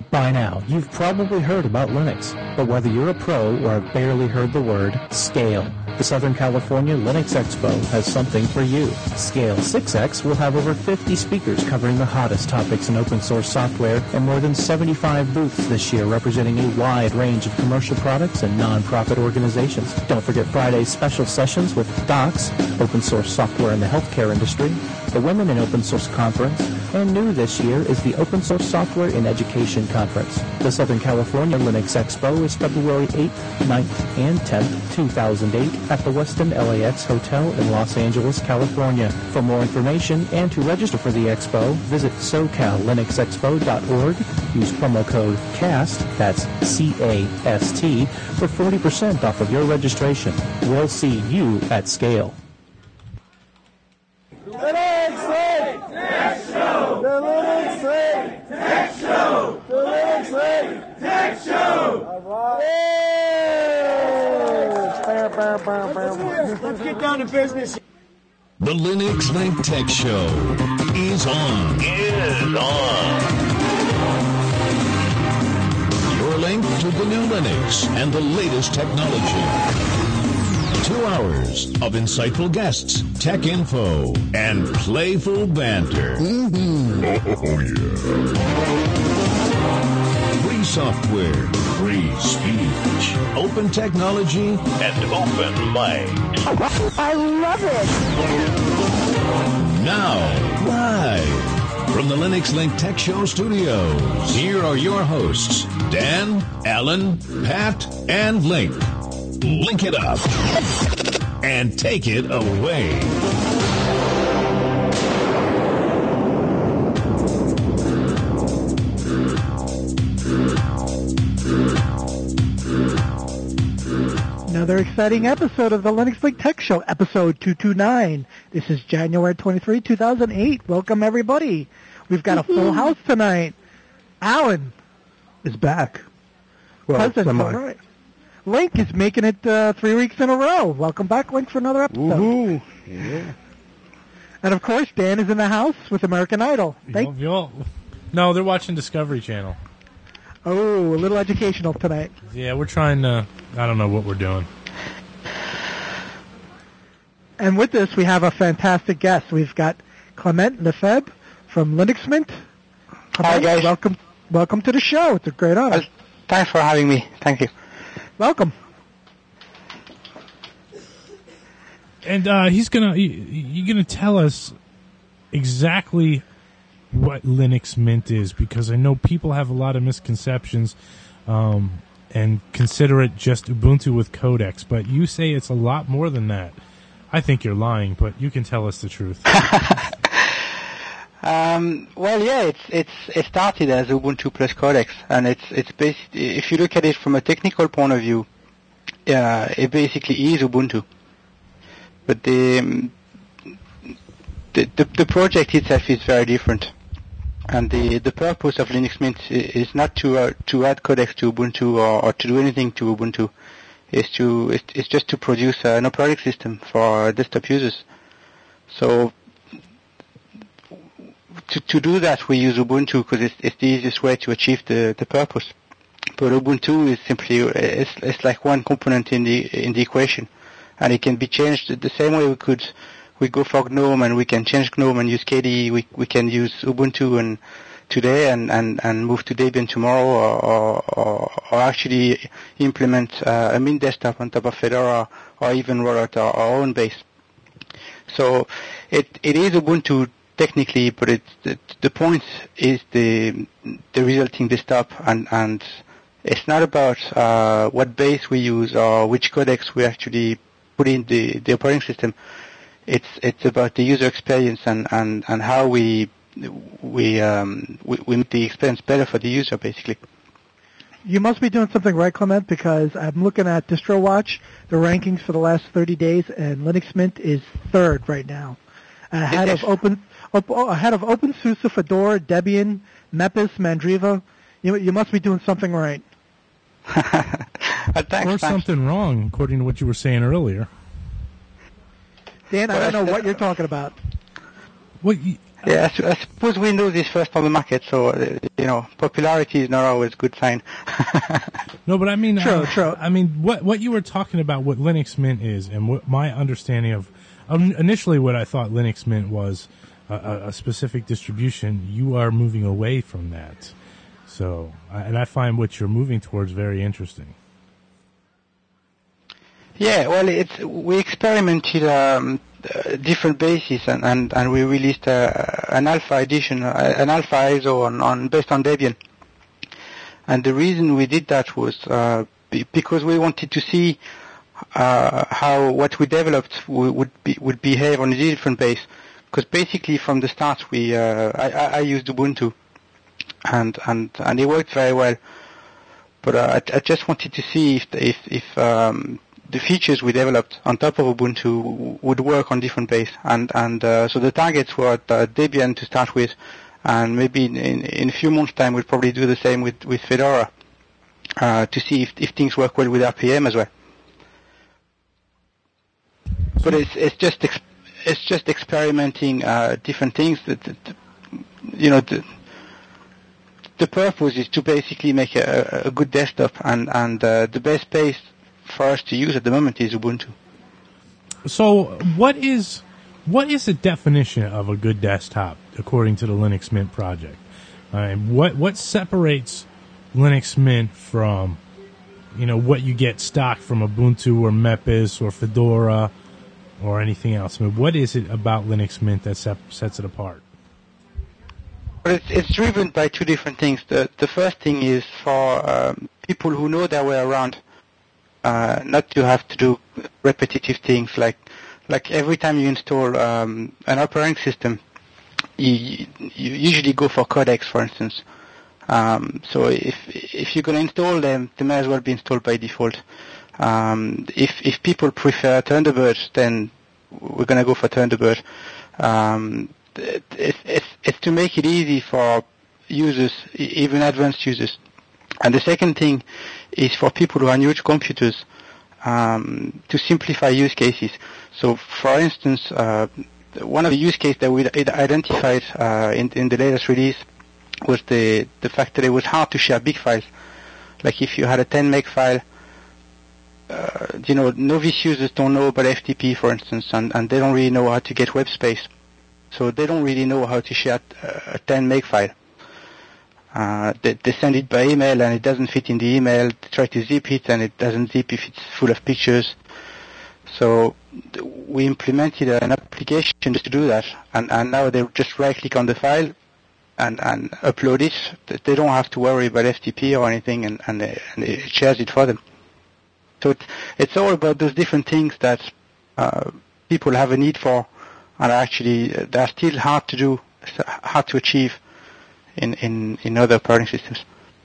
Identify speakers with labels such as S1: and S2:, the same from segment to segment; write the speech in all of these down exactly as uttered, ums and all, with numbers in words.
S1: By now, you've probably heard about Linux, but whether you're a pro or have barely heard the word, Scale. The Southern California Linux Expo has something for you. Scale six X will have over fifty speakers covering the hottest topics in open source software and more than seventy-five booths this year representing a wide range of commercial products and non-profit organizations. Don't forget Friday's special sessions with Docs, open source software in the healthcare industry, the Women in Open Source Conference, and new this year is the Open Source Software in Education Conference. The Southern California Linux Expo is February eighth, ninth, and tenth, two thousand eight at the Westin L A X Hotel in Los Angeles, California. For more information and to register for the expo, visit so cal linux expo dot org. Use promo code CAST, that's C A S T, for forty percent off of your registration. We'll see you at Scale.
S2: Linux Link Tech Show! The Linux Link Tech Show! The Linux Link Tech Show! All right. Let's get down to business.
S3: The Linux Link Tech Show is on. Is on. Your link to the new Linux and the latest technology. Two hours of insightful guests, tech info, and playful banter. Mm-hmm. Oh, yeah. Free software, free speech, open technology, and open minds.
S4: I love it.
S3: Now, live from the Linux Link Tech Show studios, here are your hosts, Dan, Alan, Pat, and Link. Link it up and take it away.
S5: Another exciting episode of the Linux Link Tech Show, episode two twenty-nine. This is January twenty-third, two thousand eight. Welcome, everybody. We've got a full house tonight. Alan is back.
S6: Well,
S5: Present, all right. Link is making it uh, three weeks in a row. Welcome back, Link, for another episode.
S6: Woohoo! Yeah.
S5: And, of course, Dan is in the house with American Idol. Thank-
S7: yo, yo. No, they're watching Discovery Channel.
S5: Oh, a little educational tonight.
S7: Yeah, we're trying to... I don't know what we're doing.
S5: And with this, we have a fantastic guest. We've got Clement Lefebvre from Linux Mint.
S8: Hi, guys.
S5: Welcome, welcome to the show. It's a great honor.
S8: Well, thanks for having me. Thank you.
S5: Welcome.
S7: And uh, he's gonna he, you're gonna tell us exactly what Linux Mint is, because I know people have a lot of misconceptions um, and consider it just Ubuntu with codecs, but you say it's a lot more than that. I think you're lying, but you can tell us the truth.
S8: um, well, yeah, it's it's it started as Ubuntu plus codecs, and it's it's basically, if you look at it from a technical point of view, uh, it basically is Ubuntu. But the, um, the the the project itself is very different, and the the purpose of Linux Mint is not to uh, to add codecs to Ubuntu or, or to do anything to Ubuntu. It's to it's, it's just to produce an operating system for desktop users. So to to do that, we use Ubuntu because it's it's the easiest way to achieve the the purpose. But Ubuntu is simply it's it's like one component in the in the equation. And it can be changed the same way we could, we go for GNOME and we can change GNOME and use K D E. We we can use Ubuntu and today and, and, and move to Debian tomorrow, or or, or, or actually implement uh, a Mint desktop on top of Fedora, or even roll out our, our own base. So it it is Ubuntu technically, but it the, the point is the the resulting desktop, and and it's not about uh, what base we use or which codecs we actually put in the, the operating system. It's it's about the user experience and, and, and how we we um we, we make the experience better for the user, basically.
S5: You must be doing something right, Clement, because I'm looking at DistroWatch, the rankings for the last thirty days, and Linux Mint is third right now, ahead of Open op, ahead of OpenSUSE, Fedora, Debian, Mepis, Mandriva. You you must be doing something right.
S8: Uh, thanks,
S7: or
S8: thanks.
S7: something wrong, according to what you were saying earlier.
S5: Dan, I don't know what you're talking about.
S7: What
S8: Yeah, I, I suppose Windows is first on the market, so, uh, you know, popularity is not always a good sign.
S7: No, but I mean,
S5: True,
S7: uh,
S5: true.
S7: I mean, what what you were talking about, what Linux Mint is, and what my understanding of, um, initially what I thought Linux Mint was a, a, a specific distribution, you are moving away from that. So, and I find what you're moving towards very interesting.
S8: Yeah, well, it's we experimented um, uh, different bases, and, and, and we released uh, an alpha edition, uh, an alpha I S O on, on based on Debian. And the reason we did that was uh, be, because we wanted to see uh, how what we developed w- would be, would behave on a different base. Because basically, from the start, we uh, I, I used Ubuntu, and and and it worked very well. But uh, I, I just wanted to see if if if um, the features we developed on top of Ubuntu would work on different base, and and uh, so the targets were at, uh, Debian to start with, and maybe in, in, in a few months' time we'll probably do the same with with Fedora uh, to see if if things work well with R P M as well. But it's it's just ex- it's just experimenting uh, different things. That, that you know the the purpose is to basically make a, a good desktop, and and uh, the best base for us to use at the moment is Ubuntu.
S7: So, what is what is the definition of a good desktop according to the Linux Mint project? Uh, what what separates Linux Mint from, you know, what you get stock from Ubuntu or Mepis or Fedora or anything else? I mean, what is it about Linux Mint that sep- sets it apart?
S8: Well, it's, it's driven by two different things. The the first thing is for um, people who know their way around. Uh, not to have to do repetitive things like like every time you install um, an operating system, you, you usually go for codecs, for instance. Um, so if if you're going to install them, they may as well be installed by default. Um, if if people prefer Thunderbird, then we're going to go for Thunderbird. Um, it's, it's it's to make it easy for users, even advanced users. And the second thing is for people who are new to computers, um, to simplify use cases. So, for instance, uh, one of the use cases that we identified uh, in, in the latest release was the, the fact that it was hard to share big files. Like if you had a ten meg file, uh, you know, novice users don't know about F T P, for instance, and, and they don't really know how to get web space. So they don't really know how to share a ten meg file. Uh, they, they send it by email and it doesn't fit in the email. They try to zip it and it doesn't zip if it's full of pictures. So th- we implemented an application just to do that, and, and now they just right click on the file and, and upload it. They don't have to worry about F T P or anything, and, and, they, and it shares it for them. So it's, it's all about those different things that uh, people have a need for, and are actually uh, they're still hard to do, hard to achieve in, in, in other operating systems.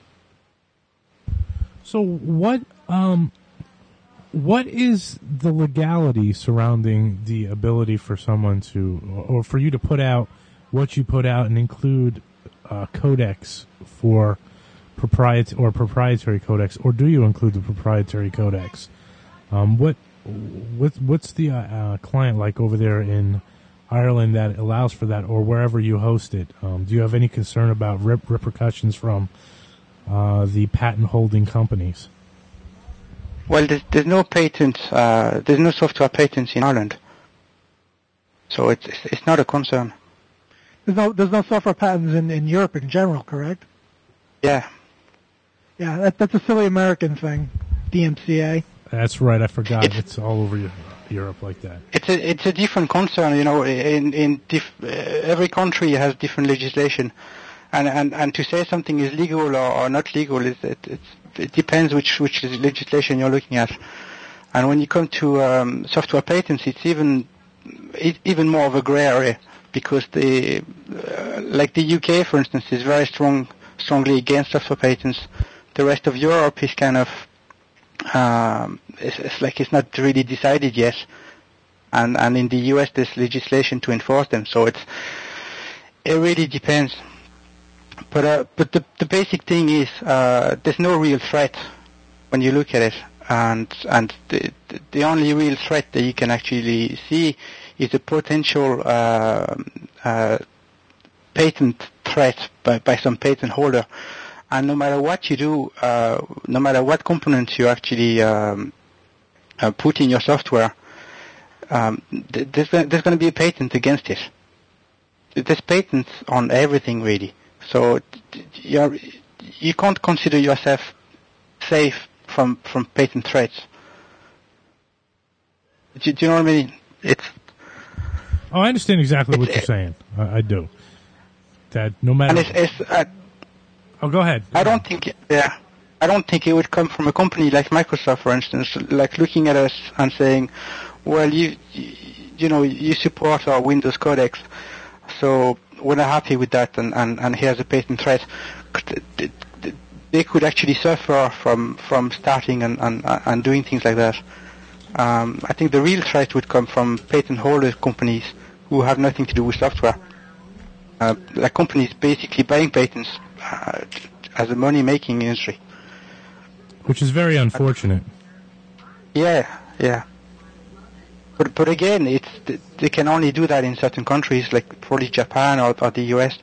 S7: So what um what is the legality surrounding the ability for someone to, or for you to put out what you put out and include uh, codecs for proprietary or proprietary codecs, or do you include the proprietary codecs? Um, what what what's the uh, uh, client like over there in Ireland that allows for that, or wherever you host it? Um, do you have any concern about rep- repercussions from uh, the patent holding companies?
S8: Well, there's, there's no patent, uh, there's no software patents in Ireland, so it's it's not a concern.
S5: There's no there's no software patents in, in Europe in general, correct?
S8: Yeah.
S5: Yeah, that, that's a silly American thing, D M C A.
S7: That's right, I forgot.
S8: It's,
S7: it's all over Europe like that.
S8: It's a it's a different concern, you know. In in diff, uh, every country has different legislation, and and, and to say something is legal or, or not legal is it it's, it depends which which legislation you're looking at. And when you come to um, software patents, it's even it, even more of a gray area, because the uh, like the U K, for instance, is very strong strongly against software patents. The rest of Europe is kind of um, it's, it's like it's not really decided yet, and and in the U S there's legislation to enforce them. So it's it really depends. But uh, but the the basic thing is uh, there's no real threat when you look at it, and and the the only real threat that you can actually see is a potential uh, uh, patent threat by, by some patent holder. And no matter what you do, uh, no matter what components you actually um, uh, put in your software, um, th- there's, there's going to be a patent against it. There's patents on everything, really. So you're, you can't consider yourself safe from, from patent threats. Do, do you know what I mean? It's.
S7: Oh, I understand exactly what you're saying. I, I do. That no matter.
S8: And it's, it's, uh,
S7: oh, go ahead.
S8: I don't think. Yeah, I don't think it would come from a company like Microsoft, for instance, like looking at us and saying, "Well, you, you, you know, you support our Windows codecs, so we're not happy with that, and, and, and here's a patent threat." They could actually suffer from from starting and, and, and doing things like that. Um, I think the real threat would come from patent holder companies who have nothing to do with software. Uh, like companies basically buying patents uh, as a money-making industry.
S7: Which is very unfortunate.
S8: Yeah, yeah. But but again, it's they can only do that in certain countries, like probably Japan or, or the U S.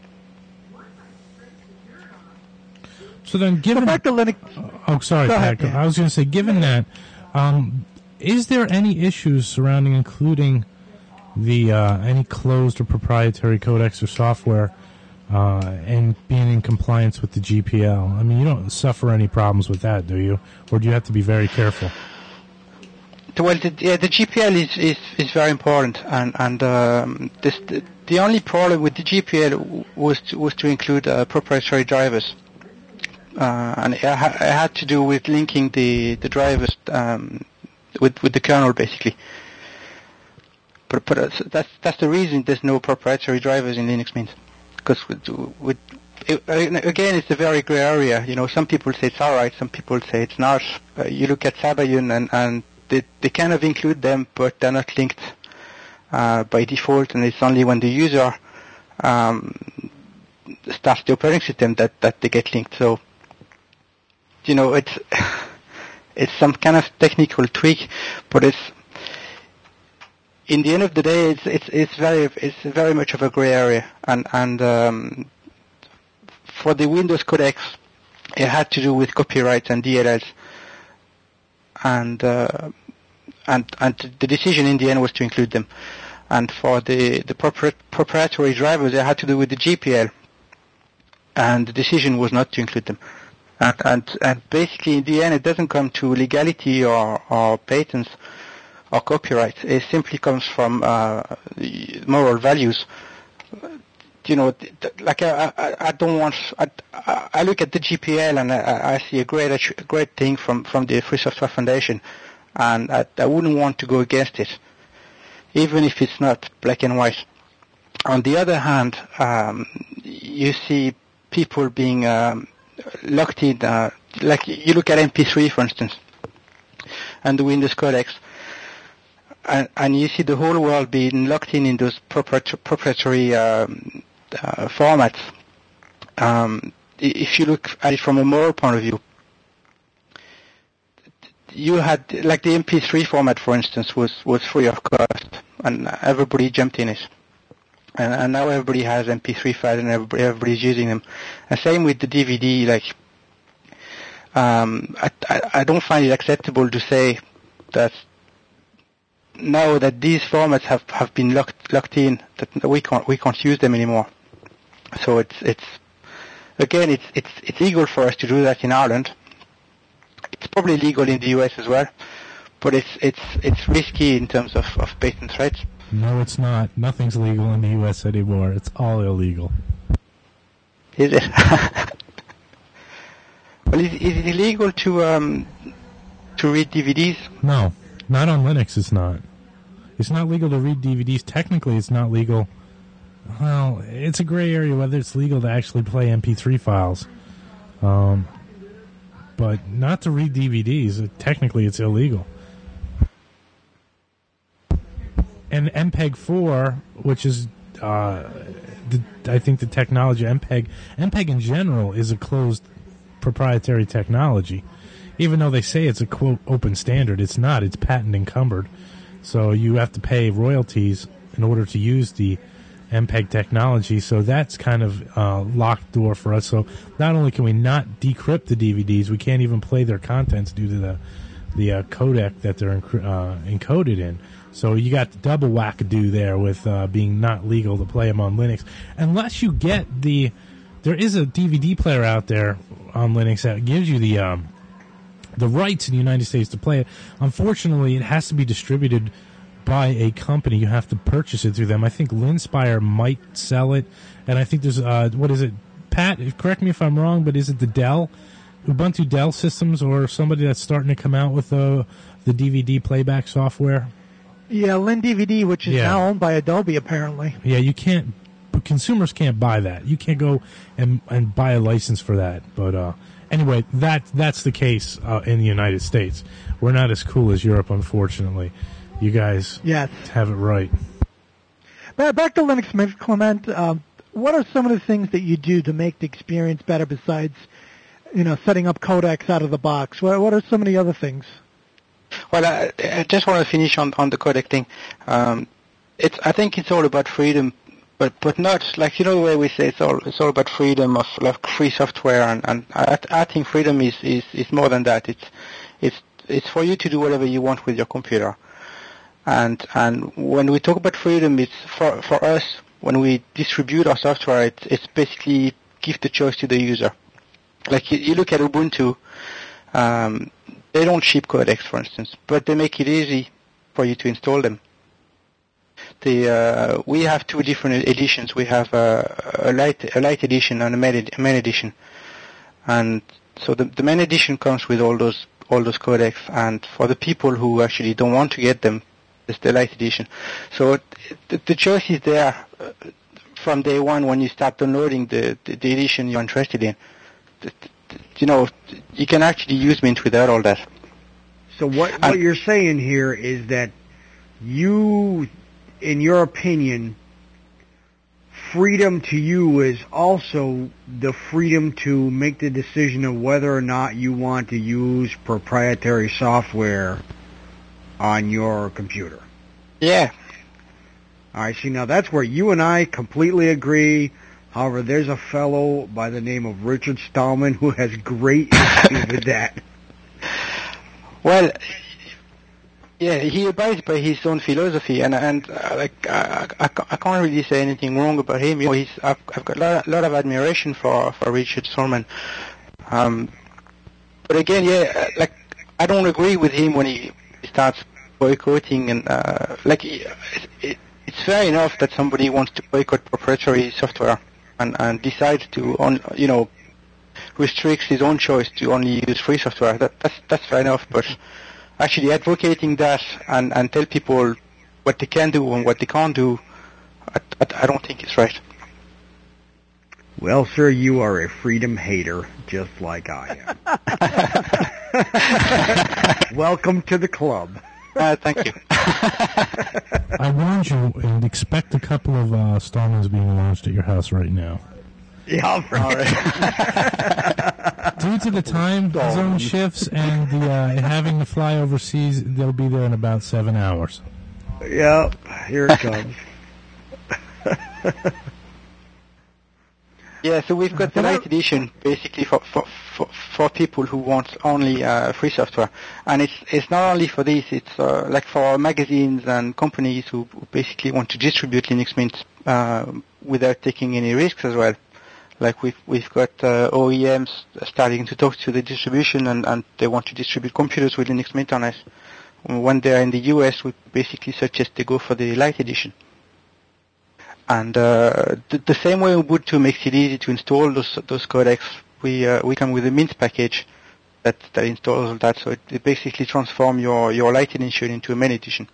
S7: So then, given
S5: back to Linux.
S7: Oh, sorry,
S5: ahead,
S7: Pat.
S5: yeah.
S7: I was going to say, given that, um, is there any issues surrounding including the uh, any closed or proprietary codecs or software uh, and being in compliance with the G P L? I mean, you don't suffer any problems with that, do you? Or do you have to be very careful?
S8: Well, the, yeah, the G P L is, is, is very important, and and um, this, the, the only problem with the G P L was to, was to include uh, proprietary drivers, uh, and it, ha- it had to do with linking the the drivers um, with with the kernel, basically. But but uh, that's that's the reason there's no proprietary drivers in Linux Mint, because with, with it, again, it's a very gray area. You know, some people say it's all right, some people say it's not. Uh, you look at Sabayun and and They, they kind of include them, but they're not linked uh, by default, and it's only when the user um, starts the operating system that, that they get linked. So, you know, it's it's some kind of technical tweak, but it's in the end of the day, it's it's it's very it's very much of a gray area, and and um, for the Windows codecs, it had to do with copyright and D L Ls. And, uh, and and the decision in the end was to include them. And for the the propri- proprietary drivers, it had to do with the G P L, and the decision was not to include them. And and, and basically, in the end, it doesn't come to legality or, or patents or copyright. It simply comes from uh, moral values. You know, like I, I, I don't want. I, I look at the G P L and I, I see a great, a great thing from, from the Free Software Foundation, and I, I wouldn't want to go against it, even if it's not black and white. On the other hand, um, you see people being um, locked in. Uh, like you look at M P three, for instance, and the Windows codecs. And, and you see the whole world being locked in in those proprietary, proprietary um, uh, formats. Um, if you look at it from a moral point of view, you had, like the M P three format, for instance, was, was free of cost, and everybody jumped in it. And, and now everybody has M P three files, and everybody, everybody's using them. And same with the D V D. Like, um, I, I, I don't find it acceptable to say that now that these formats have, have been locked locked in, that we can't we can't use them anymore. So it's it's again it's it's it's legal for us to do that in Ireland. It's probably legal in the U S as well, but it's it's it's risky in terms of, of patent threats.
S7: No, it's not. Nothing's legal in the U S anymore. It's all illegal.
S8: Is it? Well, is, is it illegal to um to read D V Ds?
S7: No. Not on Linux, it's not. It's not legal to read D V Ds. Technically, it's not legal. Well, it's a gray area whether it's legal to actually play M P three files. Um, but not to read D V Ds. Technically, it's illegal. And M P E G four, which is, uh, the, I think the technology, M P E G, M P E G in general is a closed proprietary technology. Even though they say it's a, quote, open standard, it's not. It's patent encumbered. So you have to pay royalties in order to use the M P E G technology. So that's kind of uh, locked door for us. So not only can we not decrypt the D V Ds, we can't even play their contents due to the the uh, codec that they're enc- uh, encoded in. So you got the double wackadoo there with uh, being not legal to play them on Linux. Unless you get the... There is a D V D player out there on Linux that gives you the um, the rights in the United States to play it. Unfortunately, it has to be distributed by a company. You have to purchase it through them. I think Linspire might sell it. And I think there's... Uh, what is it? Pat, correct me if I'm wrong, but is it the Dell? Ubuntu Dell Systems or somebody that's starting to come out with the, the D V D playback software?
S5: Yeah, LinDVD, which is
S7: Yeah.
S5: now owned by Adobe, apparently.
S7: Yeah, you can't... Consumers can't buy that. You can't go and and buy a license for that. But uh, anyway, that that's the case uh, in the United States. We're not as cool as Europe, unfortunately. You guys
S5: Yes.
S7: have it right.
S5: Back, back to Linux Mint, Clement. Um, what are some of the things that you do to make the experience better besides, you know, setting up codecs out of the box? What, what are some of the other things?
S8: Well, I, I just want to finish on, on the codec thing. Um, it's, I think it's all about freedom, but, but not, like, you know, the way we say it's all, it's all about freedom of, like, free software, and, and I, I think freedom is, is, is more than that. It's, it's, it's for you to do whatever you want with your computer. And, and when we talk about freedom, it's for, for us, when we distribute our software, it's, it's basically give the choice to the user. Like, you, you look at Ubuntu, um, they don't ship codecs, for instance, but they make it easy for you to install them. The, uh, we have two different editions. We have a, a light, a light edition and a main, a main edition. And so the, the main edition comes with all those, all those codecs, and for the people who actually don't want to get them, it's the light edition. So the, the choice is there uh, from day one when you start downloading the, the, the edition you're interested in. The, the, you know, you can actually use Mint without all that.
S6: So what, what you're saying here is that you, in your opinion, freedom to you is also the freedom to make the decision of whether or not you want to use proprietary software on your computer.
S8: Yeah.
S6: All right, see, now that's where you and I completely agree. However, there's a fellow by the name of Richard Stallman who has great issues with that.
S8: Well, yeah, he abides by his own philosophy, and and uh, like I, I, I can't really say anything wrong about him. You know, he's I've, I've got a lot, lot of admiration for for Richard Stallman. Um, but again, yeah, like I don't agree with him when he starts boycotting, and uh, like it, it, it's fair enough that somebody wants to boycott proprietary software and and decide to on you know restricts his own choice to only use free software. That that's that's fair enough, but actually advocating that and, and tell people what they can do and what they can't do, I, I, I don't think it's right.
S6: Well, sir, you are a freedom hater, just like I am. Welcome to the club.
S8: Uh, thank you.
S7: I warned you, and expect a couple of uh, Stallmans being launched at your house right now.
S6: Yeah, right.
S7: Due to the time zone shifts and the uh, having to fly overseas, they'll be there in about seven hours.
S6: Yep, here it comes.
S8: Yeah, so we've got the light edition basically for for, for, for people who want only uh, free software, and it's it's not only for this. It's uh, like for magazines and companies who basically want to distribute Linux Mint uh, without taking any risks as well. Like we've we've got uh, O E Ms starting to talk to the distribution, and, and they want to distribute computers with Linux Mint on it. When they're in the U S, we basically suggest they go for the light edition. And uh, the, the same way Ubuntu makes it easy to install those those codecs, we uh, we come with a Mint package that that installs all that. So it, it basically transforms your your light edition into a main edition.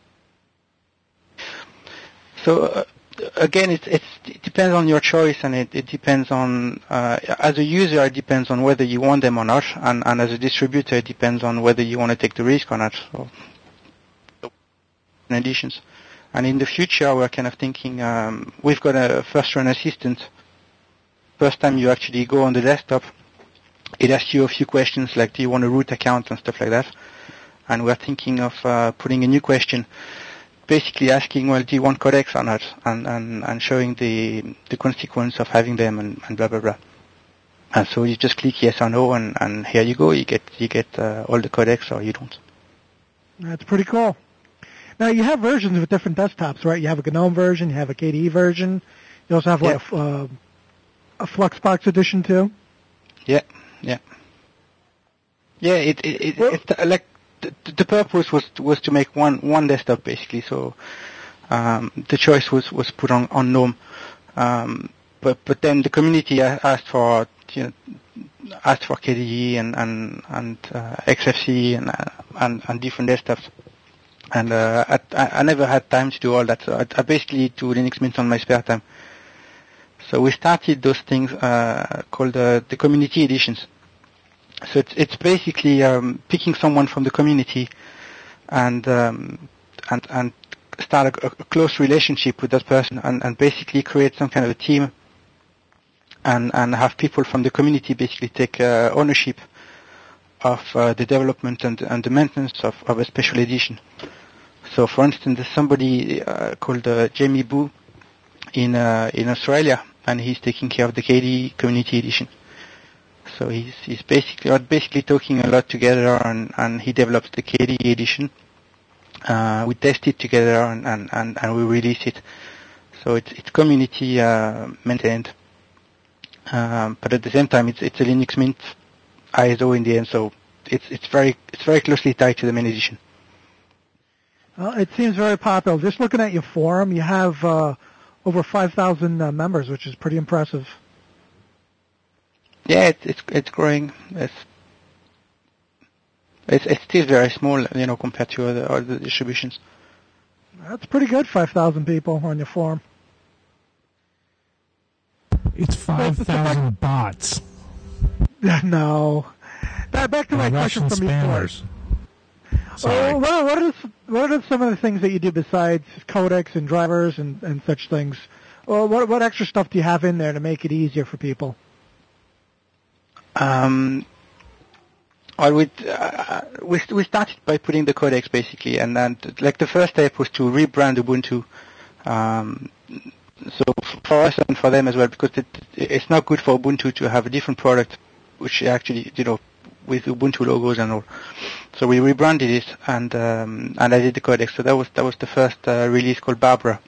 S8: So. Uh, Again, it, it's, it depends on your choice, and it, it depends on, uh, as a user, it depends on whether you want them or not, and, and as a distributor, it depends on whether you want to take the risk or not. So, editions. And in the future, we're kind of thinking, um, we've got a first-run assistant. First time you actually go on the desktop, it asks you a few questions, like do you want a root account and stuff like that. And we're thinking of uh, putting a new question. basically asking, well, do you want codecs or not, and, and, and showing the the consequence of having them, and, and blah blah blah. And so you just click yes or no, and, and here you go. You get you get uh, all the codecs, or you don't.
S5: That's pretty cool. Now you have versions with different desktops, right? You have a GNOME version, you have a K D E version. You also have
S8: yeah.
S5: like a, uh, a Fluxbox edition too.
S8: Yeah, yeah, yeah. It it, it well, it's like the, the purpose was was to make one one desktop basically. So um, the choice was, was put on on GNOME, um, but but then the community asked for you know asked for K D E and and and uh, X F C and, uh, and and different desktops. And uh, I, I never had time to do all that, so I, I basically do Linux Mint on my spare time. So we started those things uh, called uh, the community editions. So it's it's basically um, picking someone from the community and um, and and start a, a close relationship with that person, and, and basically create some kind of a team, and and have people from the community basically take uh, ownership of uh, the development and and the maintenance of, of a special edition. So, for instance, there's somebody uh, called uh, Jamie Boo in uh, in Australia, and he's taking care of the K D E Community Edition. So he's he's basically are basically talking a lot together, and, and he develops the K D E Edition. Uh, we test it together, and, and, and, and we release it. So it's it's community uh, maintained, um, but at the same time, it's it's a Linux Mint I S O in the end. So it's it's very it's very closely tied to the main edition.
S5: Well, it seems very popular. Just looking at your forum, you have uh, over five thousand uh, members, which is pretty impressive.
S8: Yeah, it's it's, it's growing. It's, it's it's still very small, you know, compared to other other distributions.
S5: That's pretty good. Five thousand people on your forum.
S7: It's five thousand bots.
S5: No. Back, back to my
S7: Russian
S5: question from
S7: spammers.
S5: before. Oh, what, what, are, what are some of the things that you do besides codecs and drivers and, and such things? Well, what, what extra stuff do you have in there to make it easier for people?
S8: Um, well, we uh, we we started by putting the codecs basically, and then like the first step was to rebrand Ubuntu. Um, so for us and for them as well, because it, it's not good for Ubuntu to have a different product, which actually you know with Ubuntu logos and all. So we rebranded it, and um, and I did the codec. So that was that was the first uh, release called Barbara.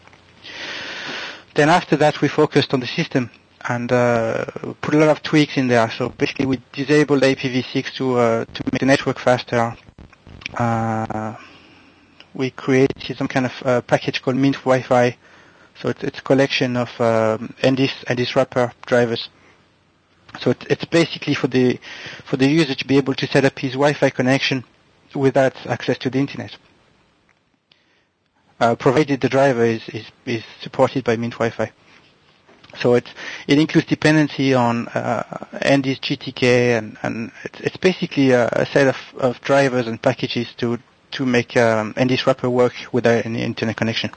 S8: Then after that, we focused on the system and uh, put a lot of tweaks in there. So basically, we disabled I P v six to uh, to make the network faster. Uh, we created some kind of uh, package called Mint Wi-Fi. So it's, it's a collection of um, N D I S N D I S wrapper drivers. So it's, it's basically for the for the user to be able to set up his Wi-Fi connection without access to the internet, uh, provided the driver is, is, is supported by Mint Wi-Fi. So it it includes dependency on uh, N D I S G T K, and, and it's, it's basically a, a set of, of drivers and packages to to make um, N D I S wrapper work without any internet connection.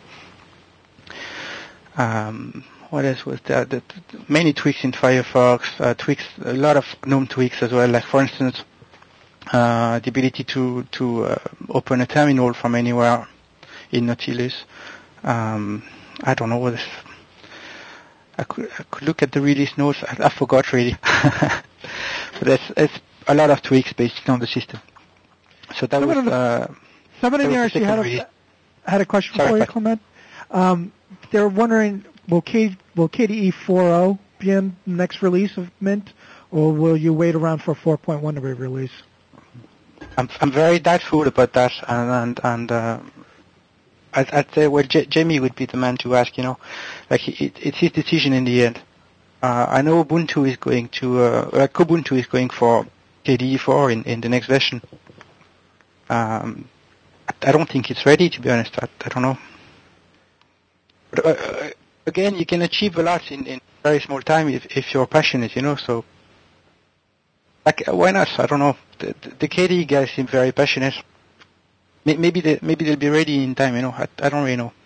S8: Um, What else was there? The, the, many tweaks in Firefox, uh, tweaks, a lot of GNOME tweaks as well. Like for instance, uh, the ability to to uh, open a terminal from anywhere in Nautilus. Um, I don't know what. This, I could I could look at the release notes. I, I forgot really. But it's it's a lot of tweaks based on the system. So that
S5: somebody
S8: was. Uh,
S5: somebody
S8: that
S5: in
S8: was
S5: the
S8: the
S5: had
S8: release.
S5: a had a question
S8: Sorry,
S5: for you, Clement. Um, they're wondering. Will K will K D E four point oh be in the next release of Mint, or will you wait around for four point one to be released?
S8: I'm I'm very doubtful about that, and and, and uh, I'd, I'd say well J- Jamie would be the man to ask. You know, like it, it's his decision in the end. Uh, I know Ubuntu is going to uh, like Ubuntu is going for K D E four in, in the next version. Um, I, I don't think it's ready, to be honest. I, I don't know. But, uh, Again, you can achieve a lot in, in very small time if, if you're passionate, you know, so, like, why not? I don't know. The, the, the K D E guys seem very passionate. Maybe they, maybe they'll be ready in time, you know, I, I don't really know.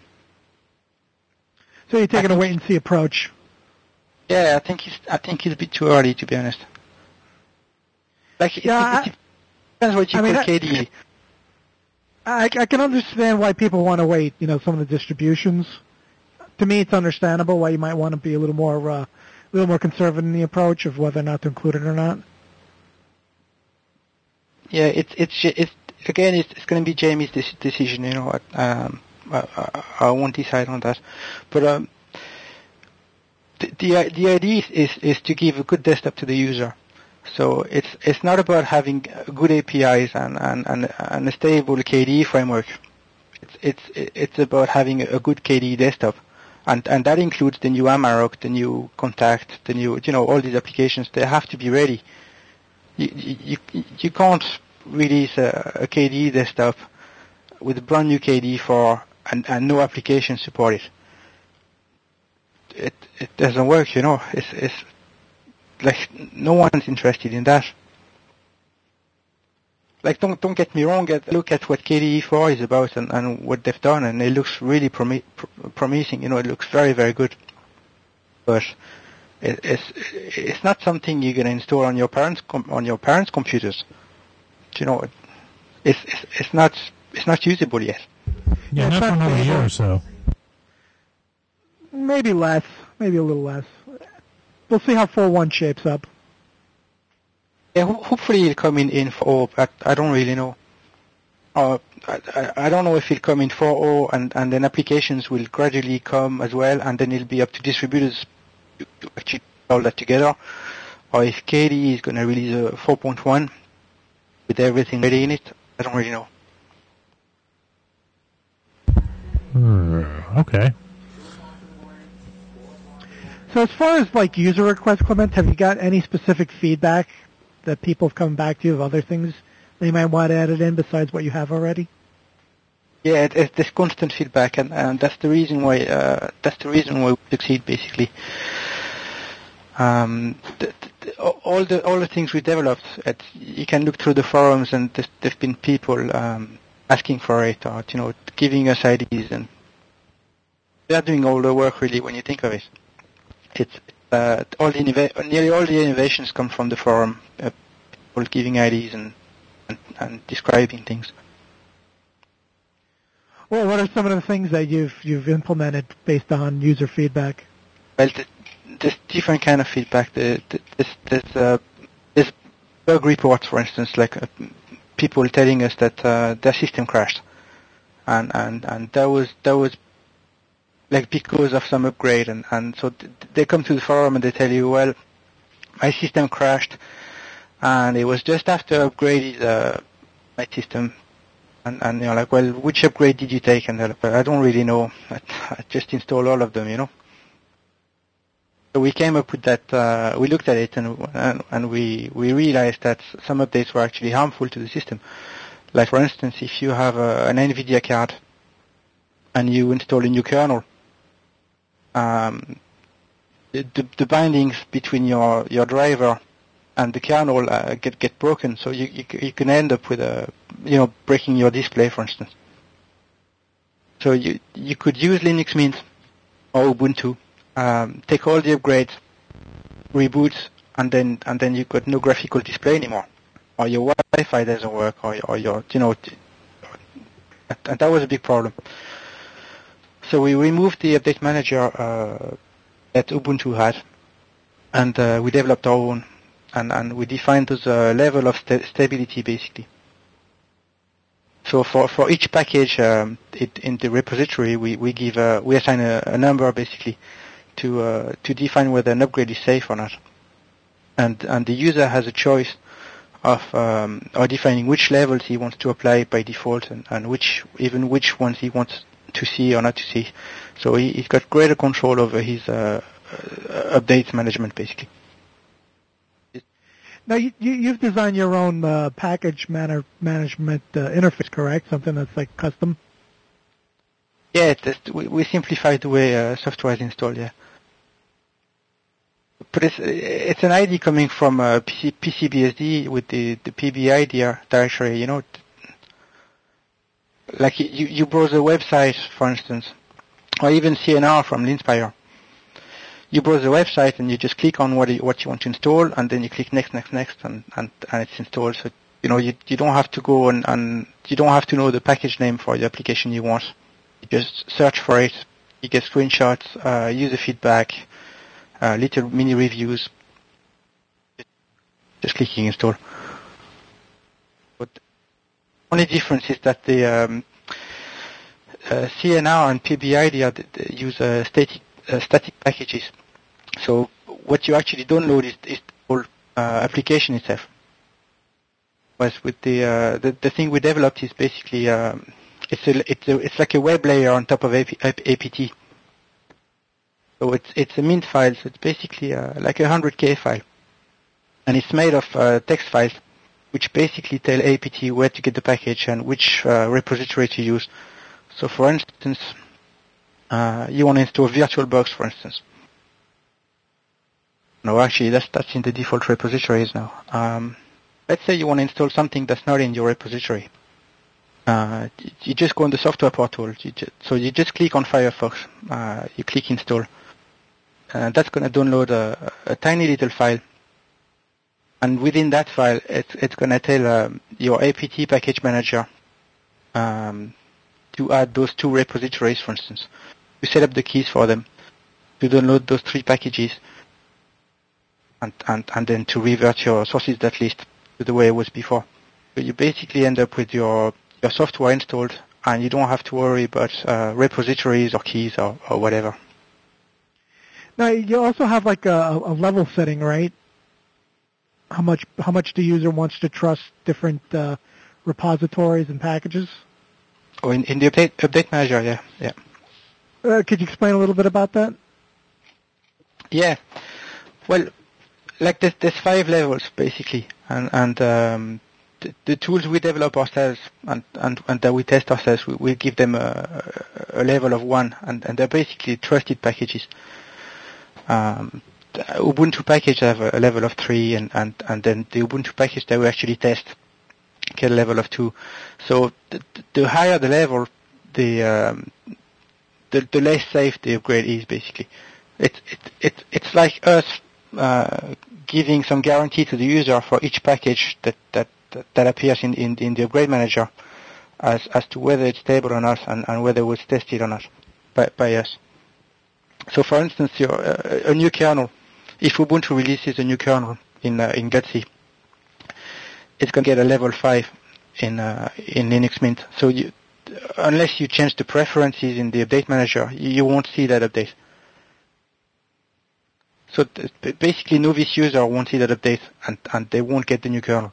S5: So you're taking a wait and see approach?
S8: Yeah, I think it's, I think it's a bit too early, to be honest. Like,
S5: yeah,
S8: it, it, it depends what you
S5: I mean,
S8: call
S5: I,
S8: K D E.
S5: I, I can understand why people want to wait, you know, some of the distributions. To me, it's understandable why you might want to be a little more, uh, a little more conservative in the approach of whether or not to include it or not.
S8: Yeah, it's it's it's again, it's, it's going to be Jamie's de- decision. You know, um, I, I, I won't decide on that, but um, the the, the idea is is to give a good desktop to the user. So it's it's not about having good A P Is and and and, and a stable K D E framework. It's it's it's about having a good K D E desktop. And and that includes the new Amarok, the new Contact, the new, you know, all these applications. They have to be ready. You you you can't release a, a K D E desktop with a brand new K D E for and and no application support it. It it doesn't work, you know. It's it's like no one's interested in that. Like, don't don't get me wrong. Look at what K D E four is about and, and what they've done, and it looks really promi- pr- promising. You know, it looks very very good. But it, it's it's not something you're gonna install on your parents' com- on your parents' computers. You know, it's it's it's not it's not usable yet.
S7: Yeah, not for another year or so.
S5: Maybe less, maybe a little less. We'll see how four point one shapes up.
S8: Yeah, ho- hopefully it'll come in in four, but I don't really know. Uh, I, I, I don't know if it'll come in four point oh and, and then applications will gradually come as well, and then it'll be up to distributors to actually put all that together, or if K D E is going to release a four point one with everything ready in it. I don't really know.
S7: Hmm, okay.
S5: So as far as like user requests, Clement, have you got any specific feedback that people have come back to you of other things they might want added in besides what you have already?
S8: Yeah, it, it's this constant feedback, and, and that's the reason why uh, that's the reason why we succeed, basically. Um, the, the, all the all the things we developed, it's, you can look through the forums, and there's, there's been people um, asking for it, or you know, giving us ideas, and they're doing all the work really. When you think of it, it's uh, all the innova- nearly all the innovations come from the forum, uh, people giving ideas and, and and describing things.
S5: Well, what are some of the things that you've you've implemented based on user feedback?
S8: Well, the, there's different kind of feedback. The, the, there's there's, uh, there's bug reports, for instance, like uh, people telling us that uh, their system crashed, and and and that was that was like because of some upgrade, and and so th- they come to the forum and they tell you, well, my system crashed, and it was just after I upgraded uh, my system. And, and you're like, well, which upgrade did you take? And they're like, well, I don't really know. I, I just installed all of them, you know. So we came up with that. Uh, we looked at it, and and, and we we realized that some updates were actually harmful to the system. Like, for instance, if you have a, an NVIDIA card and you install a new kernel, um, the, the bindings between your your driver and the kernel uh, get get broken, so you, you you can end up with a you know breaking your display, for instance. So you you could use Linux Mint or Ubuntu, um, take all the upgrades, reboot, and then and then you got no graphical display anymore, or your Wi-Fi doesn't work, or or your you know, and that was a big problem. So we removed the update manager uh, that Ubuntu had, and uh, we developed our own. And, and we defined those uh, level of sta- stability, basically. So for, for each package um, it, in the repository, we, we give a, we assign a, a number, basically, to uh, to define whether an upgrade is safe or not. And and the user has a choice of um, or defining which levels he wants to apply by default, and, and which even which ones he wants to see or not to see. So he, he's got greater control over his uh, uh, update management, basically.
S5: Now, you, you, you've designed your own uh, package man- management uh, interface, correct? Something that's like custom?
S8: Yeah, it, we, we simplified the way uh, software is installed, yeah. But it's, it's an I D E coming from uh, P C, P C B S D with the, the P B I directory, you know. Like you, you browse a website, for instance, or even C N R from Linspire. You browse the website and you just click on what you, what you want to install, and then you click next, next, next, and, and, and it's installed. So You know, you, you don't have to go and, and you don't have to know the package name for the application you want. You just search for it. You get screenshots, uh, user feedback, uh, little mini reviews. Just clicking install. But the only difference is that the um, uh, C N R and P B I D R they use uh, static uh, static packages. So what you actually download is, is the whole uh, application itself. Whereas with the, uh, the the thing we developed is basically um, it's a, it's a, it's like a web layer on top of A P T. So it's it's a mint file. So it's basically uh, like a one hundred K file. And it's made of uh, text files, which basically tell A P T where to get the package and which uh, repository to use. So, for instance, uh, you want to install VirtualBox, for instance. No, actually, that's that's in the default repositories now. Um, let's say you want to install something that's not in your repository. Uh, you just go on the software portal. You just, so you just click on Firefox. Uh, you click install. And that's going to download a, a tiny little file. And within that file, it's, it's going to tell um, your A P T package manager um, to add those two repositories, for instance. You set up the keys for them, to download those three packages, and, and, and then to revert your sources.list to the way it was before. So you basically end up with your, your software installed, and you don't have to worry about uh, repositories or keys or, or whatever.
S5: Now, you also have like a, a level setting, right? How much how much the user wants to trust different uh, repositories and packages?
S8: Oh, in, in the update update manager, yeah, yeah.
S5: Uh, could you explain a little bit about that?
S8: Yeah. Well, like there's, there's five levels basically, and and um, the, the tools we develop ourselves and and, and that we test ourselves, we, we give them a, a level of one, and, and they're basically trusted packages. Um, The Ubuntu package have a level of three, and, and, and then the Ubuntu package that we actually test get a level of two. So the, the higher the level, the, um, the the less safe the upgrade is. Basically, it's it, it, it's like us uh, giving some guarantee to the user for each package that that, that appears in, in in the upgrade manager, as as to whether it's stable or not, and, and whether it was tested or not by by us. So, for instance, your uh, a new kernel. If Ubuntu releases a new kernel in uh, in Gutsy, it's going to get a level five in uh, in Linux Mint. So you, unless you change the preferences in the update manager, you, you won't see that update. So th- basically, novice user won't see that update, and, and they won't get the new kernel.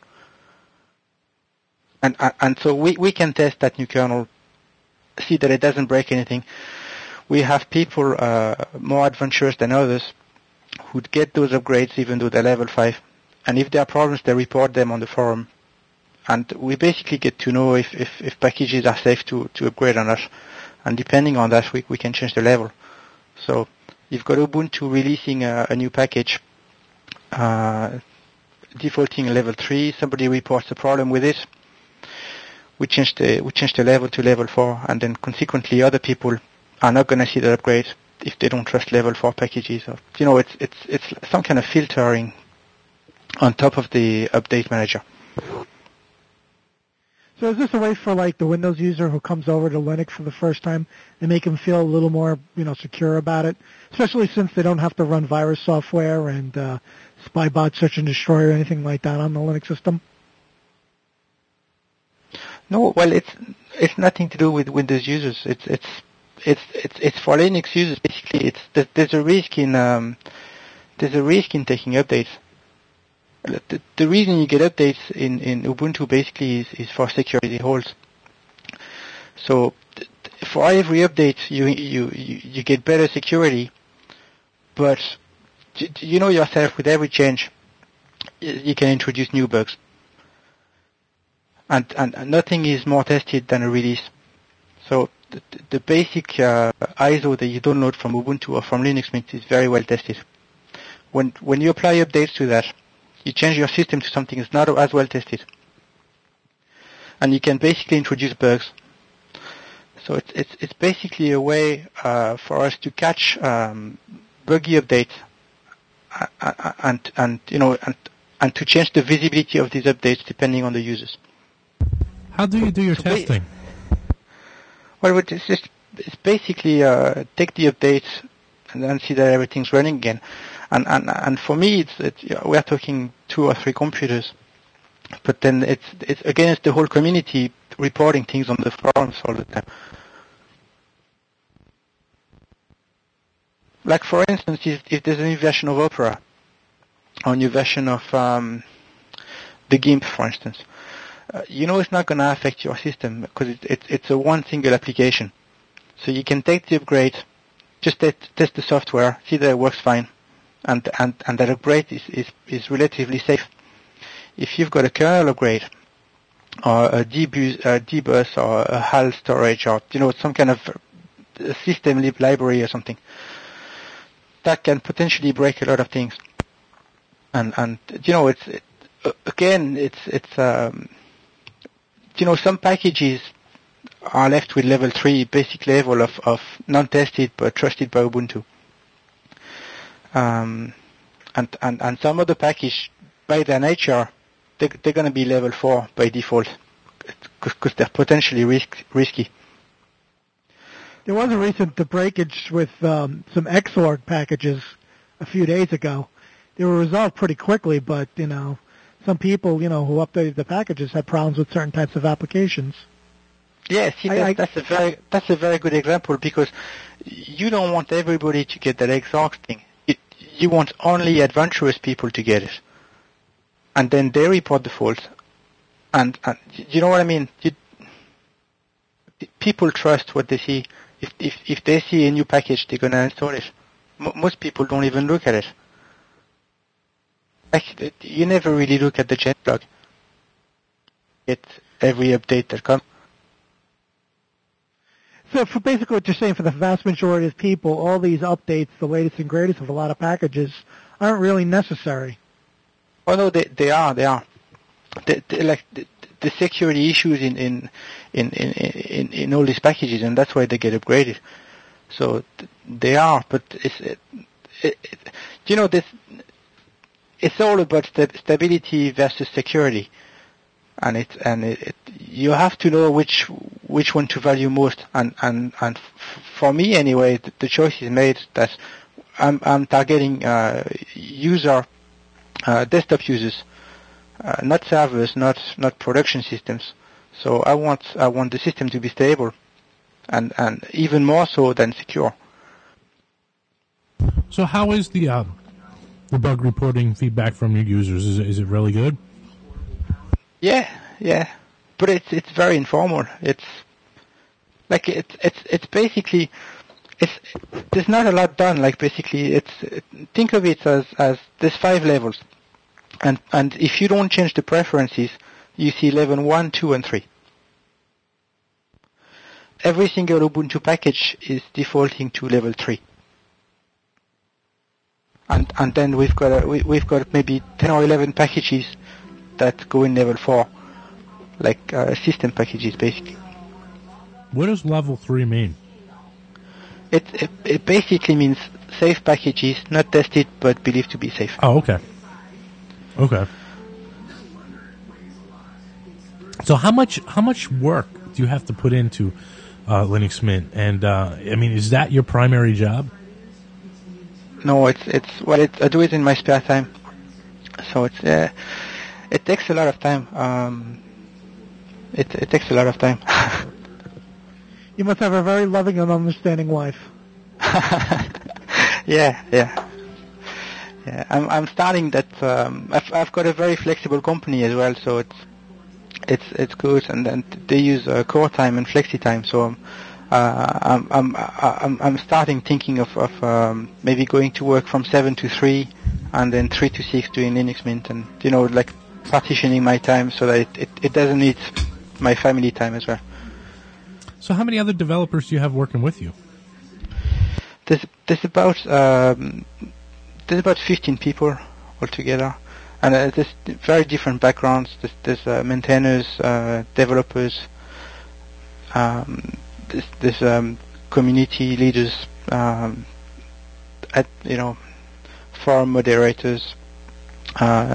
S8: And and, and so we, we can test that new kernel, see that it doesn't break anything. We have people uh, more adventurous than others who'd get those upgrades even though they're level five. And if there are problems, they report them on the forum. And we basically get to know if, if, if packages are safe to, to upgrade or not. And depending on that, we, we can change the level. So you've got Ubuntu releasing a, a new package, uh, defaulting level three. Somebody reports a problem with it. We change the, we change the level to level four, and then consequently other people are not going to see the upgrade if they don't trust level four packages. Or, you know, it's it's it's some kind of filtering on top of the update manager.
S5: So is this a way for like the Windows user who comes over to Linux for the first time and make them feel a little more, you know, secure about it, especially since they don't have to run virus software and uh, Spybot Search and Destroy or anything like that on the Linux system?
S8: No, well, it's it's nothing to do with Windows users. It's it's It's it's it's for Linux users basically. It's there's a risk in um, there's a risk in taking updates. The, the reason you get updates in, in Ubuntu basically is, is for security holes. So th- for every update you, you you you get better security, but you know yourself with every change you can introduce new bugs. And and nothing is more tested than a release. So the, the basic uh, I S O that you download from Ubuntu or from Linux Mint is very well tested. When when you apply updates to that, you change your system to something that's not as well tested, and you can basically introduce bugs. So it's it's, it's basically a way uh, for us to catch um, buggy updates, and and you know and and to change the visibility of these updates depending on the users.
S7: How do you do your
S8: so
S7: testing?
S8: Well, it's just it's basically uh, take the updates and then see that everything's running again. And and and for me, it's, it's you know, we're talking two or three computers, but then it's it's again it's the whole community reporting things on the forums all the time. Like for instance, if, if there's a new version of Opera, or a new version of um, the GIMP, for instance, uh, you know it's not going to affect your system because it, it, it's a one single application. So you can take the upgrade, just test, test the software, see that it works fine, and and, and that upgrade is, is, is relatively safe. If you've got a kernel upgrade, or a dbus, a dbus or a H A L storage, or you know some kind of system lib library or something, that can potentially break a lot of things. And and you know it's it, again it's it's um, you know some packages are left with level three basic level of, of non-tested but trusted by Ubuntu. Um, and, and, and some of the package, by their nature, they, they're going to be level four by default because they're potentially risk, risky.
S5: There was a recent breakage with um, some Xorg packages a few days ago. They were resolved pretty quickly, but, you know, some people, you know, who updated the packages had problems with certain types of applications.
S8: Yeah, see, that, that's a very that's a very good example because you don't want everybody to get that Xorg thing. It, you want only adventurous people to get it, and then they report the fault. And, and you know what I mean? You, people trust what they see. If if if they see a new package, they're gonna install it. M- most people don't even look at it. Like, you never really look at the changelog. It's every update that comes.
S5: So for basically what you're saying, for the vast majority of people, all these updates, the latest and greatest of a lot of packages, aren't really necessary.
S8: Oh no, they they are they are. They, they, like the, the security issues in in, in in in in all these packages, and that's why they get upgraded. So they are, but it's it, it, it, you know this. It's all about st- stability versus security. And it and it, it, you have to know which which one to value most. And and and f- for me anyway, the, the choice is made that I'm I'm targeting uh, user uh, desktop users, uh, not servers, not not production systems. So I want I want the system to be stable, and and even more so than secure.
S7: So how is the uh, the bug reporting feedback from your users? Is it, is it really good?
S8: Yeah, yeah, but it's it's very informal. It's like it's it's it's basically it's there's not a lot done. Like basically, it's think of it as as there's five levels, and and if you don't change the preferences, you see level one, two, and three. Every single Ubuntu package is defaulting to level three, and and then we've got a, we, we've got maybe ten or eleven packages that go in level four, like uh, system packages, basically.
S7: What does level three mean?
S8: It, it it basically means safe packages, not tested but believed to be safe.
S7: Oh, okay. Okay. So how much how much work do you have to put into uh, Linux Mint? And uh, I mean, is that your primary job?
S8: No, it's it's well, it, I do it in my spare time. So it's. Uh, It takes a lot of time. Um, it, it takes a lot of time.
S5: You must have a very loving and understanding wife.
S8: yeah, yeah, yeah. I'm I'm starting that. Um, I've I've got a very flexible company as well, so it's it's it's good. And then they use uh, core time and flexi time. So uh, I'm I'm I'm I'm starting thinking of of um, maybe going to work from seven to three, and then three to six doing Linux Mint, and you know like. partitioning my time so that it, it, it doesn't need my family time as well.
S7: So how many other developers do you have working with you?
S8: There's there's about um, there's about fifteen people altogether, and uh, there's very different backgrounds. There's, there's uh, maintainers, uh, developers, um, there's, there's um, community leaders, um, at, you know, forum moderators. Um,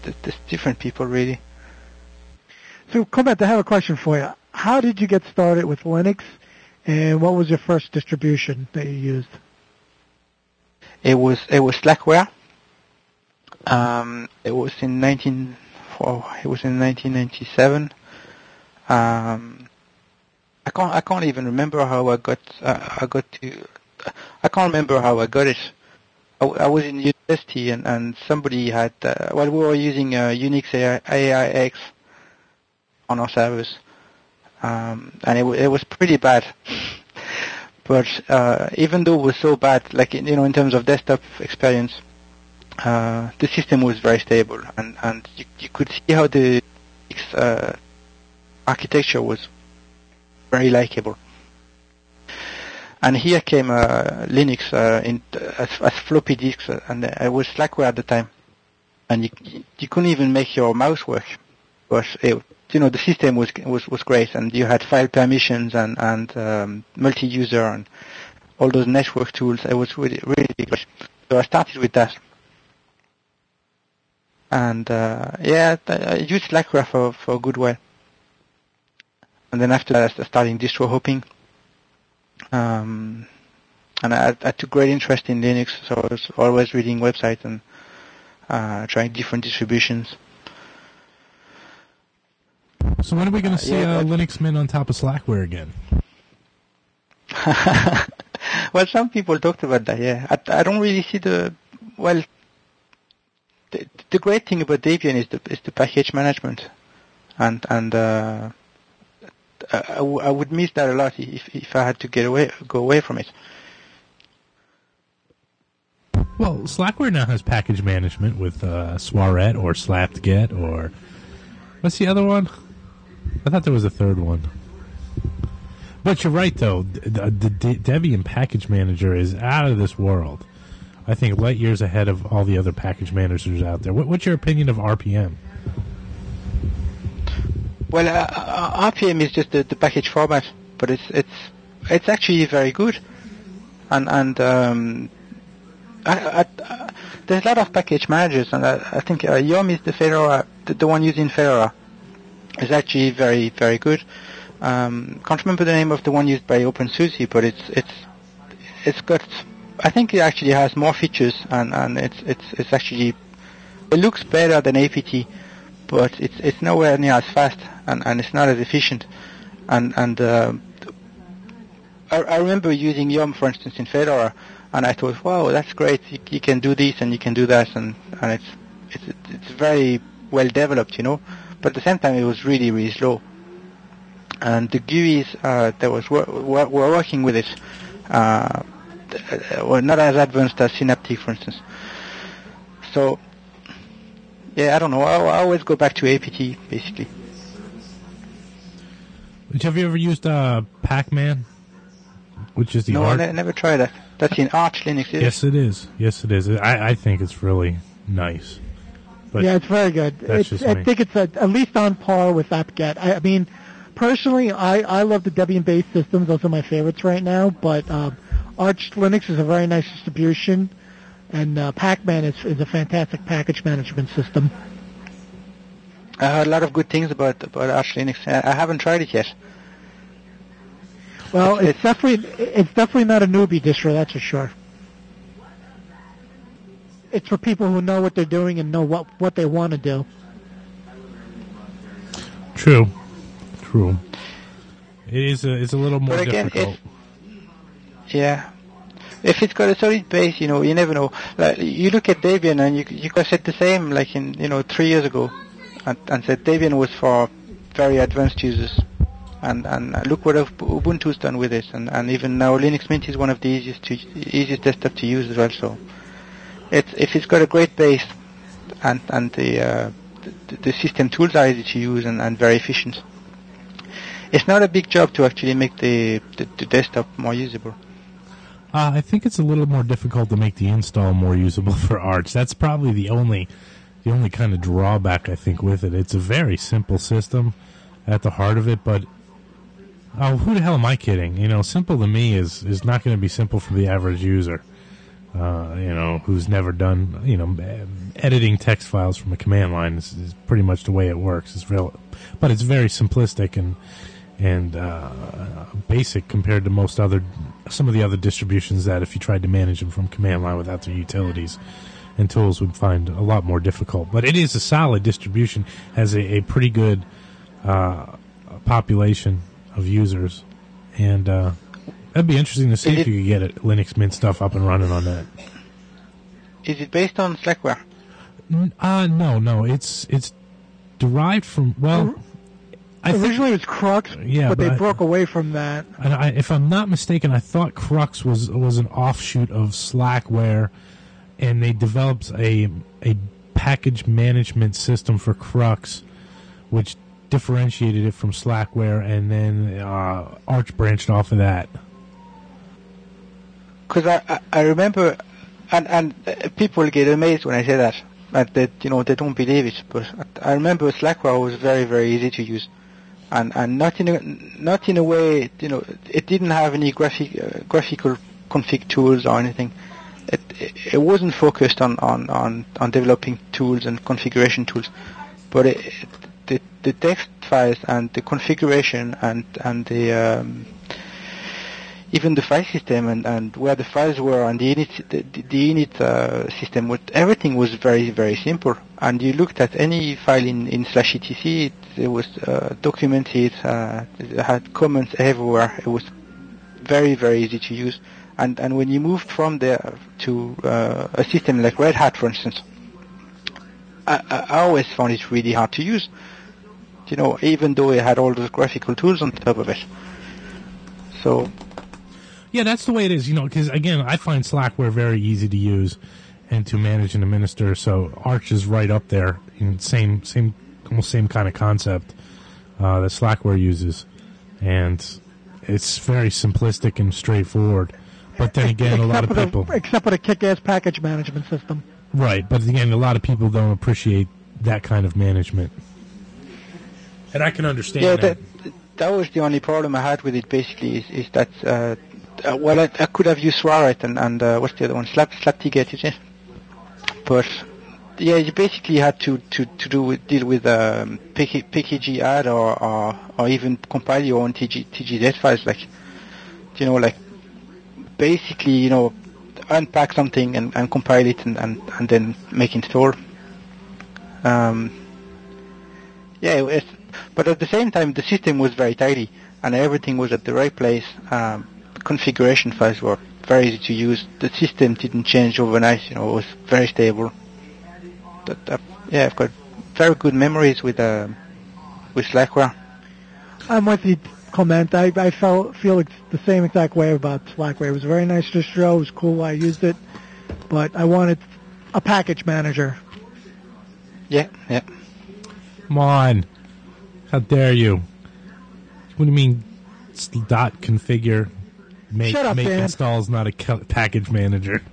S8: there's different people really.
S5: So, Clement, I have a question for you. How did you get started with Linux, and what was your first distribution that you used?
S8: It was it was Slackware. Um, it was in nineteen oh, it was in nineteen ninety-seven. Um, I can't I can't even remember how I got uh, I got to I can't remember how I got it. I, I was in university and, and somebody had uh, well we were using uh, Unix A I X on our servers, um, and it, it was pretty bad. But uh, even though it was so bad, like you know, in terms of desktop experience, uh, the system was very stable, and and you, you could see how the uh, architecture was very likable. And here came uh, Linux uh, in as, as floppy disks, uh, and it was Slackware at the time, and you you couldn't even make your mouse work, but it, you know, the system was was was great, and you had file permissions and and um, multi-user and all those network tools. It was really really great. So I started with that, and uh, yeah, I used Slackware for for a good while, and then after that I started distro hopping, um, and I, I took great interest in Linux, so I was always reading websites and uh, trying different distributions.
S7: So when are we going to see uh, yeah, uh, Linux Mint on top of Slackware again?
S8: Well, some people talked about that, yeah. I, I don't really see the, well, the, the great thing about Debian is the, is the package management. And, and, uh, I, I, w- I would miss that a lot if, if I had to get away, go away from it.
S7: Well, Slackware now has package management with, uh, Swarette or slaptget or, what's the other one? I thought there was a third one. But you're right, though. The, the, the Debian package manager is out of this world. I think light years ahead of all the other package managers out there. What, what's your opinion of R P M?
S8: Well, uh, R P M is just the, the package format, but it's it's it's actually very good. And and um, I, I, I, there's a lot of package managers, and I, I think uh, Yum is the Fedora, the, the one used in Fedora, is actually very very good. Um, can't remember the name of the one used by OpenSUSE, but it's it's it's got. I think it actually has more features, and, and it's it's it's actually it looks better than A P T, but it's it's nowhere near as fast, and, and it's not as efficient. And and uh, I, I remember using Yum, for instance, in Fedora, and I thought, wow, that's great. You, you can do this and you can do that, and and it's it's it's very well developed, you know. But at the same time, it was really really slow. And the G U Is uh, that was were, were working with it uh, were not as advanced as Synaptic, for instance. So, yeah, I don't know. I, I always go back to A P T, basically.
S7: Have you ever used uh, Pac-Man? Which is the
S8: no,
S7: Arch?
S8: I ne- never tried that. That's in Arch Linux, is
S7: Yes, it is. Yes, it is. I, I think it's really nice. But
S5: yeah, it's very good.
S7: That's
S5: It's,
S7: just
S5: I
S7: me.
S5: think it's a, at least on par with apt-get. I, I mean, personally, I, I love the Debian-based systems. Those are my favorites right now. But um, Arch Linux is a very nice distribution, and uh, Pac-Man is, is a fantastic package management system.
S8: I heard a lot of good things about about Arch Linux. I, I haven't tried it yet.
S5: Well, it's, it's definitely it's definitely not a newbie distro, that's for sure. It's for people who know what they're doing and know what, what they want to do.
S7: True. True. It is a, it's a little more
S8: but again,
S7: difficult.
S8: If, yeah. If it's got a solid base, you know, you never know. Like, you look at Debian and you you could said the same, like in, you know, three years ago, and, and said Debian was for very advanced users. And and look what Ubuntu's done with it, and, and even now Linux Mint is one of the easiest to, easiest desktop to use as well. So, it's if it's got a great base, and and the uh, the, the system tools are easy to use and, and very efficient. It's not a big job to actually make the the, the desktop more usable.
S7: Uh, I think it's a little more difficult to make the install more usable for Arch. That's probably the only the only kind of drawback I think with it. It's a very simple system at the heart of it, but oh, who the hell am I kidding? You know, simple to me is, is not going to be simple for the average user. uh, you know, who's never done, you know, editing text files from a command line is, is pretty much the way it works. It's real, but it's very simplistic and and uh, basic compared to most other, some of the other distributions that if you tried to manage them from command line without their utilities and tools would find a lot more difficult. But it is a solid distribution, has a, a pretty good uh, population of users, and uh, that'd be interesting to see
S8: is
S7: if
S8: it,
S7: you could get it, Linux Mint stuff up and running on that.
S8: Is it based on Slackware?
S7: Uh, no, no, it's it's derived from, well... I
S5: Originally
S7: think,
S5: it was Crux,
S7: yeah,
S5: but,
S7: but
S5: they
S7: I,
S5: broke away from that.
S7: And I, if I'm not mistaken, I thought Crux was was an offshoot of Slackware, and they developed a a package management system for Crux, which differentiated it from Slackware, and then uh, Arch branched off of that.
S8: Because I, I I remember, and and people get amazed when I say that, that they, you know, they don't believe it. But I remember Slackware was very very easy to use. And, and not in a, not in a way, you know, it didn't have any graphic, uh, graphical config tools or anything. It, it, it wasn't focused on, on, on, on developing tools and configuration tools, but it, it, the, the text files and the configuration and, and the, um, even the file system and, and where the files were and the init, the, the init uh, system, with everything was very, very simple. And you looked at any file in, in slash etc, it, it was uh, documented, uh, it had comments everywhere. It was very, very easy to use. And, and when you moved from there to uh, a system like Red Hat, for instance, I, I always found it really hard to use. You know, even though it had all those graphical tools on top of it. So...
S7: Yeah, that's the way it is, you know, because, again, I find Slackware very easy to use and to manage and administer, so Arch is right up there in same, same, almost same kind of concept uh, that Slackware uses, and it's very simplistic and straightforward. But then again, a lot of people...
S5: A, except for the kick-ass package management system.
S7: Right, but again, a lot of people don't appreciate that kind of management. And I can understand
S8: yeah,
S7: that.
S8: that. That was the only problem I had with it, basically, is, is that... Uh, Uh, well, I, I could have used Swarit and, and uh, what's the other one? Slap, Slaptigate, is it? But yeah, you basically had to, to, to do with, deal with um, P K G add or, or or even compile your own T G T G Z files, like you know, like basically you know unpack something and, and compile it and, and, and then make it store. Um, yeah, it, but at the same time, the system was very tidy and everything was at the right place. Um, configuration files were very easy to use. The system didn't change overnight, you know, it was very stable. That, uh, yeah, I've got very good memories with uh, with Slackware.
S5: I'm with you, Clement. I, I felt, feel it's the same exact way about Slackware. It was a very nice distro, it was cool, I used it, but I wanted a package manager.
S8: Yeah, yeah.
S7: Come on. How dare you? What do you mean, dot configure? Make,
S5: Shut up,
S7: make
S5: Dan.
S7: installs, not a ca- package manager.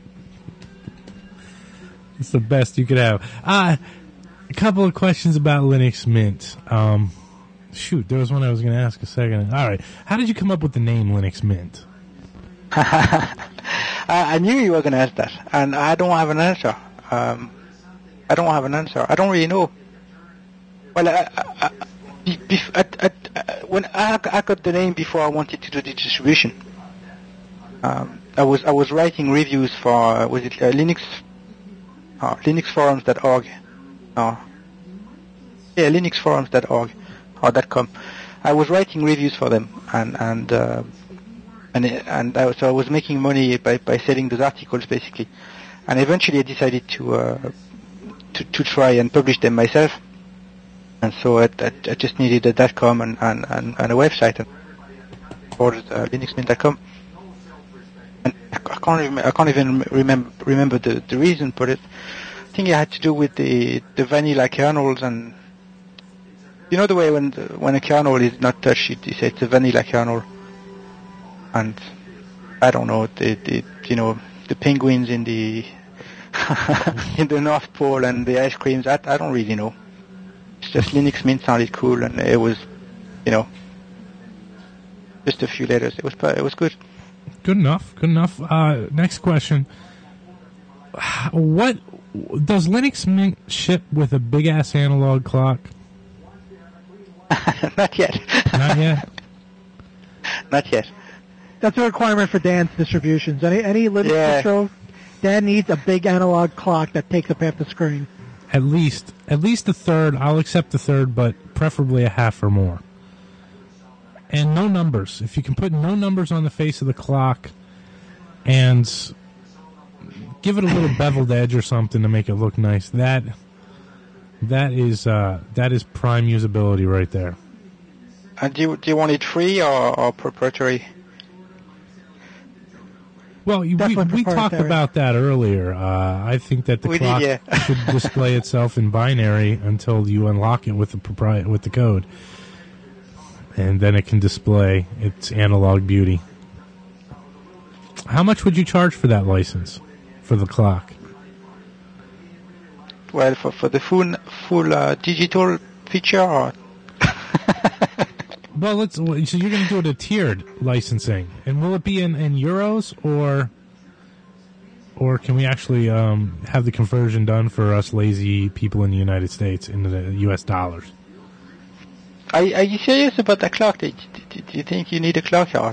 S7: It's the best you could have. Uh, a couple of questions about Linux Mint. Um, shoot, there was one I was going to ask a second. All right. How did you come up with the name Linux Mint?
S8: I, I knew you were going to ask that, and I don't have an answer. Um, I don't have an answer. I don't really know. Well, I, I, I, I, I, I, when I, I got the name before I wanted to do the distribution. Um, I was I was writing reviews for uh, was it uh, Linux uh, Linuxforums dot org, uh, yeah Linuxforums dot org or .com. I was writing reviews for them, and and uh, and and I, so I was making money by, by selling those articles basically, and eventually I decided to uh, to to try and publish them myself, and so I, I, I just needed a .com and, and, and, and a website, and ordered uh, Linux Mint dot com. And I can't even, I can't even remember remember the, the reason, but it, I think it had to do with the, the vanilla kernels, and you know the way when the, when a kernel is not touched, it, it, it's a vanilla kernel, and I don't know the, the you know the penguins in the in the North Pole and the ice creams. I, I don't really know. It's just Linux Mint sounded cool, and it was, you know, just a few letters. It was it was good.
S7: Good enough. Good enough. Uh, next question. what does Linux Mint ship with a big ass analog clock?
S8: Not yet.
S7: Not yet.
S8: Not yet.
S5: That's a requirement for Dan's distributions. Any any Linux
S8: Yeah.
S5: distro, Dan needs a big analog clock that takes up half the screen.
S7: At least, at least a third. I'll accept a third, but preferably a half or more. And no numbers. If you can put no numbers on the face of the clock, and give it a little beveled edge or something to make it look nice, that that is uh, that is prime usability right there.
S8: And do you, do you want it free or, or proprietary?
S7: Well, we, we talked
S5: proprietary.
S7: about that earlier. Uh, I think that the
S8: We did,
S7: clock
S8: yeah.
S7: should display itself in binary until you unlock it with the propri- with the code, and then it can display its analog beauty. How much would you charge for that license for the clock?
S8: Well, for, for the full full uh, digital feature, or
S7: Well, let's. So you're going to do it a tiered licensing, and will it be in, in euros or, or can we actually um, have the conversion done for us lazy people in the United States into the U S dollars?
S8: are, are you serious about the clock? Do, do, do you think you need a clock, or?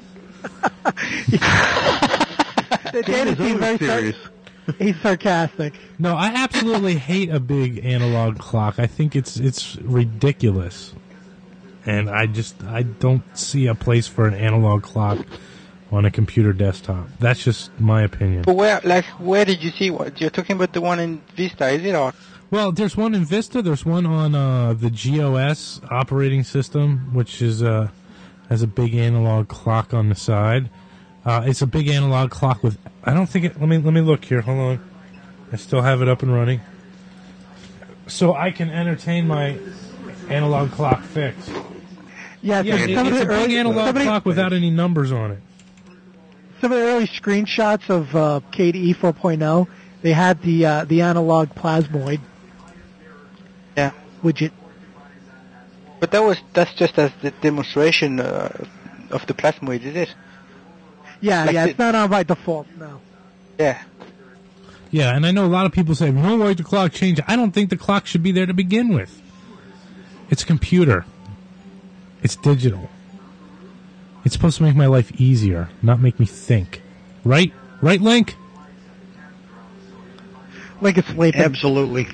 S5: Dan is being very serious. He's sarcastic.
S7: No, I absolutely hate a big analog clock. I think it's it's ridiculous. And I just, I don't see a place for an analog clock on a computer desktop. That's just my opinion.
S8: But where, like, where did you see what? You're talking about the one in Vista, is it, or?
S7: Well, there's one in Vista. There's one on uh, the G O S operating system, which is uh, has a big analog clock on the side. Uh, it's a big analog clock with. I don't think it. Let me let me look here. Hold on. I still have it up and running, so I can entertain my analog clock fix.
S5: Yeah,
S7: Yeah,
S5: so
S7: it,
S5: some of
S7: it's
S5: the
S7: a big
S5: early,
S7: analog
S5: somebody-
S7: clock without any numbers on it.
S5: Some of the early screenshots of uh, K D E four point oh, they had the uh, the analog plasmoid
S8: Yeah.
S5: widget.
S8: But that was that's just as the demonstration uh, of the plasmoid, is it?
S5: Yeah,
S8: Like
S5: yeah,
S8: the-
S5: it's not on by default, no.
S8: Yeah.
S7: Yeah, and I know a lot of people say, "No, why the clock change?" I don't think the clock should be there to begin with. It's a computer. It's digital. It's supposed to make my life easier, not make me think. Right? Right, Link?
S5: Like it's sleeping.
S6: Absolutely.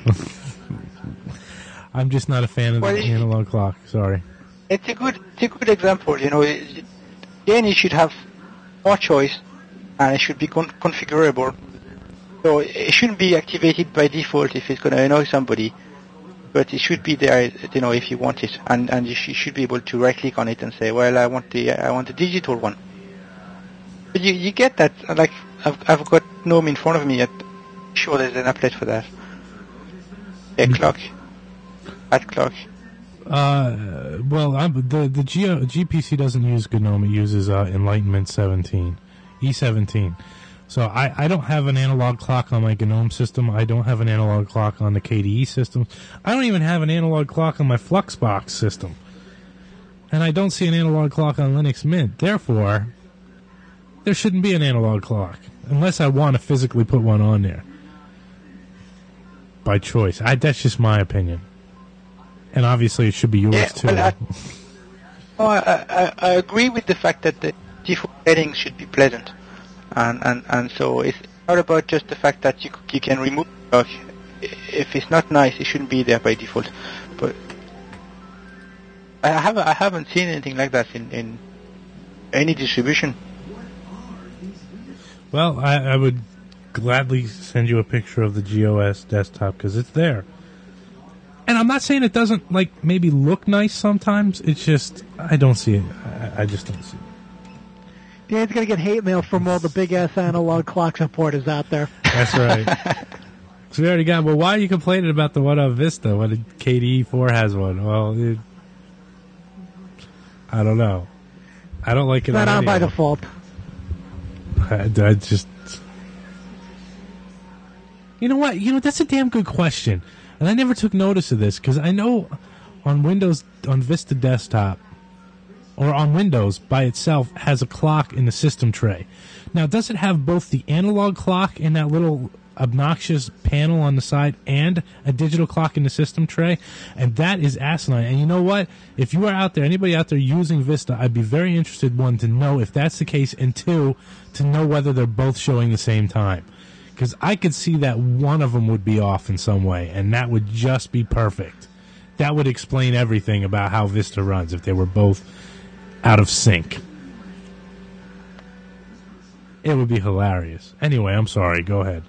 S7: I'm just not a fan of
S8: Well,
S7: the
S8: it-
S7: analog clock. Sorry.
S8: It's a good, it's a good example. You know, it- then you should have more choice, and it should be con- configurable. So it shouldn't be activated by default if it's going to annoy somebody, but it should be there, you know, if you want it, and and you, sh- you should be able to right click on it and say, well, I want the I want the digital one. But you you get that, like I've I've got GNOME in front of me. I'm sure there's an applet for that. A clock, at clock.
S7: Uh, well, I'm, the the G- G P C doesn't use GNOME. It uses uh, Enlightenment seventeen, E seventeen. So I, I don't have an analog clock on my GNOME system. I don't have an analog clock on the K D E system. I don't even have an analog clock on my Fluxbox system. And I don't see an analog clock on Linux Mint. Therefore, there shouldn't be an analog clock. Unless I want to physically put one on there. By choice. I, that's just my opinion. And obviously it should be yours
S8: Yeah,
S7: too.
S8: well, I, oh, I, I, I agree with the fact that the default settings should be pleasant. And, and, and so it's not about just the fact that you you can remove it. If it's not nice, it shouldn't be there by default. But I haven't I haven't seen anything like that in, in any distribution.
S7: Well, I, I would gladly send you a picture of the G O S desktop because it's there. And I'm not saying it doesn't, like, maybe look nice sometimes. It's just, I don't see it. I, I just don't see it.
S5: Dan's going to get hate mail from all the big-ass analog clock supporters out there.
S7: That's right. So we already got, well, why are you complaining about the one on Vista when K D E four has one? Well, it, I don't know. I don't like it
S5: It's not
S7: on
S5: on
S7: any
S5: by
S7: of them.
S5: default.
S7: I, I just... You know what? You know, that's a damn good question. And I never took notice of this, because I know on Windows, on Vista Desktop, or on Windows by itself, has a clock in the system tray. Now, does it have both the analog clock and that little obnoxious panel on the side and a digital clock in the system tray, and that is asinine. And you know what? If you are out there, anybody out there using Vista, I'd be very interested, one, to know if that's the case, and two, to know whether they're both showing the same time. Because I could see that one of them would be off in some way, and that would just be perfect. That would explain everything about how Vista runs if they were both out of sync. It would be hilarious. Anyway, I'm sorry. Go ahead.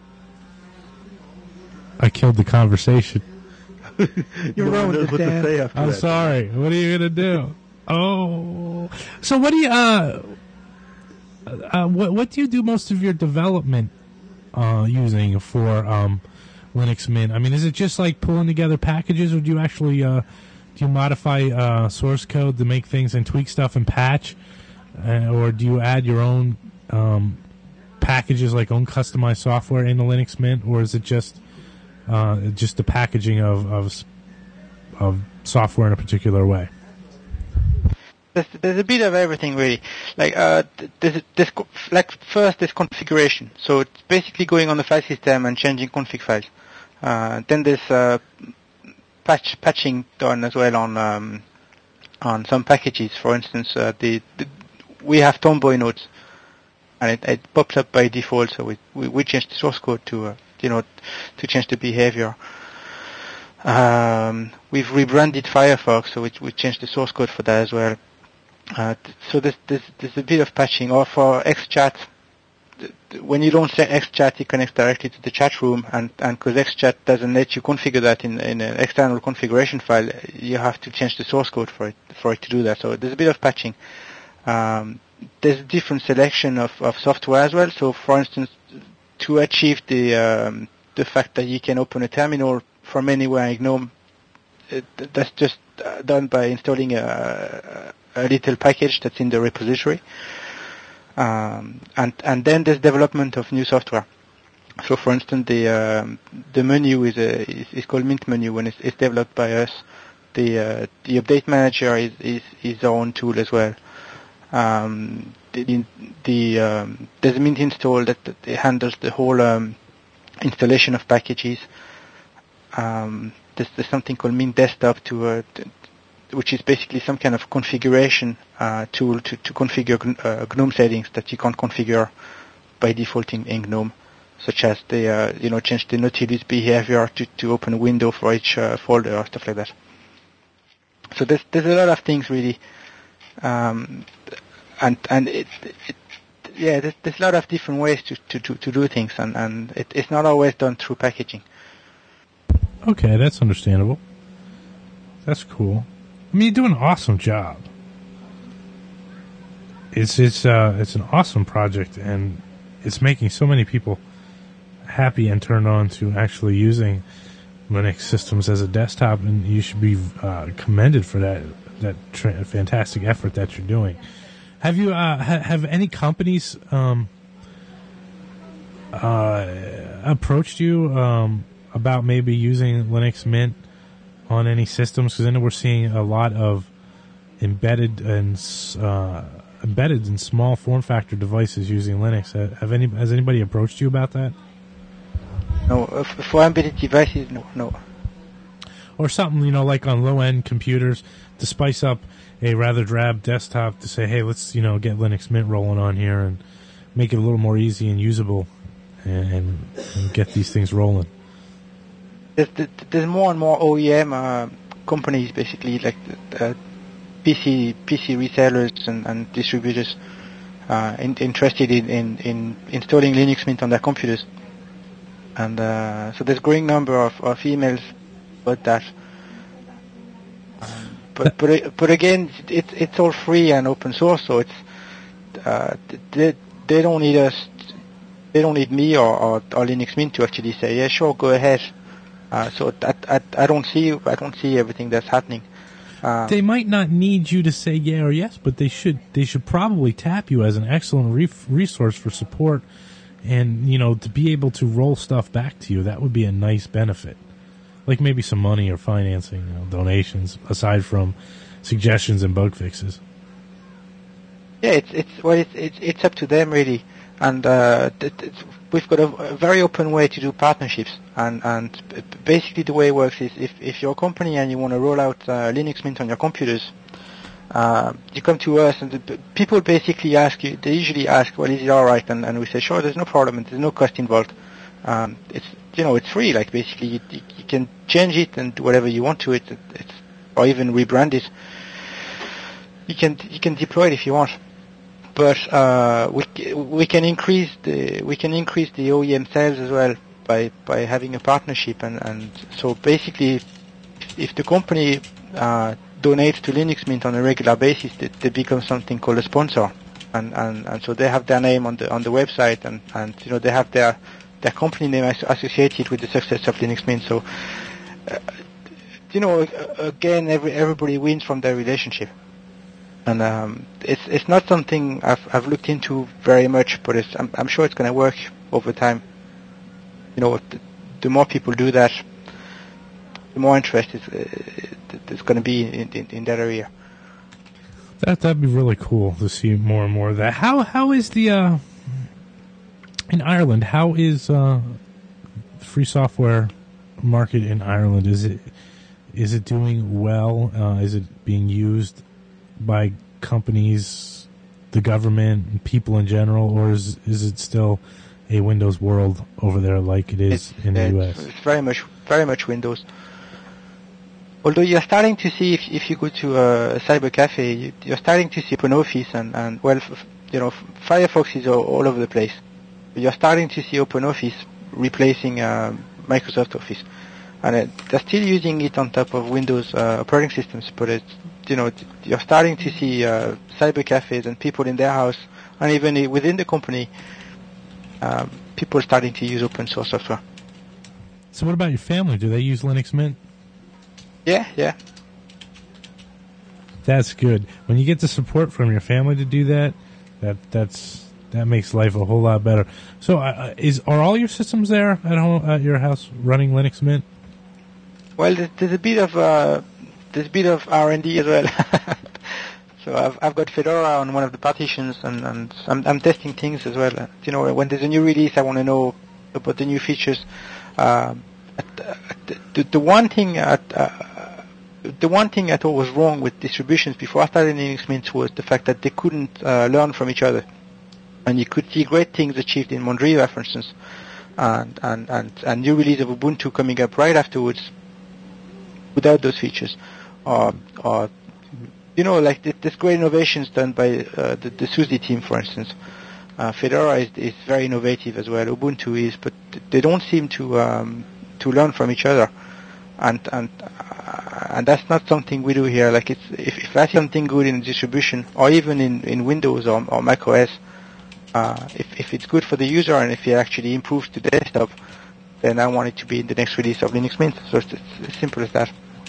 S7: I killed the conversation.
S5: You're ruined it, Dan.
S7: I'm
S2: that.
S7: sorry. What are you gonna do? Oh, so what do you uh, uh what what do you do most of your development uh using for um Linux Mint? I mean, is it just like pulling together packages, or do you actually uh do you modify uh source code to make things and tweak stuff and patch, uh, or do you add your own um packages, like own customized software in the Linux Mint, or is it just uh, just the packaging of, of of software in a particular way?
S8: There's, there's a bit of everything really. Like uh, there's, there's like first there's configuration, so it's basically going on the file system and changing config files. Uh, then there's uh, patch patching done as well on um, on some packages. For instance, uh, the, the we have Tomboy nodes. And it, it pops up by default, so we we, we change the source code to uh, you know to change the behavior. Um, we've rebranded Firefox, so we we changed the source code for that as well. Uh, so there's, there's there's a bit of patching. Or for XChat, when you don't say XChat, it connects directly to the chat room, and and because XChat doesn't let you configure that in in an external configuration file, you have to change the source code for it for it to do that. So there's a bit of patching. Um, There's a different selection of, of software as well. So, for instance, to achieve the um, the fact that you can open a terminal from anywhere in GNOME, it, that's just uh, done by installing a, a little package that's in the repository. Um, and and then there's development of new software. So, for instance, the um, the menu is a is, is called Mint Menu when it's, it's developed by us. The uh, the update manager is, is is our own tool as well. Um, the, the um, there's a Mint install that, that handles the whole um, installation of packages. Um, there's, there's something called Mint Desktop to, uh, to, which is basically some kind of configuration uh, tool to, to configure uh, GNOME settings that you can't configure by default in, in GNOME, such as the uh, you know change the Nautilus behavior to, to open a window for each uh, folder or stuff like that. So there's there's a lot of things really. Um, and and it, it yeah, there's, there's a lot of different ways to, to, to, to do things, and, and it, it's not always done through packaging.
S7: Okay, that's understandable. That's cool. I mean, you do an awesome job. It's it's uh it's an awesome project, and it's making so many people happy and turned on to actually using Linux systems as a desktop, and you should be uh, commended for that that tra- fantastic effort that you're doing. Have you uh, ha- have any companies um, uh, approached you um, about maybe using Linux Mint on any systems? Because I know we're seeing a lot of embedded and uh, embedded in small form factor devices using Linux. Have any has anybody approached you about that?
S8: No, uh, for embedded devices, no, no.
S7: Or something, you know, like on low-end computers to spice up a rather drab desktop to say, hey, let's, you know, get Linux Mint rolling on here and make it a little more easy and usable and, and get these things rolling.
S8: There's, there's more and more O E M uh, companies, basically, like uh, P C P C resellers and, and distributors uh, in, interested in, in, in installing Linux Mint on their computers. And uh, so there's a growing number of, of emails about that. Um, but but but again, it's it's all free and open source, so it's uh, they they don't need us, they don't need me or, or, or Linux Mint to actually say, yeah, sure, go ahead. Uh, so I, I I don't see I don't see everything that's happening. Um,
S7: they might not need you to say yeah or yes, but they should they should probably tap you as an excellent re- resource for support. And, you know, to be able to roll stuff back to you, that would be a nice benefit. Like maybe some money or financing, you know, donations, aside from suggestions and bug fixes.
S8: Yeah, it's it's well, it's it's, it's up to them really. And uh, th- th- we've got a, a very open way to do partnerships. And, and basically the way it works is if, if you're a company and you want to roll out uh, Linux Mint on your computers, uh, you come to us and the, people basically ask you, they usually ask, well, is it alright? And, and we say, sure, there's no problem, and there's no cost involved. Um, it's, you know, it's free, like basically you, you can change it and do whatever you want to it, it's, or even rebrand it. You can, you can deploy it if you want. But, uh, we, we can increase the, we can increase the O E M sales as well by, by having a partnership, and, and so basically if, if the company, uh, donates to Linux Mint on a regular basis, they, they become something called a sponsor. And, and, and so they have their name on the, on the website, and, and, you know, they have their, their company name associated with the success of Linux Mint. So, uh, you know, again, every, everybody wins from their relationship. And um, it's it's not something I've I've looked into very much, but it's, I'm I'm sure it's going to work over time. You know, the, the more people do that, the more interest is uh, there's going to be in, in in that area.
S7: That that'd be really cool to see more and more of that. How how is the uh, in Ireland? How is uh, the free software market in Ireland? Is it is it doing well? Uh, is it being used by companies, the government, and people in general, or is is it still a Windows world over there like it is
S8: it's,
S7: in the
S8: it's,
S7: U S?
S8: It's very much very much Windows. Although you're starting to see, if if you go to a cyber cafe, you, you're starting to see OpenOffice and and well, f- you know, Firefox is all, all over the place. You're starting to see OpenOffice replacing uh, Microsoft Office, and uh, they're still using it on top of Windows uh, operating systems, but it's, you know, you're starting to see uh, cyber cafes and people in their house, and even within the company, um, people starting to use open source software.
S7: So what about your family? Do they use Linux Mint?
S8: Yeah, yeah.
S7: That's good. When you get the support from your family to do that, that that's that makes life a whole lot better. So, uh, is are all your systems there at home at your house running Linux Mint?
S8: Well, there's, there's a bit of uh, there's a bit of R and D as well. So I've I've got Fedora on one of the partitions, and, and I'm I'm testing things as well. You know, when there's a new release, I want to know about the new features. Uh, the, the one thing at, uh, the one thing I thought was wrong with distributions before I started Linux Mint was the fact that they couldn't uh, learn from each other, and you could see great things achieved in Mondriva, for instance, and and and a new release of Ubuntu coming up right afterwards without those features, or or you know, like there's great innovations done by uh, the, the SUSE team, for instance. Uh, Fedora is, is very innovative as well. Ubuntu is, but they don't seem to um, to learn from each other, and and uh, and that's not something we do here. Like it's if, if I see something good in distribution, or even in, in Windows or, or Mac O S, uh, if if it's good for the user and if it actually improves the desktop, then I want it to be in the next release of Linux Mint. So it's, it's as simple as that.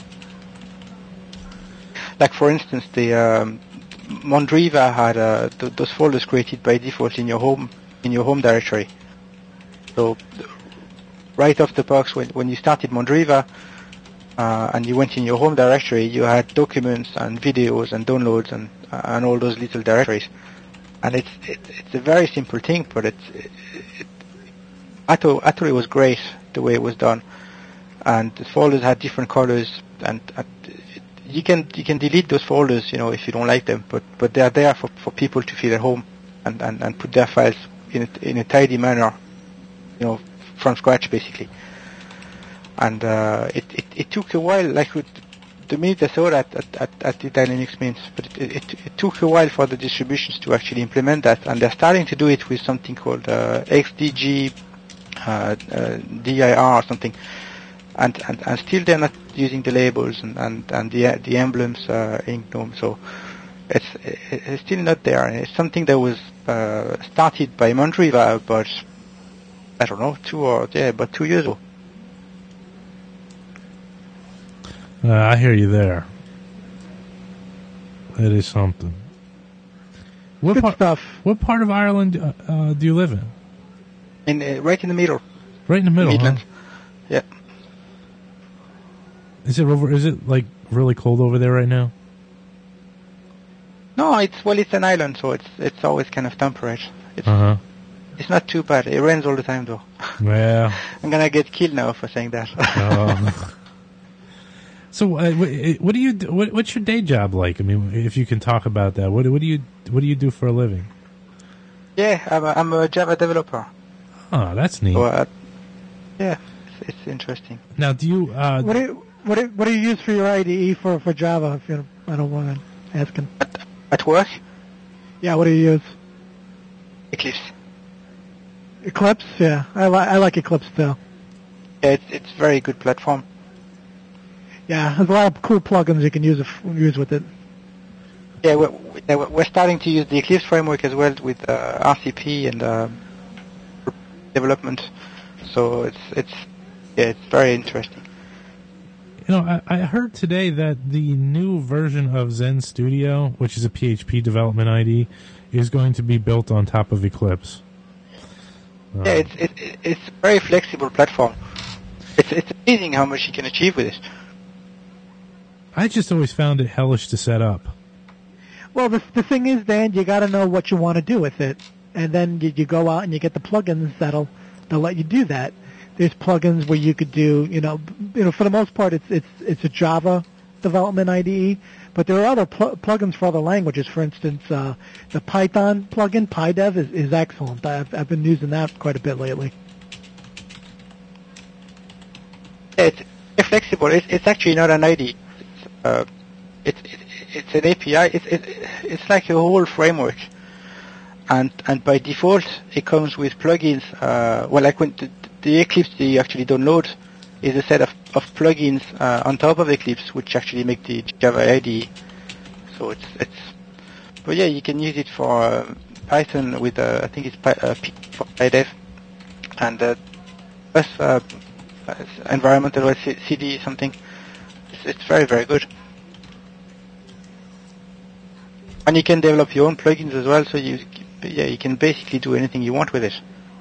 S8: Like for instance, the um, Mondriva had uh, th- those folders created by default in your home in your home directory. So right off the box, when when you started Mondriva uh, and you went in your home directory, you had documents and videos and downloads and uh, and all those little directories. And it's it, it's a very simple thing, but it's it, it, I thought I thought it was great the way it was done. And the folders had different colors, and uh, you can you can delete those folders, you know, if you don't like them, but but they are there for, for people to feel at home and, and, and put their files in a, in a tidy manner, you know, from scratch basically. And uh, it, it it took a while, like with the minute I saw that at at, at the Linux Mint, but it, it it took a while for the distributions to actually implement that, and they're starting to do it with something called uh, X D G uh, uh, D I R or something. And, and and still they're not using the labels and, and, and the the emblems uh, in GNOME, so it's it's still not there. And it's something that was uh, started by Mondriva about, I don't know, two or yeah, about two years ago.
S7: Uh, I hear you there. That is something. What
S5: Good
S7: part,
S5: stuff.
S7: What part of Ireland uh, uh, do you live in?
S8: In uh, right in the middle.
S7: Right in the middle,
S8: Midlands.
S7: huh?
S8: Yeah.
S7: Is it over? Is it like really cold over there right now?
S8: No, it's well, it's an island, so it's it's always kind of temperate. It's,
S7: Uh huh.
S8: it's not too bad. It rains all the time, though.
S7: Well,
S8: I'm gonna get killed now for saying that.
S7: Oh. So, uh, what do you? Do, what, what's your day job like? I mean, if you can talk about that, what, what do you? What do you do for a living?
S8: Yeah, I'm a, I'm a Java developer.
S7: Oh, that's neat.
S8: So, uh, yeah, it's, it's interesting.
S7: Now, do you? Uh,
S5: what do you? What do, what do you use for your I D E for for Java? If you, don't, I don't want to ask him.
S8: At, at work?
S5: Yeah, what do you use?
S8: Eclipse.
S5: Eclipse, yeah, I like I like Eclipse too.
S8: Yeah, it's it's a very good platform.
S5: Yeah, there's a lot of cool plugins you can use use with it.
S8: Yeah, we're, we're starting to use the Eclipse framework as well with uh, R C P and uh, development. So it's it's yeah, it's very interesting.
S7: You know, I, I heard today that the new version of Zen Studio, which is a P H P development I D E, is going to be built on top of Eclipse.
S8: Uh, yeah, it's it, it's a very flexible platform. It's it's amazing how much you can achieve with it.
S7: I just always found it hellish to set up.
S5: Well, the the thing is, Dan, you got to know what you want to do with it, and then you, you go out and you get the plugins that'll that'll let you do that. There's plugins where you could do, you know, you know, for the most part, it's it's it's a Java development I D E, but there are other pl- plugins for other languages. For instance, uh, the Python plugin, PyDev, is, is excellent. I've I've been using that quite a bit lately.
S8: It's, it's flexible. It's, it's actually not an I D E. Uh, it's it, it's an A P I. It's it, it's like a whole framework, and and by default it comes with plugins. Uh, well, like when the, the Eclipse that you actually download is a set of of plugins uh, on top of Eclipse, which actually make the Java I D E. So it's it's. But yeah, you can use it for uh, Python with uh, I think it's Py, uh, P for PyDev, and uh, plus uh, environmental C D something. It's very, very good. And you can develop your own plugins as well, so you yeah, you can basically do anything you want with it.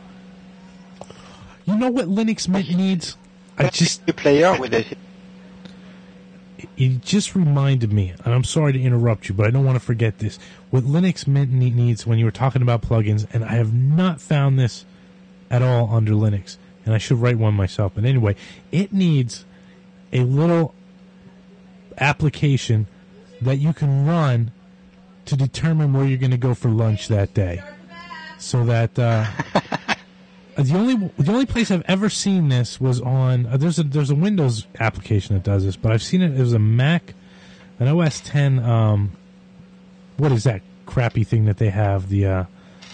S7: You know what Linux Mint needs? I just
S8: you play around with it.
S7: It just reminded me, and I'm sorry to interrupt you, but I don't want to forget this. What Linux Mint needs when you were talking about plugins, and I have not found this at all under Linux, and I should write one myself. But anyway, it needs a little application that you can run to determine where you're going to go for lunch that day, so that uh, the only the only place I've ever seen this was on uh, there's a there's a Windows application that does this, but I've seen it. It was a Mac, an O S ten. Um, what is that crappy thing that they have? The uh,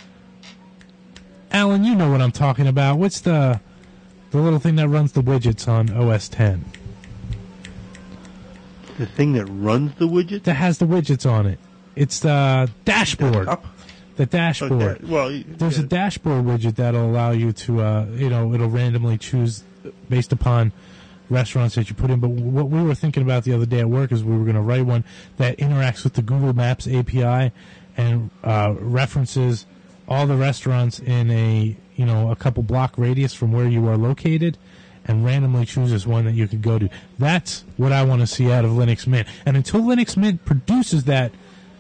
S7: Alan, you know what I'm talking about. What's the the little thing that runs the widgets on O S ten?
S2: The thing that runs the widget?
S7: That has the widgets on it. It's the dashboard.
S2: Desktop?
S7: The dashboard.
S2: Okay. Well,
S7: there's
S2: yeah.
S7: a dashboard widget that'll allow you to, uh, you know, it'll randomly choose based upon restaurants that you put in. But what we were thinking about the other day at work is we were going to write one that interacts with the Google Maps A P I and uh, references all the restaurants in a, you know, a couple block radius from where you are located, and randomly chooses one that you could go to. That's what I want to see out of Linux Mint. And until Linux Mint produces that,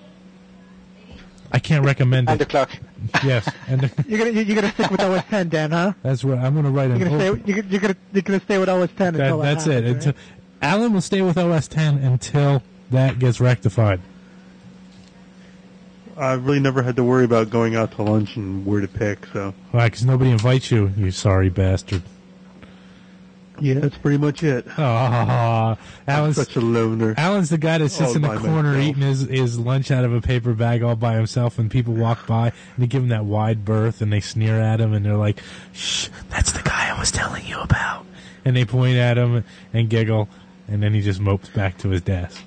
S7: I can't recommend it.
S8: And the clock.
S7: Yes. And the,
S5: you're gonna you're gonna stick with O S ten, Dan, huh?
S7: That's what I'm gonna write.
S5: You're gonna
S7: an
S5: stay. You're, you're gonna you're gonna stay with O S ten
S7: that,
S5: until that
S7: that's
S5: happens,
S7: it.
S5: right?
S7: Until, Alan will stay with O S ten until that gets rectified.
S2: I've really never had to worry about going out to lunch and where to pick. So.
S7: Why? Because nobody invites you. You sorry bastard.
S2: Yeah, that's pretty much it.
S7: Oh, Alan's
S2: such a loner.
S7: Alan's the guy that sits
S2: all
S7: in the
S2: by
S7: corner
S2: myself.
S7: eating his, his lunch out of a paper bag all by himself, and people walk by and they give him that wide berth and they sneer at him and they're like, "Shh, that's the guy I was telling you about." And they point at him and giggle, and then he just mopes back to his desk.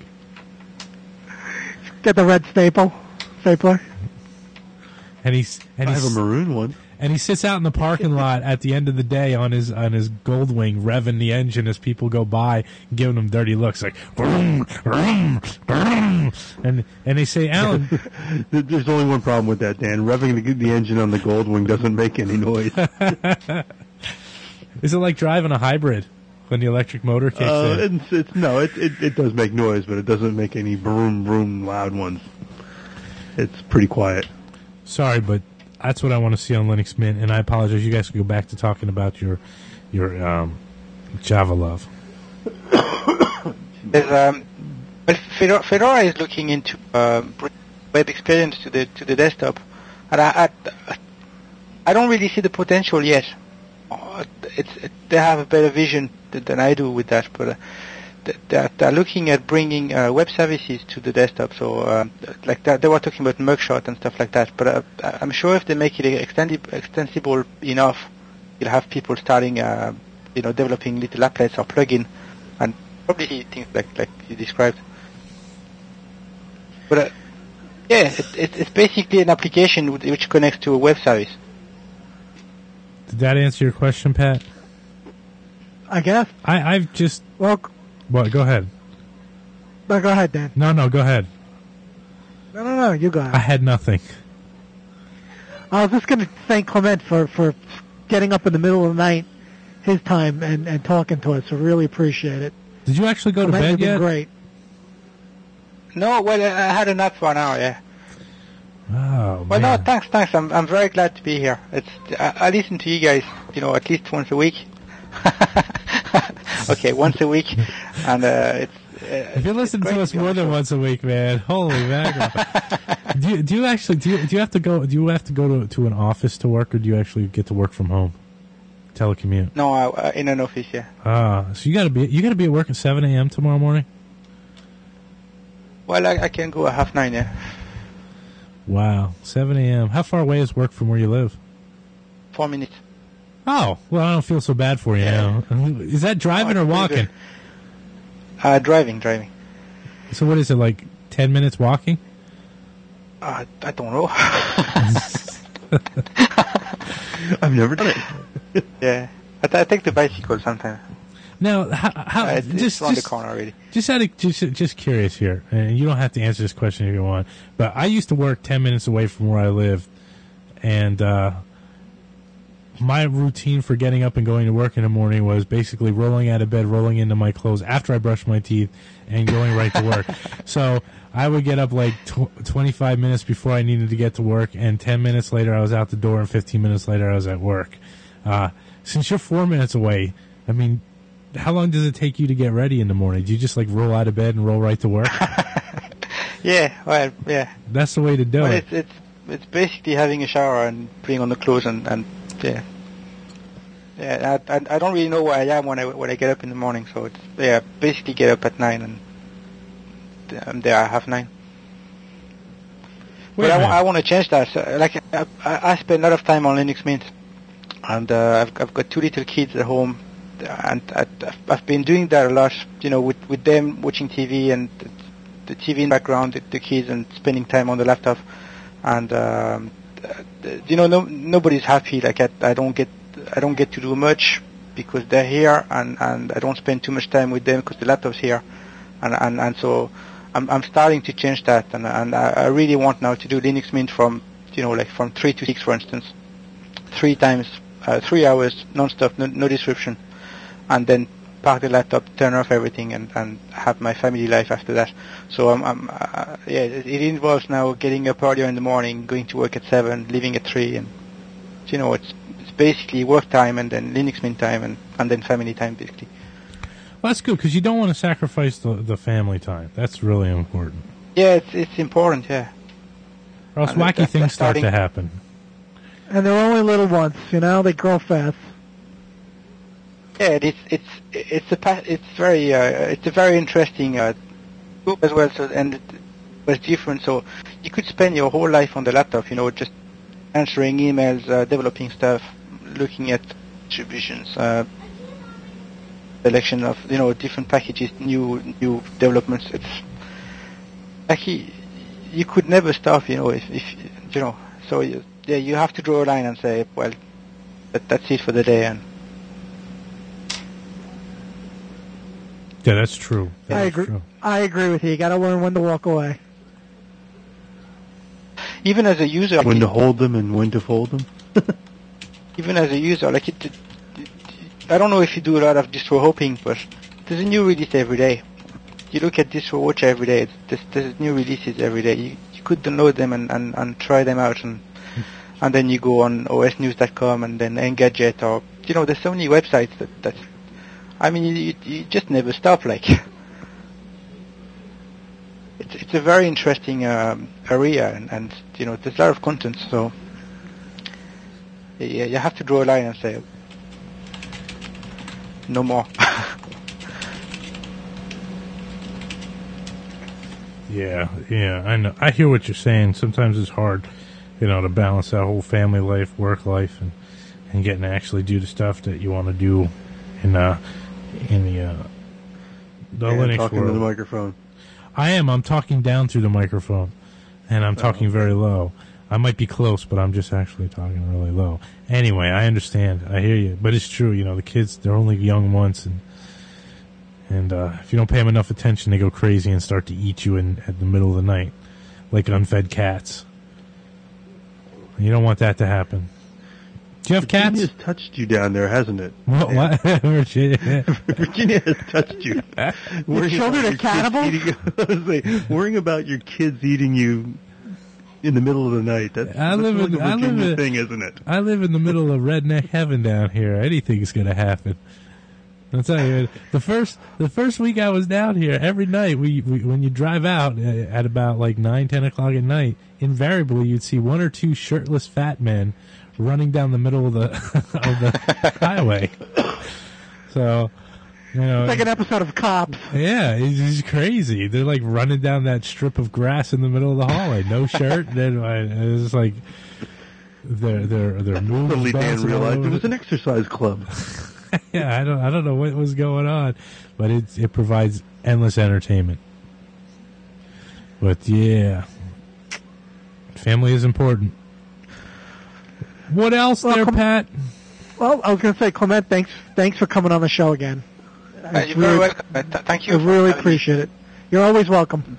S5: Get the red staple, stapler.
S7: And he's and
S2: I
S7: he's,
S2: have a maroon one.
S7: And he sits out in the parking lot at the end of the day on his on his Goldwing, revving the engine as people go by, giving him dirty looks like, vroom, vroom, vroom. and and they say, Alan,
S2: there's only one problem with that, Dan. Revving the, the engine on the Goldwing doesn't make any noise.
S7: Is it like driving a hybrid when the electric motor kicks
S2: uh,
S7: in?
S2: It's, it's no, it, it it does make noise, but it doesn't make any vroom vroom loud ones. It's pretty quiet.
S7: Sorry, but That's what I want to see on Linux Mint, and I apologize. You guys can go back to talking about your your um, Java love.
S8: There's, um, well, Fedora, Fedora is looking into uh, web experience to the to the desktop, and I I, I don't really see the potential yet. Uh, it's it, they have a better vision than, than I do with that, but. Uh, They're, they're looking at bringing uh, web services to the desktop, so uh, like that, they were talking about Mugshot and stuff like that. But uh, I'm sure if they make it extendi- extensible enough, you'll have people starting, uh, you know, developing little applets or plugin, and probably things like like you described. But uh, yeah, it, it, it's basically an application which connects to a web service.
S7: Did that answer your question, Pat?
S5: I guess.
S7: I, I've just
S5: well.
S7: What? Go ahead.
S5: No, go ahead, Dan.
S7: No, no, go ahead.
S5: No, no, no, you go ahead.
S7: I had nothing.
S5: I was just going to thank Clement for, for getting up in the middle of the night, his time, and, and talking to us. I really appreciate it.
S7: Did you actually go
S5: Clement,
S7: to bed
S5: you've
S7: yet?
S5: been great.
S8: No, well, I had a nap for an hour, yeah.
S7: Oh,
S8: well,
S7: man.
S8: no, thanks, thanks. I'm I'm very glad to be here. It's I, I listen to you guys, you know, at least once a week. Okay, once a week, and uh, it's. Uh,
S7: if you listen to us more than once a week, man, holy mackerel! do you, do you actually do you, do you have to go? Do you have to go to to an office to work, or do you actually get to work from home? Telecommute?
S8: No, uh, in an office, yeah.
S7: Ah, so you got to be you got to be at work at seven a.m. tomorrow morning.
S8: Well, I, I can go at half nine, yeah.
S7: Wow, seven a.m. How far away is work from where you live?
S8: Four minutes.
S7: Oh, well, I don't feel so bad for you
S8: yeah.
S7: now. Is that driving oh, or walking?
S8: Uh, driving, driving.
S7: So what is it, like ten minutes walking?
S8: Uh, I don't know.
S2: I've never done it.
S8: Yeah, I, th- I take the bicycle sometimes.
S7: Now, how, how
S8: uh, it's,
S7: just
S8: it's around
S7: just,
S8: the corner already.
S7: Just out of, just just curious here, and you don't have to answer this question if you want. But I used to work ten minutes away from where I lived, and uh, my routine for getting up and going to work in the morning was basically rolling out of bed, rolling into my clothes after I brushed my teeth, and going right to work. So I would get up like tw- twenty-five minutes before I needed to get to work, and ten minutes later I was out the door, and fifteen minutes later I was at work. Uh, since you're four minutes away, I mean, how long does it take you to get ready in the morning? Do you just like roll out of bed and roll right to work?
S8: Yeah, well, yeah.
S7: That's the way to do
S8: well,
S7: it.
S8: It's, it's it's basically having a shower and putting on the clothes and, and yeah. Yeah, I, I, I don't really know where I am when I when I get up in the morning, so it's yeah, basically get up at nine and I'm there at half nine.
S7: Wait
S8: but
S7: a
S8: I, I want to change that. So, like I, I spend a lot of time on Linux Mint, and uh, I've I've got two little kids at home, and I, I've been doing that a lot. You know, with with them watching T V and the T V in the background, the, the kids, and spending time on the laptop, and um, you know, no, nobody's happy. Like I, I don't get. I don't get to do much because they're here, and, and I don't spend too much time with them because the laptop's here, and and, and so I'm I'm starting to change that, and and I really want now to do Linux Mint from you know like from three to six, for instance, three times, uh, three hours non-stop, no, no disruption, and then park the laptop, turn off everything, and, and have my family life after that. So I'm, I'm uh, yeah, it, it involves now getting up earlier in the morning, going to work at seven, leaving at three, and you know it's. Basically work time and then Linux Mint time and, and then family time basically.
S7: Well, that's good because you don't want to sacrifice the, the family time. That's really important.
S8: Yeah, it's it's important, yeah.
S7: Or else
S8: and
S7: wacky
S8: that's,
S7: things
S8: that's
S7: start
S8: starting.
S7: to happen.
S5: And they're only little ones, you know. They grow fast.
S8: Yeah, it's it's it's a it's very uh, it's a very interesting uh, group as well. So and it was different. So you could spend your whole life on the laptop, you know, just answering emails, uh, developing stuff, looking at distributions, uh, selection of you know different packages, new new developments. It's actually you could never stop, you know, if, if you know. So you, yeah, you have to draw a line and say, well, that, that's it for the day. And
S7: yeah, that's true. That
S5: I
S7: is
S5: agree.
S7: True.
S5: I agree with you. You got to learn when to walk away.
S8: Even as a user,
S2: when to hold them and when to fold them.
S8: Even as a user, like it, it, it, I don't know if you do a lot of distro hopping, but there's a new release every day. You look at DistroWatch every day. There's, there's new releases every day. You, you could download them and, and, and try them out, and and then you go on O S news dot com and then Engadget, or you know, there's so many websites that that I mean, you, you just never stop. Like, it's it's a very interesting um, area, and, and you know, there's a lot of content. So yeah, you have to draw a line and say no more.
S7: Yeah, yeah, I know. I hear what you're saying. Sometimes it's hard, you know, to balance that whole family life, work life, and and getting to actually do the stuff that you want to do in uh in the uh, the
S2: and
S7: Linux
S2: talking
S7: world.
S2: to the microphone.
S7: I am. I'm talking down through the microphone, and I'm talking very low. I might be close, but I'm just actually talking really low. Anyway, I understand. I hear you, but it's true. You know, the kids, they're only young once, and. And uh, if you don't pay them enough attention, they go crazy and start to eat you in at the middle of the night, like unfed cats. You don't want that to happen. Do you have cats?
S2: Virginia's touched you down there, hasn't it?
S7: What? what? Virginia.
S2: Virginia has touched you.
S5: Your children are cannibals?
S2: Eating, worrying about your kids eating you in the middle of the night. That's,
S7: I
S2: that's
S7: live
S2: like
S7: in,
S2: a
S7: I live
S2: Virginia
S7: in,
S2: thing, isn't it?
S7: I live in the middle of redneck heaven down here. Anything's going to happen. I'll tell you, the first the first week I was down here, every night we, we when you drive out at about like nine, ten o'clock at night, invariably you'd see one or two shirtless fat men running down the middle of the of the highway. So, you know,
S5: it's like an episode of Cops.
S7: Yeah, it's, it's crazy. They're like running down that strip of grass in the middle of the hallway, no shirt. Then it's just like they're they're they're moving.
S2: Suddenly Dan
S7: bouncing all
S2: realized
S7: over
S2: it was
S7: the-
S2: an exercise club.
S7: Yeah, I don't, I don't know what was going on, but it it provides endless entertainment. But yeah, family is important. What else
S5: Well,
S7: there,
S5: com-
S7: Pat?
S5: Well, I was going to say, Clement, thanks, thanks for coming on the show again.
S8: Uh, you're very welcome. Uh, th- thank you.
S5: I
S8: for
S5: really
S8: having me.
S5: appreciate it. You're always welcome.